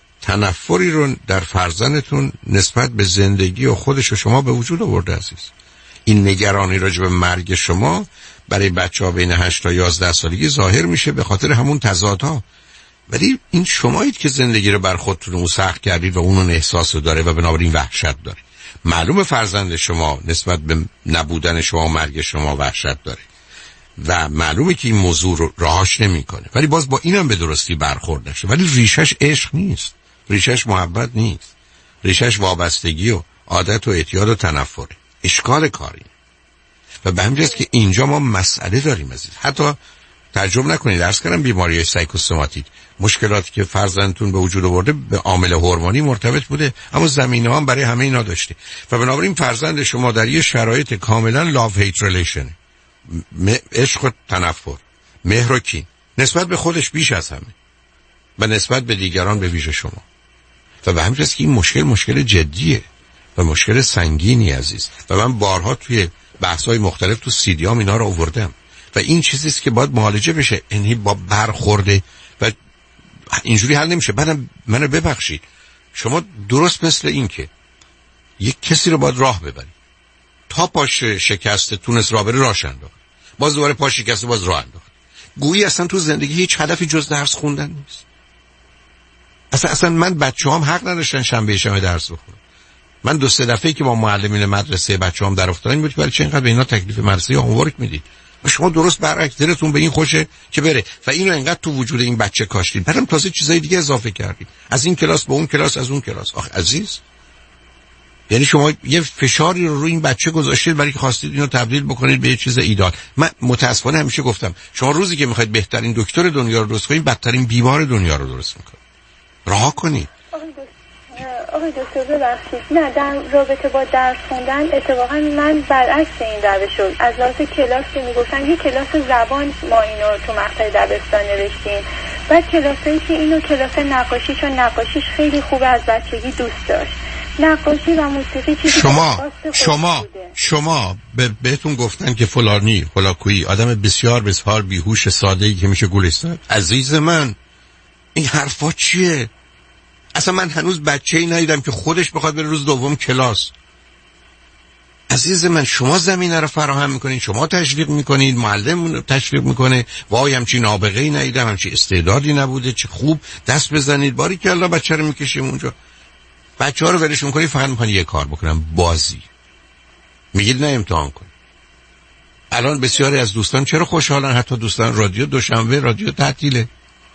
D: تنفری رو در فرزندتون نسبت به زندگی و خودش و شما به وجود آورده عزیز. این نگرانی راجع به مرگ شما برای بچه‌ها بین هشت تا یازده سالگی ظاهر میشه به خاطر همون تضادها. ولی این شمایید که زندگی رو بر خودتون اون سخت کردید و اون احساس رو داره و بنابراین وحشت داره. معلومه فرزند شما نسبت به نبودن شما و مرگ شما وحشت داره و معلومه که این موضوع رو راهاش نمیکنه، ولی باز با اینم به درستی برخورد نشه. ولی ریشش عشق نیست، ریشش محبت نیست، ریشش وابستگی و عادت و اعتیاد و تنفره. اشکال کاری و به همین جاست که اینجا ما مسئله داریم عزیز. حتی تعجب نکنید عرض کردم بیماری سایکوسوماتیک، مشکلاتی که فرزندتون به وجود آورده به عامل هورمونی مرتبط بوده، اما زمینه هم برای همه اینا داشته و بنابراین فرزند شما در یه شرایط کاملا لاو هیت ریلیشن، عشق و تنفر، مهر و کین نسبت به خودش بیش از همه و نسبت به دیگران به ویژه شما. و به همین جاست که این مشکل مشکل جدیه و مشکل سنگینی عزیز و من بارها توی بحث‌های مختلف تو سیدیام اینا رو آوردم و این چیزیست که باید معالجه بشه. یعنی با برخورده و اینجوری حل نمیشه. بعدم منو ببخشید، شما درست مثل این که یک کسی رو باید راه ببرید تا پاش شکسته تونست راه بره راهش انداخت، باز دوباره پاش شکسته باز راه انداخت. گویی اصلا تو زندگی هیچ هدفی جز درس خوندن نیست. اصلا اصلا من بچه‌هام حق نداشتن شنبه شنبه درس بخونن. من دو سه دفعه‌ای که با معلمین مدرسه بچه‌هام در افتادن بود ولی چه اینقدر به اینا تکلیف مدرسه یا هومورک میدید و شما درست برعکس دلتون به این خوشه که بره و اینو اینقدر تو وجود این بچه کاشتید، بعدم تازه چیزای دیگه اضافه کردید، از این کلاس به اون کلاس، از اون کلاس. آخ عزیز، یعنی شما یه فشاری رو روی این بچه گذاشتید برای که خواستید اینو تبدیل بکنید به یه چیز ایدال. من متاسفانه همیشه گفتم شما روزی که میخواید بهترین دکتر دنیا رو درست کنید بدترین بیمار دنیا رو درست میکنید. رها کنید.
A: آقای دکتر ببخشید، نه در رابطه با درس خوندن اتفاقا من برعکس این روش شد. از لحاظ کلاس که میگفتن یه کلاس زبان ما اینو تو مقطع دبستان نوشتیم، بعد کلاسایی که اینو کلاس نقاشی، چون نقاشیش خیلی خوب از بچگی دوست داشت، نقاشی و موسیقی چیزی
D: شما شما شما به بهتون گفتن که فلانی هولاکویی آدم بسیار بسیار بیهوش ساده‌ای که میشه گلستان. عزیز من این حرفا چیه؟ اصلا من هنوز بچه‌ای ندیدم که خودش بخواد بره روز دوم کلاس. عزیز من شما زمینه رو فراهم میکنید، شما تشویق میکنید، معلم تشویق میکنه، وای همچین نابغه‌ای ندیدم، همچین استعدادی نبوده، چه خوب دست بزنید، باری که الله بچه رو میکشیم اونجا. بچه‌ها رو ولش می‌کنی، فقط می‌خوان یه کار بکنن، بازی. میگید نه امتحان کن. الان بسیاری از دوستان چرا خوشحالن؟ حتی دوستان رادیو دوشنبه رادیو تعطیله،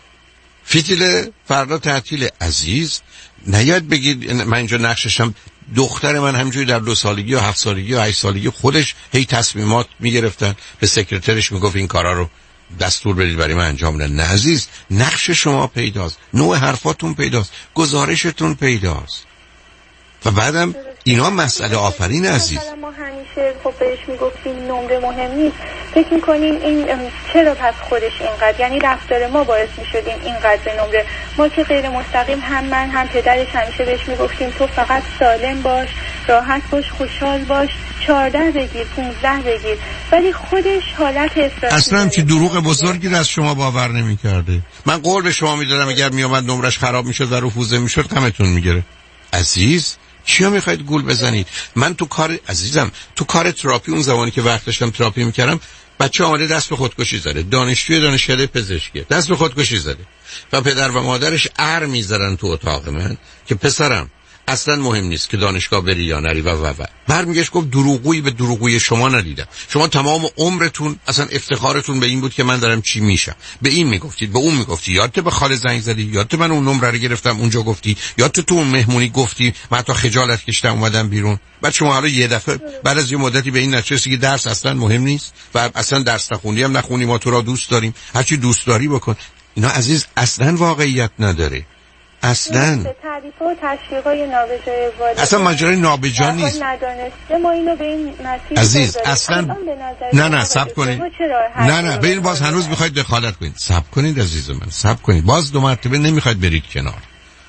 D: فیتیل فردا تعطیله. عزیز نیاد بگید من اینجا نقششم. دختر من همینجوری در دو سالگی یا هفت سالگی یا هشت سالگی خودش هی تصمیمات میگرفتن، به سکرترش میگفت این کارا رو دستور بدید برای من انجام بدن. نه عزیز، نقش شما پیداست، نوع حرفاتون پیداست، گزارشتون پیداست و بعدم اینا مسئله آفرین. عزیز
A: ما همیشه خب بهش میگفتیم نمره مهم نیست، فکر میکنیم این چرا پس خودش اینقدر، یعنی رفتار ما باعث میشدیم اینقدر نمره. ما که غیر مستقیم هم من هم پدرش همیشه بهش میگفتیم تو فقط سالم باش، راحت باش، خوشحال باش، چهارده بگیر، پونزده بگیر، ولی خودش حالت استرس
D: اصلا که دروغ بزرگی رو از شما باور نمیکرده. من قول به شما میدادم اگر میومد نمرش خراب میشد و رفوزه میشد غمتون میگیره. عزیز چیا میخواید گول بزنید؟ من تو کار عزیزم تو کار تراپی اون زمانی که وقت داشتم تراپی میکردم، بچه آمده دست به خودکشی زده، دانشجوی دانشکده پزشکی دست به خودکشی زده و پدر و مادرش ار میذارن تو اتاق من که پسرم اصلا مهم نیست که دانشگاه بری یا نری و و و برمیگشت گفت دروغویی به دروغویی شما ندیدم. شما تمام عمرتون اصلا افتخارتون به این بود که من دارم چی میشم. به این میگفتید، به اون میگفتی، یادت به خاله زنگ زدی، یادت من اون نمره رو گرفتم اونجا گفتی، یادت تو اون مهمونی گفتی، من حتی خجالت کشیدم اومدم بیرون. بعد شما حالا یه دفعه بعد از یه مدتی به این نتیجه رسیدی که درس اصلا مهم نیست و اصلا درس نخوندی هم نخونی، ما تو را دوست داریم، هر چی دوست داری بکن. اینا عزیز اصلا واقعیت نداره. اصلا
A: تعریف و تشویقای نابجای والدین
D: اصلا ماجرای نابجا نیست.
A: ندانسته ما اینو به این مسیر
D: عزیز اصلا نه نه صبر کنید، نه نه ببین باز هنوز میخواید دخالت کنید. صبر کنید عزیز من، صبر کنید. باز دو مرتبه نمیخواید برید کنار.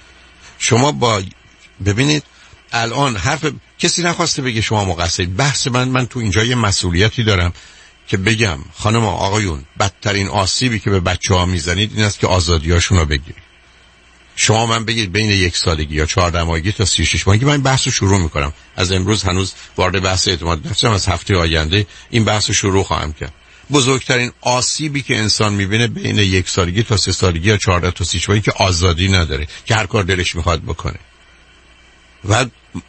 D: شما با ببینید الان حرف کسی نخواسته بگه شما مقصرید. بحث من من تو اینجا یه مسئولیتی دارم که بگم خانم آقایون بدترین آسیبی که به بچه‌ها میزنید این است که آزادیاشون رو بگیرید. شما من بگید بین یک سالگی یا چهارده ماهگی تا سی و شش ماهگی من بحث رو شروع میکنم. از امروز هنوز وارد بحث اعتماد نفسم، از هفته آینده این بحث رو شروع خواهم کرد. بزرگترین آسیبی که انسان میبینه بین یک سالگی تا سه سالگی یا چهارده تا سی و شش ماهگی که آزادی نداره، که هر کار دلش میخواد بکنه. و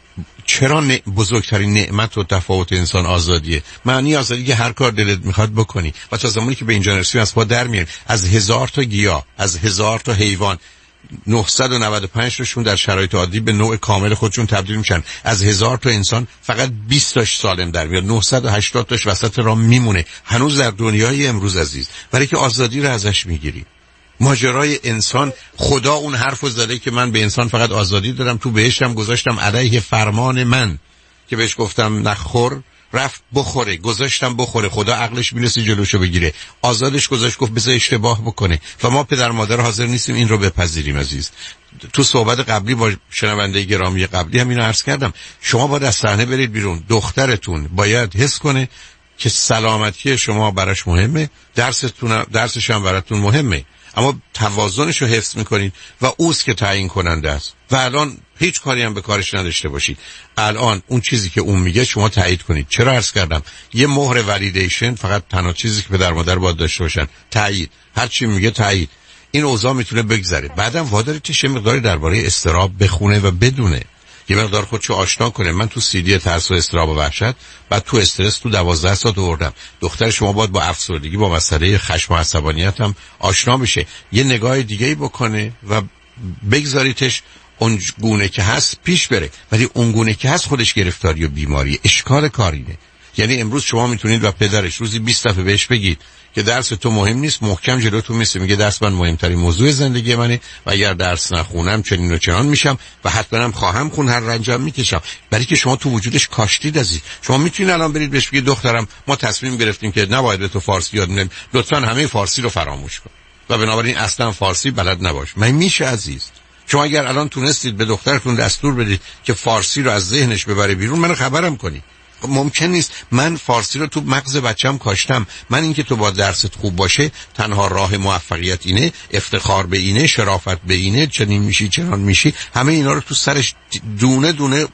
D: چرا ن... بزرگترین نعمت و تفاوت انسان آزادیه. معنی آزادی که هر کار دلت میخواد بکنی و تا زمانی که به اینجا نرسی از پا در میاری. از هزار تا گیاه، از هزار تا حیوان نهصد و نود و پنج تاشون در شرایط عادی به نوع کامل خودشون تبدیل میشن. از هزار تا انسان فقط بیست تاش سالم در میاد، نهصد و هشتاد تاش وسط راه میمونه هنوز در دنیای امروز عزیز، برای که آزادی رو ازش میگیری. ماجرای انسان، خدا اون حرفو زده که من به انسان فقط آزادی دادم، تو بهشتم گذاشتم علیه فرمان من که بهش گفتم نخور، رفت بخوره، گذاشتم بخوره، خدا عقلش میرسه جلوشو بگیره، آزادش گذاشت گفت بذار اشتباه بکنه و ما پدر مادر حاضر نیستیم این رو بپذیریم. عزیز تو صحبت قبلی با شنونده گرامی قبلی هم اینو عرض کردم، شما باید از صحنه برید بیرون. دخترتون باید حس کنه که سلامتی شما براش مهمه، درستون درسش هم براتون مهمه، اما توازنش رو حفظ میکنید و اوست که تعیین کننده است. و الان هیچ کاری هم به کارش نداشته باشید. الان اون چیزی که اون میگه شما تایید کنید. چرا عرض کردم یه مهر ولیدیشن فقط تنها چیزی که پدر مادر باید داشته باشن تایید. هر چی میگه تایید. این اوضاع میتونه بگذره. بعدم وادارتش یه مقداری درباره استراب بخونه و بدونه، یه مقدار خودشو آشنا کنه. من تو سی دی ترس و استراب و وحشت، بعد تو استرس تو دوازده ساعت آوردم. دختر شما باید با افسردگی، با مسئله خشم و عصبانیت هم آشنا بشه، یه نگاه دیگه‌ای بکنه و بگذاریتش اون گونه که هست پیش بره. ولی اون گونه که هست خودش گرفتاری و بیماری. اشکال کارینه. یعنی امروز شما میتونید و پدرش روزی بیست دفعه بهش بگید که درس تو مهم نیست، محکم جلوتون میسه میگه درس من مهمترین موضوع زندگی منه و اگر درس نخونم چنین و چنان میشم و حتما هم خواهم خون، هر رنجم میکشم. برای که شما تو وجودش کاشتید عزیز. شما میتونید الان برید بهش بگید دخترم ما تصمیم گرفتیم که نباید به تو فارسی یاد بدیم، لطفا همه فارسی رو فراموش کن و بنابراین اصلا فارسی بلد نباش. من میشه عزیز. شما اگر الان تونستید به دخترتون دستور بدید که فارسی رو از ذهنش ببره بیرون، منو خبرم کنی. ممکن نیست. من فارسی رو تو مغز بچم کاشتم. من اینکه تو با درست خوب باشه تنها راه موفقیت اینه، افتخار به اینه، شرافت به اینه، چنین میشی چنان میشی، همه اینا رو تو سرش دونه دونه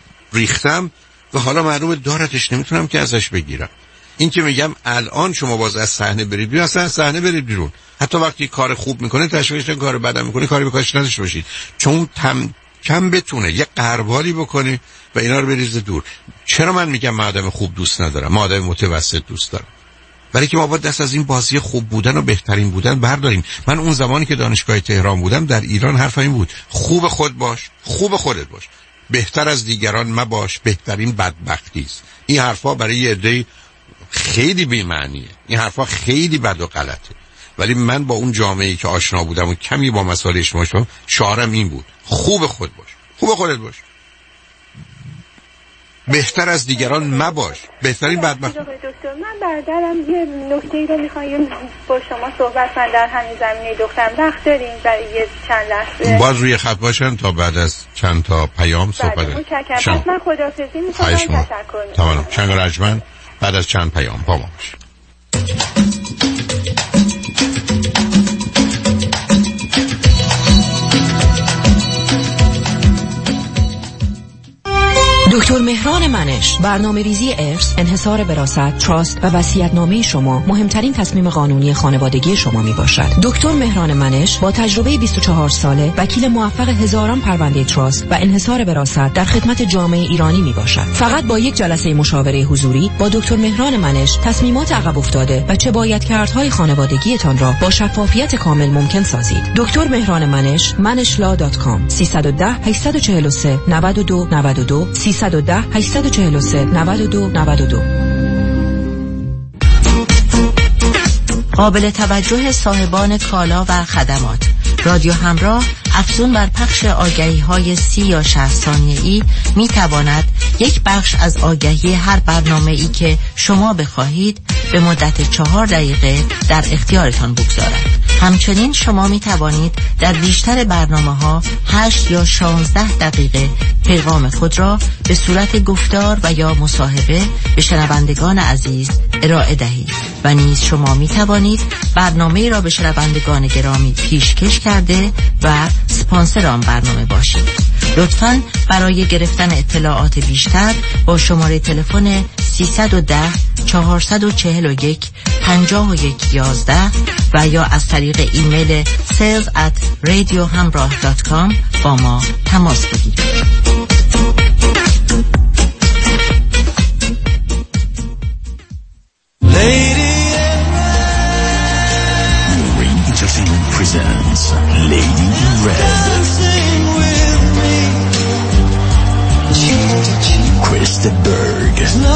D: ریختم و حالا معلومه دارتش، نمیتونم که ازش بگیرم. این که میگم الان شما باز از صحنه برید بیرون، اصلا از صحنه برید بیرون. حتی وقتی کار خوب میکنه تشویقش، کار بد میکنه کاری به کارش نداشته باشید، چون تم کم بتونه یه قربالی بکنه و اینا رو بریزه دور. چرا من میگم من آدم خوب دوست ندارم، من آدم متوسط دوست دارم؟ برای که ما باید دست از این بازی خوب بودن و بهترین بودن برداریم. من اون زمانی که دانشگاه تهران بودم در ایران حرف این بود: خوب خود باش، خوب خودت باش، بهتر از دیگران مباش، بهترین بدبختی است. این حرفا برای یه عده خیلی بی‌معنیه، این حرفا خیلی بد و غلطه. ولی من با اون جامعه‌ای که آشنا بودم و کمی با مسائل اجتماعی شدم، شعارم این بود: خوب خود باش، خوب خودت باش، بهتر از دیگران مباش، بهترین بدبخت.
A: دکتر من برادرم یه نکته‌ای رو می‌خوایم با شما صحبت کنم در همین زمینه. دخترم وقت داریم برای یه چند لحظه
D: باز روی خط باشن تا بعد از چند تا پیام صحبت کنیم.
A: متشکرم. پس من خداحافظی می‌کنم. تشکر می‌کنم.
D: تمام. شنگ رجمن بعد از چند پیام با ما باش.
G: دکتر مهران منش، برنامه ریزی ارث، انحصار وراثت، تراست و وصیت‌نامه شما مهمترین تصمیم قانونی خانوادگی شما می باشد. دکتر مهران منش با تجربه بیست و چهار ساله، وکیل موفق هزاران پرونده تراست و انحصار وراثت در خدمت جامعه ایرانی می باشد. فقط با یک جلسه مشاوره حضوری با دکتر مهران منش تصمیمات عقب افتاده و چه باید کردهای خانوادگیتان را با شفافیت کامل ممکن سازید. دکتر مهران منش، منشلا دات کام سیصد و ده هشتصد و چهل و سه نود و دو نود و دو سیصد و ده هشتصد و چهل و سه نود و دو نود و دو.
N: قابل توجه صاحبان کالا و خدمات. رادیو همراه افزون بر پخش آگهی های سی یا شصت ثانیه‌ای می تواند یک بخش از آگهی هر برنامه ای که شما بخواهید به مدت چهار دقیقه در اختیارتان بگذارد. همچنین شما می توانید در بیشتر برنامه ها هشت یا شانزده دقیقه پیغام خود را به صورت گفتار و یا مصاحبه به شنوندگان عزیز ارائه دهید و نیز شما می توانید برنامه را به شنوندگان گرامی پیشکش کرده و سپانسر آن برنامه باشید. لطفاً برای گرفتن اطلاعات بیشتر با شماره تلفن سیصد و ده چهارصد و چهل و یک پنجاه و یک یازده و یا از طریق ایمیل sales at radiohamrah dot com با ما تماس بگیرید.
I: Ring Entertainment presents Lady in Red. Krista Berg.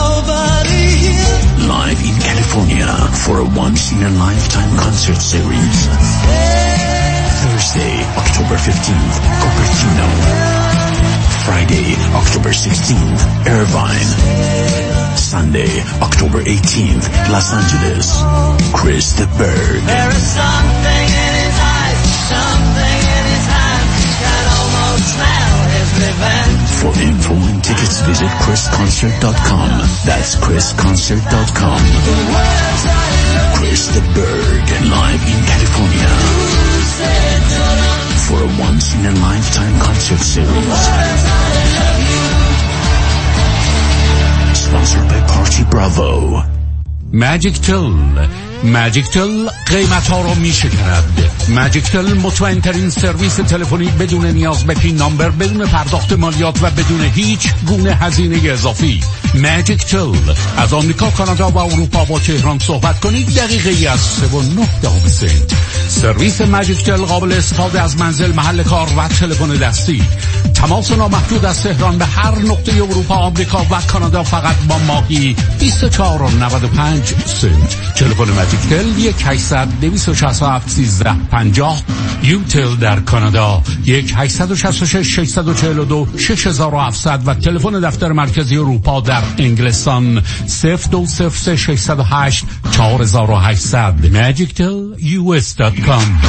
I: Live in California for a once-in-a-lifetime concert series. Thursday, October fifteenth, Cupertino. Friday, October sixteenth, Irvine. Sunday, October eighteenth, Los Angeles. Krista Berg.
C: There is something in his eyes, something in his hands. Can almost smell his revenge.
I: For info and tickets, visit chris concert dot com. That's chris concert dot com. Krista Berg, live in California. For a once-in-a-lifetime concert series. Sponsored by Party Bravo.
H: ماجیک تل ماجیک تل قیمت ها رو می شکند. ماجیک تل مطمئن ترین سرویس تلفنی بدون نیاز به پین نامبر، بدون پرداخت مالیات و بدون هیچ گونه هزینه اضافی. ماجیک تل از آمریکا، کانادا و اروپا با تهران صحبت کنید دقیقه از سه و نه دهم سنت. سرویس ماجیک تل قابل استفاده از منزل، محل کار و تلفن دستی. تماس نامحدود از تهران به هر نقطه اروپا، آمریکا و کانادا فقط با ماهی بیست و چهار و نود و پنج سنت. تلفن ماجیک تل یک هشتصد دویست و شصت و هفت سیزده پنجاه. یوتل در کانادا یک هشتصد و شصت و شش ششصد و چهل و دو شش هزار و هفتصد و تلفن دفتر مرکزی اروپا در انگلستان صفر دو صفر سه ششصد و هشت چهار هزار و هشتصد. ماجیک تل یو اس دات کام.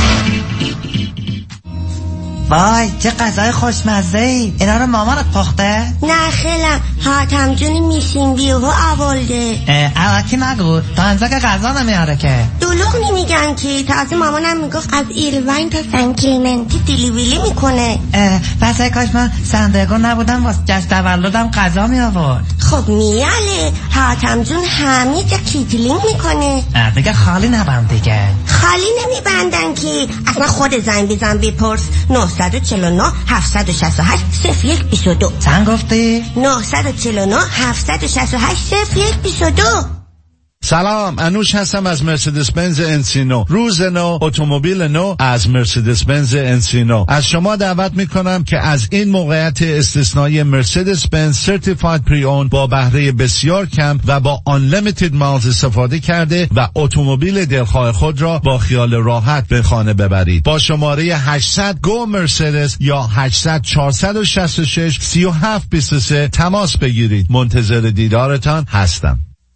E: وای چه غذای خوشمزه ای. اینا رو مامانت پخته؟
T: نه خیلم حاتم جون میشین بیهو آورده.
E: اواکی نگو تا انزا که غذا نمیاره که.
T: دلوغ نمیگن که تازه مامانم میگفت از ایروین تا سن کلیمنتی دیلیویلی میکنه.
E: پس کاش من سندگو نبودم واسه جشن تولدم غذا می آورد.
T: خب میاله حاتم جون همه جا کیتلینگ میکنه.
E: دیگه خالی نبند دیگه.
T: خالی نمیبندن که اصلا خود زنگ بزن بپرس. نه
J: نه چهار نه هفت شش هشت صفر یک دو دو.
E: چند گفتی؟
J: نه چهار نه هفت شش هشت صفر یک دو دو.
L: سلام، انوش هستم از مرسدس بنز انسینو. روز نو، اتومبیل نو از مرسدس بنز انسینو. از شما دعوت میکنم که از این موقعیت استثنایی مرسدس بنز سرتیفاید پری اون با بهره بسیار کم و با unlimited miles استفاده کرده و اتومبیل دلخواه خود را با خیال راحت به خانه ببرید. با شماره هشتصد گو مرسدس یا هشتصد چهارصد و شصت و شش سی و هفت بیست و سه تماس بگیرید. منتظر دیدارتان هستم.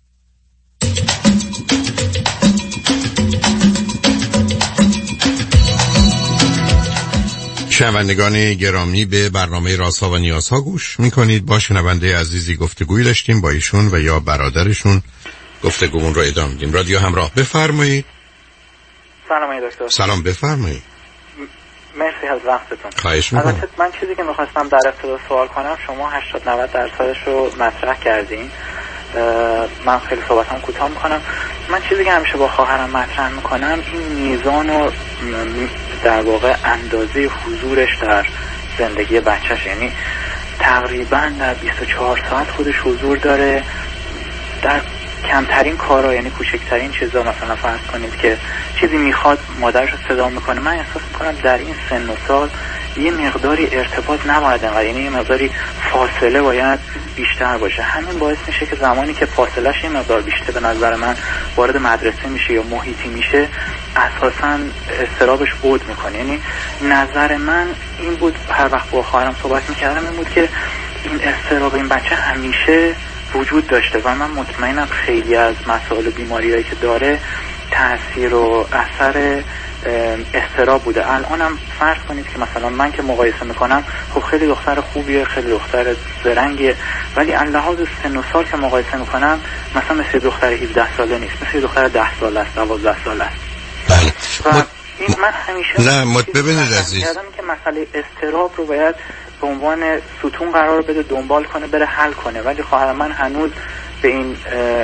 D: شنوندگان گرامی، به برنامه رازها و نیازها گوش میکنید. با شنونده عزیزی گفتگوی داشتیم، با ایشون و یا برادرشون گفتگومون رو ادامه میدیم. رادیو همراه، بفرمایید.
O: سلام دکتر.
D: سلام، بفرمایید.
O: مرسی از وقتتون.
D: خواهش میکنم.
O: البته من چیزی که میخواستم در ابتدا سوال کنم، شما هشتاد نود درصدش رو مطرح کردین. من خیلی صحبتام کوتاه میکنم. من چیزی که همیشه با خواهرم مطرح میکنم این میزان و در واقع اندازه حضورش در زندگی بچهش، یعنی تقریبا در بیست و چهار ساعت خودش حضور داره در کمترین کارا، یعنی کوچکترین چیزا. مثلا فرض کنید که چیزی میخواد مادرش رو صدا میکنه. من احساس میکنم در این سن و سال یه مقداری ارتباط نباید انقدر، یعنی یه مقداری فاصله باید بیشتر باشه. همین باعث میشه که زمانی که فاصلهش یه مقدار بیشتر به نظر من وارد مدرسه میشه یا محیطی میشه، اساساً استرابش بود میکنه. یعنی نظر من این بود، هر وقت با خواهرم صحبت میکردم این بود که این استراب این بچه همیشه وجود داشته و من مطمئنم خیلی از مسائل و بیماریایی که داره تأثیر و اثر استراب بوده. الانم فرض کنید که مثلا من که مقایسه میکنم، خب خیلی دختر خوبیه، خیلی دختر زرنگیه، ولی از لحاظ سن و سال که مقایسه میکنم مثلا مثل دختر هفده ساله نیست، مثل دختر ده ساله است، دوازده ساله است.
D: بله.
O: و این من همیشه
D: نه مت ببینید عزیز،
O: که مسئله استراب رو باید به عنوان ستون قرار بده، دنبال کنه، بره حل کنه، ولی خواهر من هنوز به این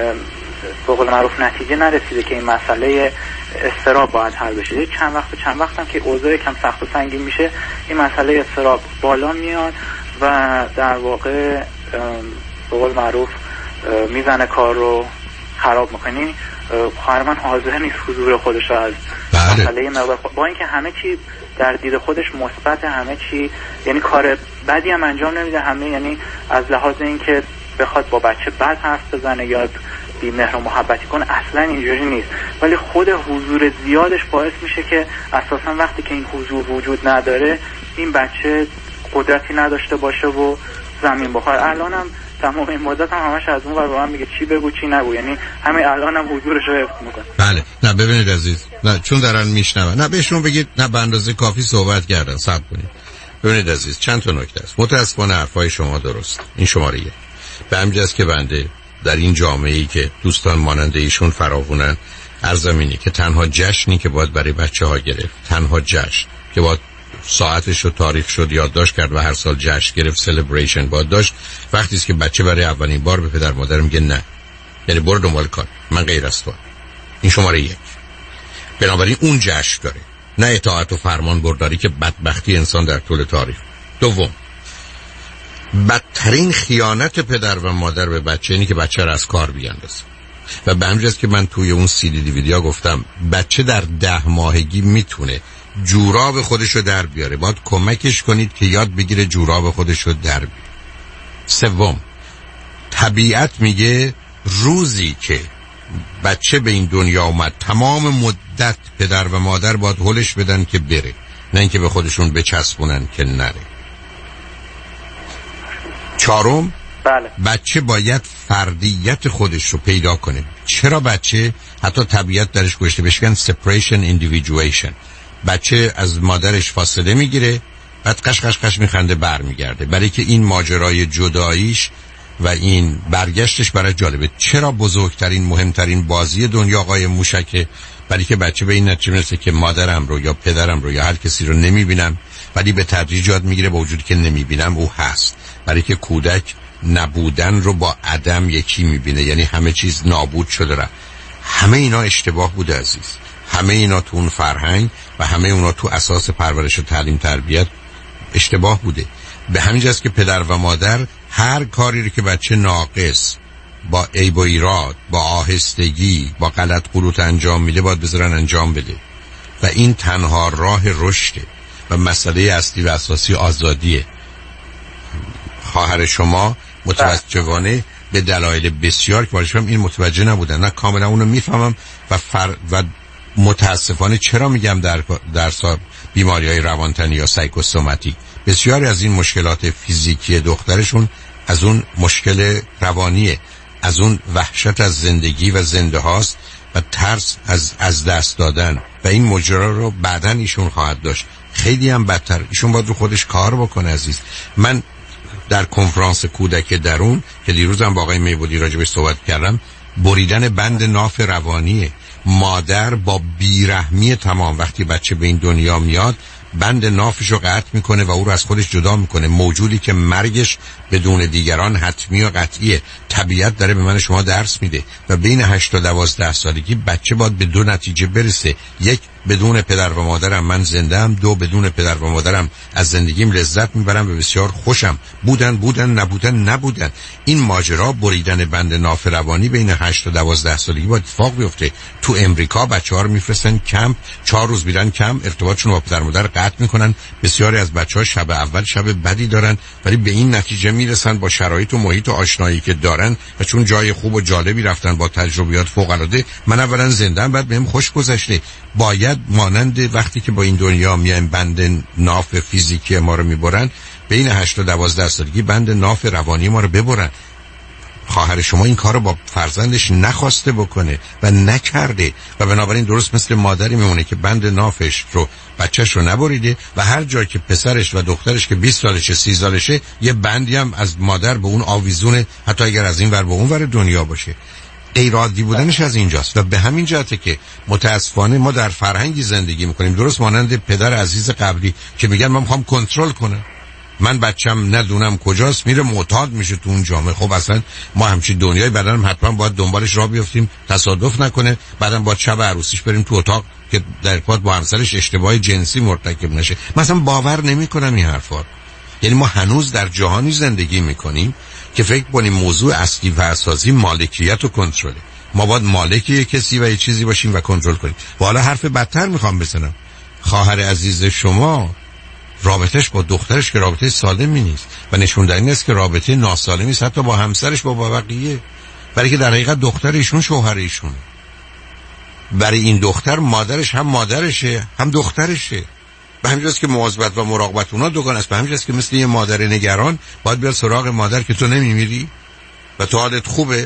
O: به قول معروف نتیجه نرسیده که این مسئله استراب باید حل بشه. چند وقت چند وقت هم که اوضاع کم سخت و سنگین میشه، این مسئله استراب بالا میاد و در واقع به قول معروف میزنه کار رو خراب میکنی. خواهر من حاضر نیست حضور خودش رو از مسئله مقدار، با اینکه همه چی در دید خودش مثبت، همه چی یعنی کار بدی هم انجام نمیده، همه یعنی از لحاظ اینکه بخواد با بچه بد حرف بزنه یا بی مهر و محبتی کنه، اصلا اینجوری نیست، ولی خود حضور زیادش باعث میشه که اساسا وقتی که این حضور وجود نداره این بچه قدرتی نداشته باشه و زمین بخوره. الانم تمام این مدت هم همش از اون ور به من میگه چی بگو چی نگو، یعنی همین الانم حضورش رو حفظ میکنه.
D: بله. نه ببینید عزیز، نه چون دارن میشنون، نه بهشون بگید نه به اندازه کافی صحبت کردن، صبر کنید. ببینید عزیز، چند تا نکته است. متاسفانه حرفای شما درست. این شماره یک. به همین که بنده در این جامعه‌ای که دوستان مانند ایشون فراوونن، ارزمینی که تنها جشنی که باید برای بچه‌ها گرفت، تنها جشن که باید ساعتش و تاریخ شد یادداشت کرد و هر سال جشن گرفت، سلبریشن باید داشت، وقتی است که بچه برای اولین بار به پدر مادر میگه نه، یعنی برو دنبال کار، من غیر از تو. این شماره یک. بنابراین اون جشن داره، نه اطاعت و فرمان برداری که بدبختی انسان در طول تاریخ. دوم، بدترین خیانت پدر و مادر به بچه اینی که بچه رو از کار بیاندازه. و به همین جاست که من توی اون سی دی دیویدیا گفتم بچه در ده ماهگی میتونه جوراب خودش رو در بیاره، باید کمکش کنید که یاد بگیره جوراب خودش رو در بیاره. سوم، طبیعت میگه روزی که بچه به این دنیا اومد تمام مدت پدر و مادر باید هلش بدن که بره، نه اینکه به خودشون بچسبونن که نره. چهارم،
O: بله.
D: بچه باید فردیت خودش رو پیدا کنه. چرا بچه؟ حتی طبیعت درش گوشته بشکن separation individuation. بچه از مادرش فاصله میگیره، بعد قش قش قش میخنده بر میگرده، برای که این ماجرای جداییش و این برگشتش برای جالبه. چرا بزرگترین مهمترین بازی دنیا آقای موشکه؟ برای که بچه به این نتیجه میرسه که مادرم رو یا پدرم رو یا هر کسی رو نمیبینم، ولی به تدریج یاد میگیره با وجودی که نمیبینم او هست. برای که کودک نبودن رو با عدم یکی میبینه، یعنی همه چیز نابود شده رفت. همه اینا اشتباه بوده عزیز، همه اینا تو اون فرهنگ و همه اونا تو اساس پرورش و تعلیم تربیت اشتباه بوده. به همین جاست که پدر و مادر هر کاری رو که بچه ناقص با عیب و ایراد، با آهستگی، با غلط غلط انجام میده باید بذارن انجام بده و این تنها راه رشده و مسئله اصلی و اساسی آزادیه. خواهر شما متوجهانه به دلایل بسیار که باشم این متوجه نبودن. نه کاملا اونو میفهمم و فر و متاسفانه چرا میگم در در بیماری های روانتنی یا سایکوسوماتیک بسیاری از این مشکلات فیزیکی دخترشون از اون مشکل روانیه، از اون وحشت از زندگی و زنده هاست و ترس از از دست دادن و این ماجرا رو بعدن ایشون خواهد داشت. خیلی هم بدتر ایشون باید رو خودش کار بکنه عزیز. من در کنفرانس کودک درون که دیروزم با آقای میبودی راجبش صحبت کردم، بریدن بند ناف روانیه. مادر با بیرحمی تمام وقتی بچه به این دنیا میاد بند نافش رو قطع میکنه و او رو از خودش جدا میکنه. موجودی که مرگش بدون دیگران حتمی و قطعیه. طبیعت داره به من شما درس میده و بین هشت تا دوازده سالگی بچه باید به دو نتیجه برسه. یک، بدون پدر و مادرم من زنده ام. دو، بدون پدر و مادرم از زندگیم لذت میبرم و بسیار خوشم. بودن بودن نبودن نبودن. این ماجرا بریدن بند ناف روانی بین هشت تا دوازده سالگی باید اتفاق بیفته. تو امریکا بچه‌ها رو میفرستن کمپ، چهار روز میرن کمپ، ارتباطشون با پدر مادر قطع میکنن. بسیاری از بچه‌ها شب اول شب بدی دارن ولی به این نتیجه میرسن با شرایط و محیط و آشنایی که دارن و چون جای خوب و جالبی رفتن با تجربیات فوق العاده، من اولا زنده‌ام بعد بهم خوش گذشته. باید مانند وقتی که با این دنیا میایم بند ناف فیزیکی ما رو میبرن، بین هشت تا دوازده سالگی بند ناف روانی ما رو ببرن. خواهر شما این کار رو با فرزندش نخواسته بکنه و نکرده و بنابراین درست مثل مادری میمونه که بند نافش رو بچهش رو نبریده و هر جا که پسرش و دخترش که بیست سالشه سی سالشه یه بندی هم از مادر به اون آویزونه، حتی اگر از این ور به اون ور دنیا باشه. غیر عادی بودنش از اینجاست و به همین جهته که متاسفانه ما در فرهنگی زندگی میکنیم درست مانند پدر عزیز قبلی که میگن من میخوام کنترل کنم، من بچم ندونم کجاست میره معتاد میشه تو اون جامعه. خب اصلا ما همچین دنیای بعدن حتما باید دنبالش راه بیافتیم تصادف نکنه، بعدن باید شب عروسیش بریم تو اتاق که در ارتباط با همسرش اشتباه جنسی مرتکب نشه. مثلا باور نمیکنم این حرفا. یعنی ما هنوز در جهانی زندگی میکنیم که فکر کنیم موضوع اصلی و اساسی مالکیت و کنترله. ما باید مالک یک کسی و یک چیزی باشیم و کنترل کنیم. و حالا حرف بدتر میخوام بزنم. خواهر عزیز شما رابطش با دخترش که رابطه سالمی نیست و نشون دهنده است که رابطه ناسالمی است حتی با همسرش با بقیه، برای که در حقیقت دختر ایشون شوهر ایشونه. برای این دختر مادرش هم مادرشه هم دخترشه. به همین جاست که مواظبت و مراقبت اونا دوگانه است. به همین جاست که مثل یه مادر نگران باید بیاد سراغ مادر که تو نمیمیری و تو حالت خوبه.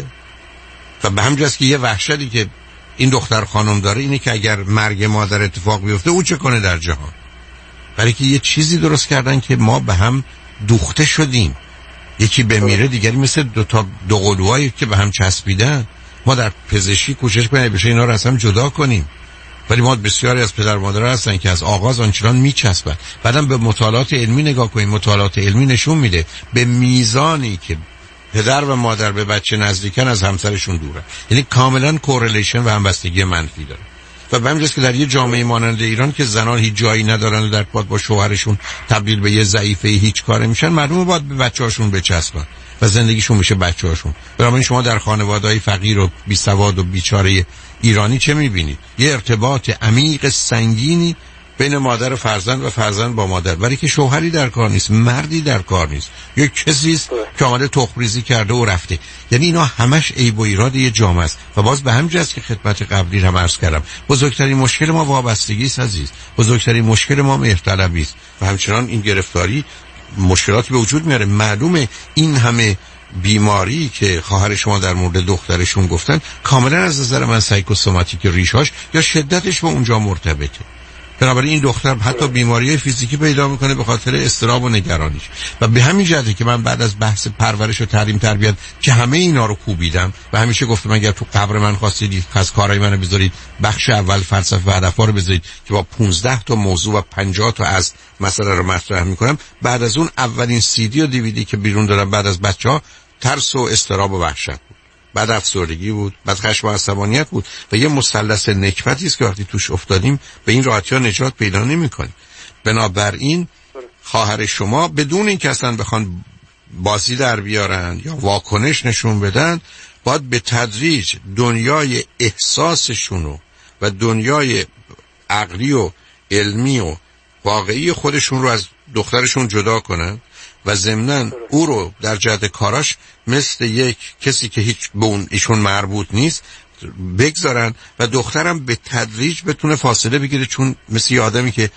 D: و به همین جاست که یه وحشتی که این دختر خانم داره اینه که اگر مرگ مادر اتفاق بیفته او چه کنه در جهان. برای که یه چیزی درست کردن که ما به هم دوخته شدیم. یکی بمیره دیگری مثل دو تا دو قلوهایی که به هم چسبیدن. ما در پزشکی کوشش کنیم بشه اینا رو از هم جدا کنیم، ولی ما بسیاری از پدر مادرها هستن که از آغاز آنچنان میچسبن. بعدم به مطالعات علمی نگاه کنیم، مطالعات علمی نشون میده به میزانی که پدر و مادر به بچه نزدیکن از همسرشون دورن. یعنی کاملا کورلیشن و همبستگی منفی داره. و به همین جاست که در یه جامعه مانند ایران که زنان هیچ جایی ندارن و در ارتباط با شوهرشون تبدیل به یه ضعیفه هیچ کاره میشن، مردم باید به بچه‌هاشون بچسبن و زندگیشون میشه بچه‌هاشون. بنابراین شما در خانواده‌های فقیر و بی سواد و بیچاره ایرانی چه میبینید؟ یه ارتباط عمیق سنگینی بین مادر و فرزند و فرزند با مادر، برای که شوهری در کار نیست، مردی در کار نیست، یک کسی است که آمده تخم‌ریزی کرده و رفته. یعنی اینا همش عیب و ایراد یه جامعه است. و باز به همین جاست که خدمت قبلی هم عرض کردم بزرگترین مشکل ما وابستگی است عزیز. بزرگترین مشکل ما مهرطلبی است و همچنان این گرفتاری مشکلاتی به وجود میاره. معلومه این همه بیماری که خواهر شما در مورد دخترشون گفتن کاملا از نظر من سایکوسوماتیک ریشاش یا شدتش به اونجا مرتبطه. بنابراین این دختر حتی بیماری فیزیکی پیدا میکنه به خاطر اضطراب و نگرانیش. و به همین جهته که من بعد از بحث پرورش و تعلیم تربیت که همه اینا رو کوبیدم و همیشه گفتم اگر تو قبر من خواستید از کارهای منو بذارید بخش اول فلسفه و هدف‌ها رو بذارید که با پانزده تا موضوع و پنجاه تا از مسئله رو مطرح میکنم، بعد از اون اولین سی دی و دیویدی که بیرون دادم بعد از بچه‌ها ترس و اضطراب و وحشت بود، بعد افسردگی بود، بعد خشم و عصبانیت بود و یه مثلث نکبتی است که وقتی توش افتادیم به این راحتی ها نجات پیدا نمی‌کنیم. بنابراین خواهر شما بدون اینکه اصلا بخوان بازی در بیارن یا واکنش نشون بدن، باید به تدریج دنیای احساسشونو و دنیای عقلی و علمی و واقعی خودشون رو از دخترشون جدا کنن و ضمناً او رو در جهت کاراش مثل یک کسی که هیچ به اون ایشون مربوط نیست بگذارن و دخترم به تدریج بتونه فاصله بگیره، چون مثل یه آدمی که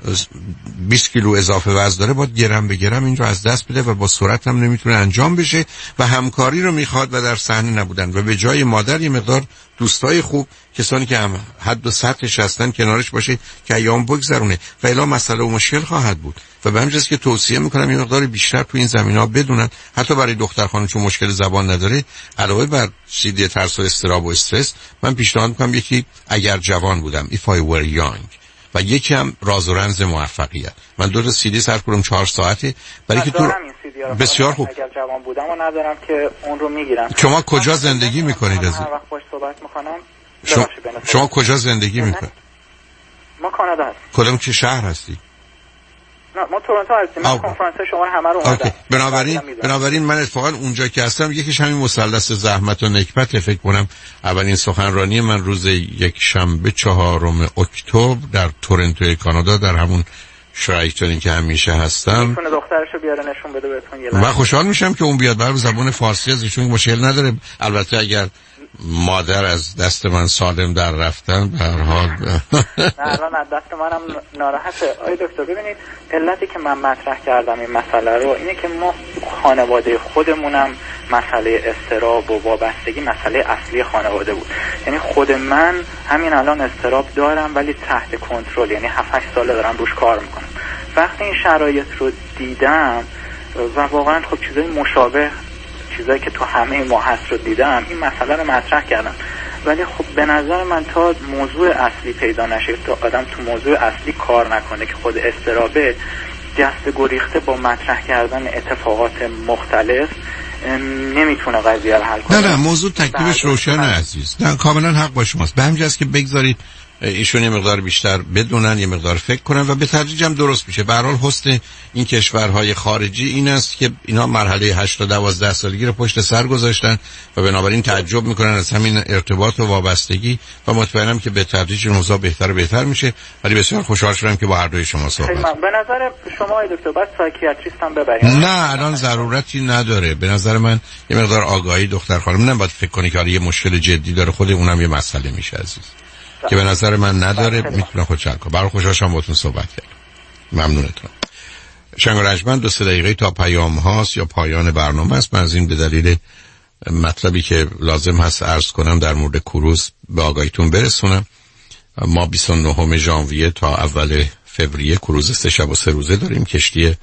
D: بیست کیلو اضافه وزن داره باید گرم به گرم این رو از دست بده و با سرعت هم نمیتونه انجام بشه و همکاری رو میخواد و در صحنه نبودن و به جای مادر یه مقدار دوستای خوب، کسانی که هم حد و سطحش هستن کنارش باشه که ایام بگذرونه و الا مسئله و مشکل خواهد بود. و به همین جاست که توصیه میکنم یه مقدار بیشتر تو این زمینا بدونن، حتی برای دختر خانم چون مشکل زبان نداره، علاوه بر سیدی ترس و استراب و استرس، من پیشنهاد میکنم یکی اگر جوان بودم if I were young و یکی هم راز و رمز موفقیت. من دو تا سیدی صرف کردم چهار ساعته برای که تو بسیار خوب.
O: اگر جوان بودم و ندارم که اون رو میگیرم.
D: شما کجا زندگی میکنید از
O: هر وقت باش صحبت میکنم.
D: شما, شما کجا زندگی میکنید؟
O: ما کانادا هستیم.
D: کدوم چه شهر هستی؟
O: نه ما تورنتو هستیم. من کنفرانس شما رو همه رو اومدم.
D: بنابراین بنابراین من اتفاقا اونجا که هستم یکیش همین مثلث زحمت و نکبت، فکر کنم اولین سخنرانی من روز یک شنبه چهارم اکتبر در تورنتو کانادا در همون شرایطی که همیشه هستم.
O: میتونه دخترشو بیاره نشون بده بهتون یه.
D: من خوشحال میشم که اون بیاد، برای زبان فارسی از ایشون مشکل نداره. البته اگر مادر از دست من سالم در رفتن به هر حال
O: نه الان از دست منم ناراحته. آقای دکتر ببینید علتی که من مطرح کردم این مسئله رو اینه که ما خانواده خودمونم مسئله استراب و وابستگی مسئله اصلی خانواده بود. یعنی خود من همین الان استراب دارم ولی تحت کنترل، یعنی هفت هشت ساله دارم روش کار میکنم. وقتی این شرایط رو دیدم و واقعا خب چیزای مشابه چیزایی که تو همه ما هست رو دیدم، این مسئله رو مطرح کردم. ولی خب به نظر من تا موضوع اصلی پیدا نشه، تا آدم تو موضوع اصلی کار نکنه که خود استرابه، دست گریخته با مطرح کردن اتفاقات مختلف نمیتونه قضیه رو حل کنه.
D: نه نه موضوع تکلیفش روشن عزیز. نه کاملا حق با شماست. به همین جاست که بگذارید ایشون یه مقدار بیشتر بدونن، یه مقدار فکر کنن و به تدریج هم درست میشه. به هر حال حسن این کشورهای خارجی این است که اینا مرحله هشت تا دوازده سالگی رو پشت سر گذاشتن و بنابراین تعجب میکنن از همین ارتباط و وابستگی و مطمئنم که به تدریج اوضاع بهتر و بهتر میشه. ولی بسیار خوشحال شدم که با هر دوی شما صحبت کردم.
O: به نظر شما آقای دکتر بعد سایکیاتریست هم ببریم؟
D: نه الان ضرورتی نداره. به نظر من یه مقدار آگاهی دختر خانم نباید فکر کنی که یه مشکل جدی داره، خود اونم یه مسئله میشه عزیز که به نظر من نداره. میتونه خود چک کنه. برای خوشحالم باهاتون صحبت کردم. ممنونتون. شنگ و رجمن دو سه دقیقه تا پیام هاست یا پایان برنامه است. من از این به دلیل مطلبی که لازم هست عرض کنم در مورد کروز به آگاهیتون برسونم. ما بیست و نهم ژانویه تا اول فوریه کروز سه شب و سه روزه داریم. کشتی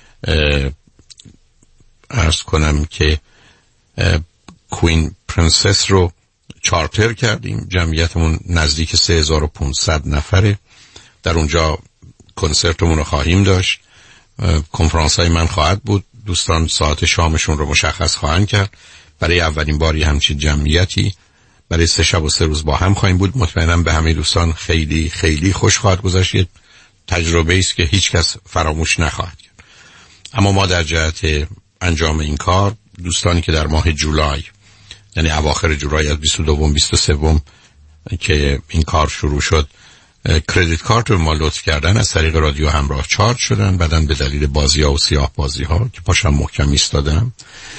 D: عرض کنم که کوین پرنسس رو چارتر کردیم. جمعیتمون نزدیک سه هزار و پانصد نفره. در اونجا کنسرتمون رو خواهیم داشت. کنفرانس های من خواهد بود. دوستان ساعت شامشون رو مشخص خواهند کرد. برای اولین باری همچین جمعیتی برای سه شب و سه روز با هم خواهیم بود. مطمئنم به همه دوستان خیلی خیلی خوش خواهد گذشت. تجربه است که هیچ کس فراموش نخواهد کرد. اما ما در جهت انجام این کار دوستانی که در ماه جولای، یعنی اواخر جولای از بیست و دو بیست و سه که این کار شروع شد، کردیت کارت رو ما لطف کردن از طریق رادیو همراه چارج شدن. بعدن به دلیل بازی ها و سیاه بازی ها که پاشم محکم ایستادم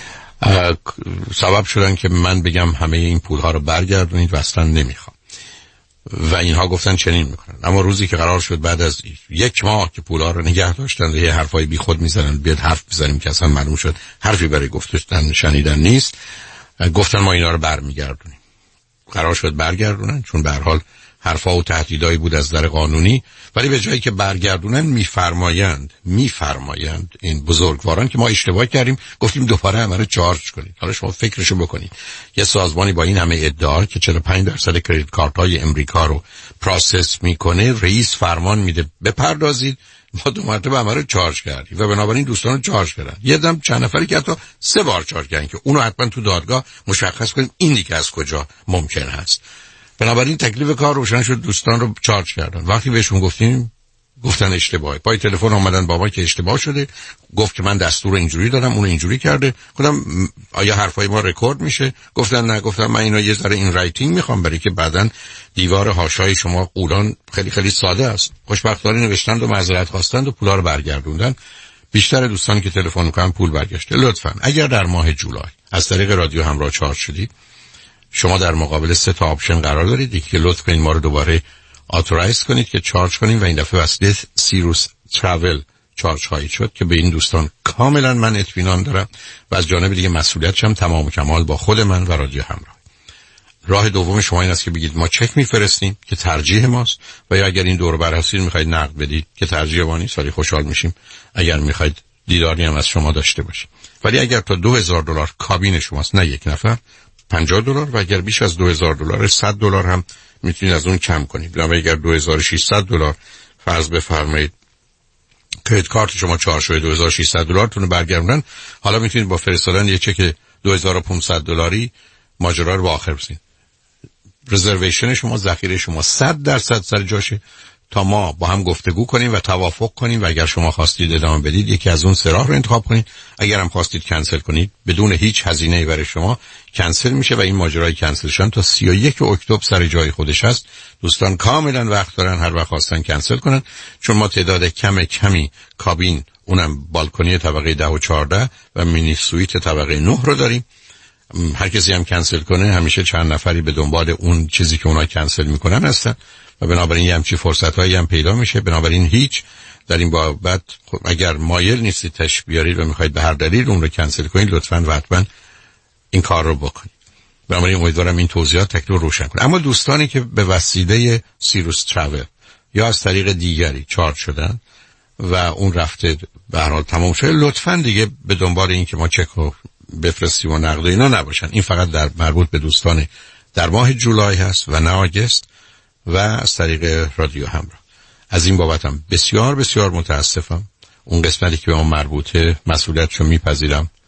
D: سبب شدن که من بگم همه این پول ها رو برگردونید و اصلا نمیخوام. و اینها گفتن چنین میکنن. اما روزی که قرار شد بعد از یک ماه که پول ها رو نگه داشتن و یه حرفای بی خود میزنن، بیاد حرف بزنیم که اصلا معلوم شد حرفی برای گفتن شنیدن نیست، گفتن ما اینا رو برمیگردونیم. قرار شد برگردونن، چون به هر حال حرفا و تهدیدایی بود از در قانونی. ولی به جایی که برگردونن میفرمایند میفرمایند این بزرگواران که ما اشتباه کردیم، گفتیم دوباره همه رو چارج کنید. حالا شما فکرشو بکنید، یه سازمانی با این همه ادعا که چهل و پنج درصد کریدیت کارت های امریکا رو پروسس میکنه، رئیس فرمان میده بپردازید، ما دو مرتبه همه رو چارج کردیم و بنابراین دوستان رو چارج کردن. یه دم چند نفری که حتی سه بار چارج کردن که اونو حتما تو دادگاه مشخص کنیم این دیگه از کجا ممکن هست. بنابراین تکلیف کار روشن شد، دوستان رو چارج کردن. وقتی بهشون گفتیم گفتن اشتباهه. پای تلفن اومدن بابا که اشتباه شده، گفت که من دستور اینجوری دارم، اون اینجوری کرده. گفتم آیا حرفای ما رکورد میشه؟ گفتن نه. گفتم من اینا یه ذره این رایتینگ میخوام، برای که بعدن دیوار حاشای شما قولان خیلی خیلی ساده است. خوشبختانه نوشتند و معذرت خواستند و پولا رو برگردوندن. بیشتر دوستانی که تلفن میکنن پول برگشته. لطفاً اگر در ماه جولای از طریق رادیو همراه چارج شدید، شما در مقابل سه تا آپشن قرار دارید. یکی که لطف کنید ما رو دوباره آتورایز کنید که چارج کنیم و این دفعه واسه سیروس تراول چارج خواهید شد که به این دوستان کاملا من اطمینان دارم و از جانب دیگه مسئولیتش هم تمام و کمال با خود من و رادیو همراه. راه دوم شما این است که بگید ما چک میفرستیم که ترجیح ماست، و یا اگر این دور بر هستید میخواید نقد بدید که ترجیح ما نیست، ولی خوشحال میشیم اگر میخواید دیداری هم از شما داشته باشیم. ولی اگر تا دو هزار دلار کابین شماست، نه یک نفر، پنجاه دلار، و اگر بیش از دو هزار دلار صد دلار هم میتونید از اون کم کنید. بنابراین اگر دو هزار و ششصد دلار فرض بفرمایید کریدیت کارت شما چارج شده دو هزار و ششصد دلارتون رو برگردونن، حالا میتونید با فرستادن یه چک دو هزار و پانصد دلاری ماجرا رو به آخر برسونید. رزرویشن شما، ذخیره شما صد درصد سر جاشه تا ما با هم گفتگو کنیم و توافق کنیم، و اگر شما خواستید ادامه بدید یکی از اون سه راه رو انتخاب کنید. اگر هم خواستید کنسل کنید بدون هیچ هزینه‌ای برای شما کنسل میشه و این ماجرای کنسل شدن تا سی و یک اکتبر سر جای خودش هست. دوستان کاملا وقت دارن هر وقت خواستن کنسل کنن، چون ما تعداد کم کمی کابین، اونم بالکنی طبقه ده و چهارده و مینی سویت طبقه نه رو داریم. هر کسی هم کنسل کنه همیشه چند نفری به دنبال اون چیزی که اونا کنسل میکنن هستن و بنابراین یه همچی فرصت‌هایی هم پیدا میشه. بنابراین هیچ در این بابت اگر مایل نیستید تش بیارید و میخواید به هر دلیل اون رو کنسل کنید، لطفاً و حتما این کار رو بکنید. بنابراین امیدوارم این توضیحات تکلیف روشن کنه. اما دوستانی که به وسیله سیروس تراول یا از طریق دیگری چارج شدن و اون رفته به هر حال تمام شده، لطفاً دیگه به دنبال این که ما چک رو بفرستیم و نقد و اینا نباشن. این فقط در مربوط به دوستان در ماه جولای هست و نه آگست و از طریق رادیو همراه. از این بابتم بسیار بسیار متاسفم. اون قسمتی که به ما مربوطه مسئولیتشو میپذیرم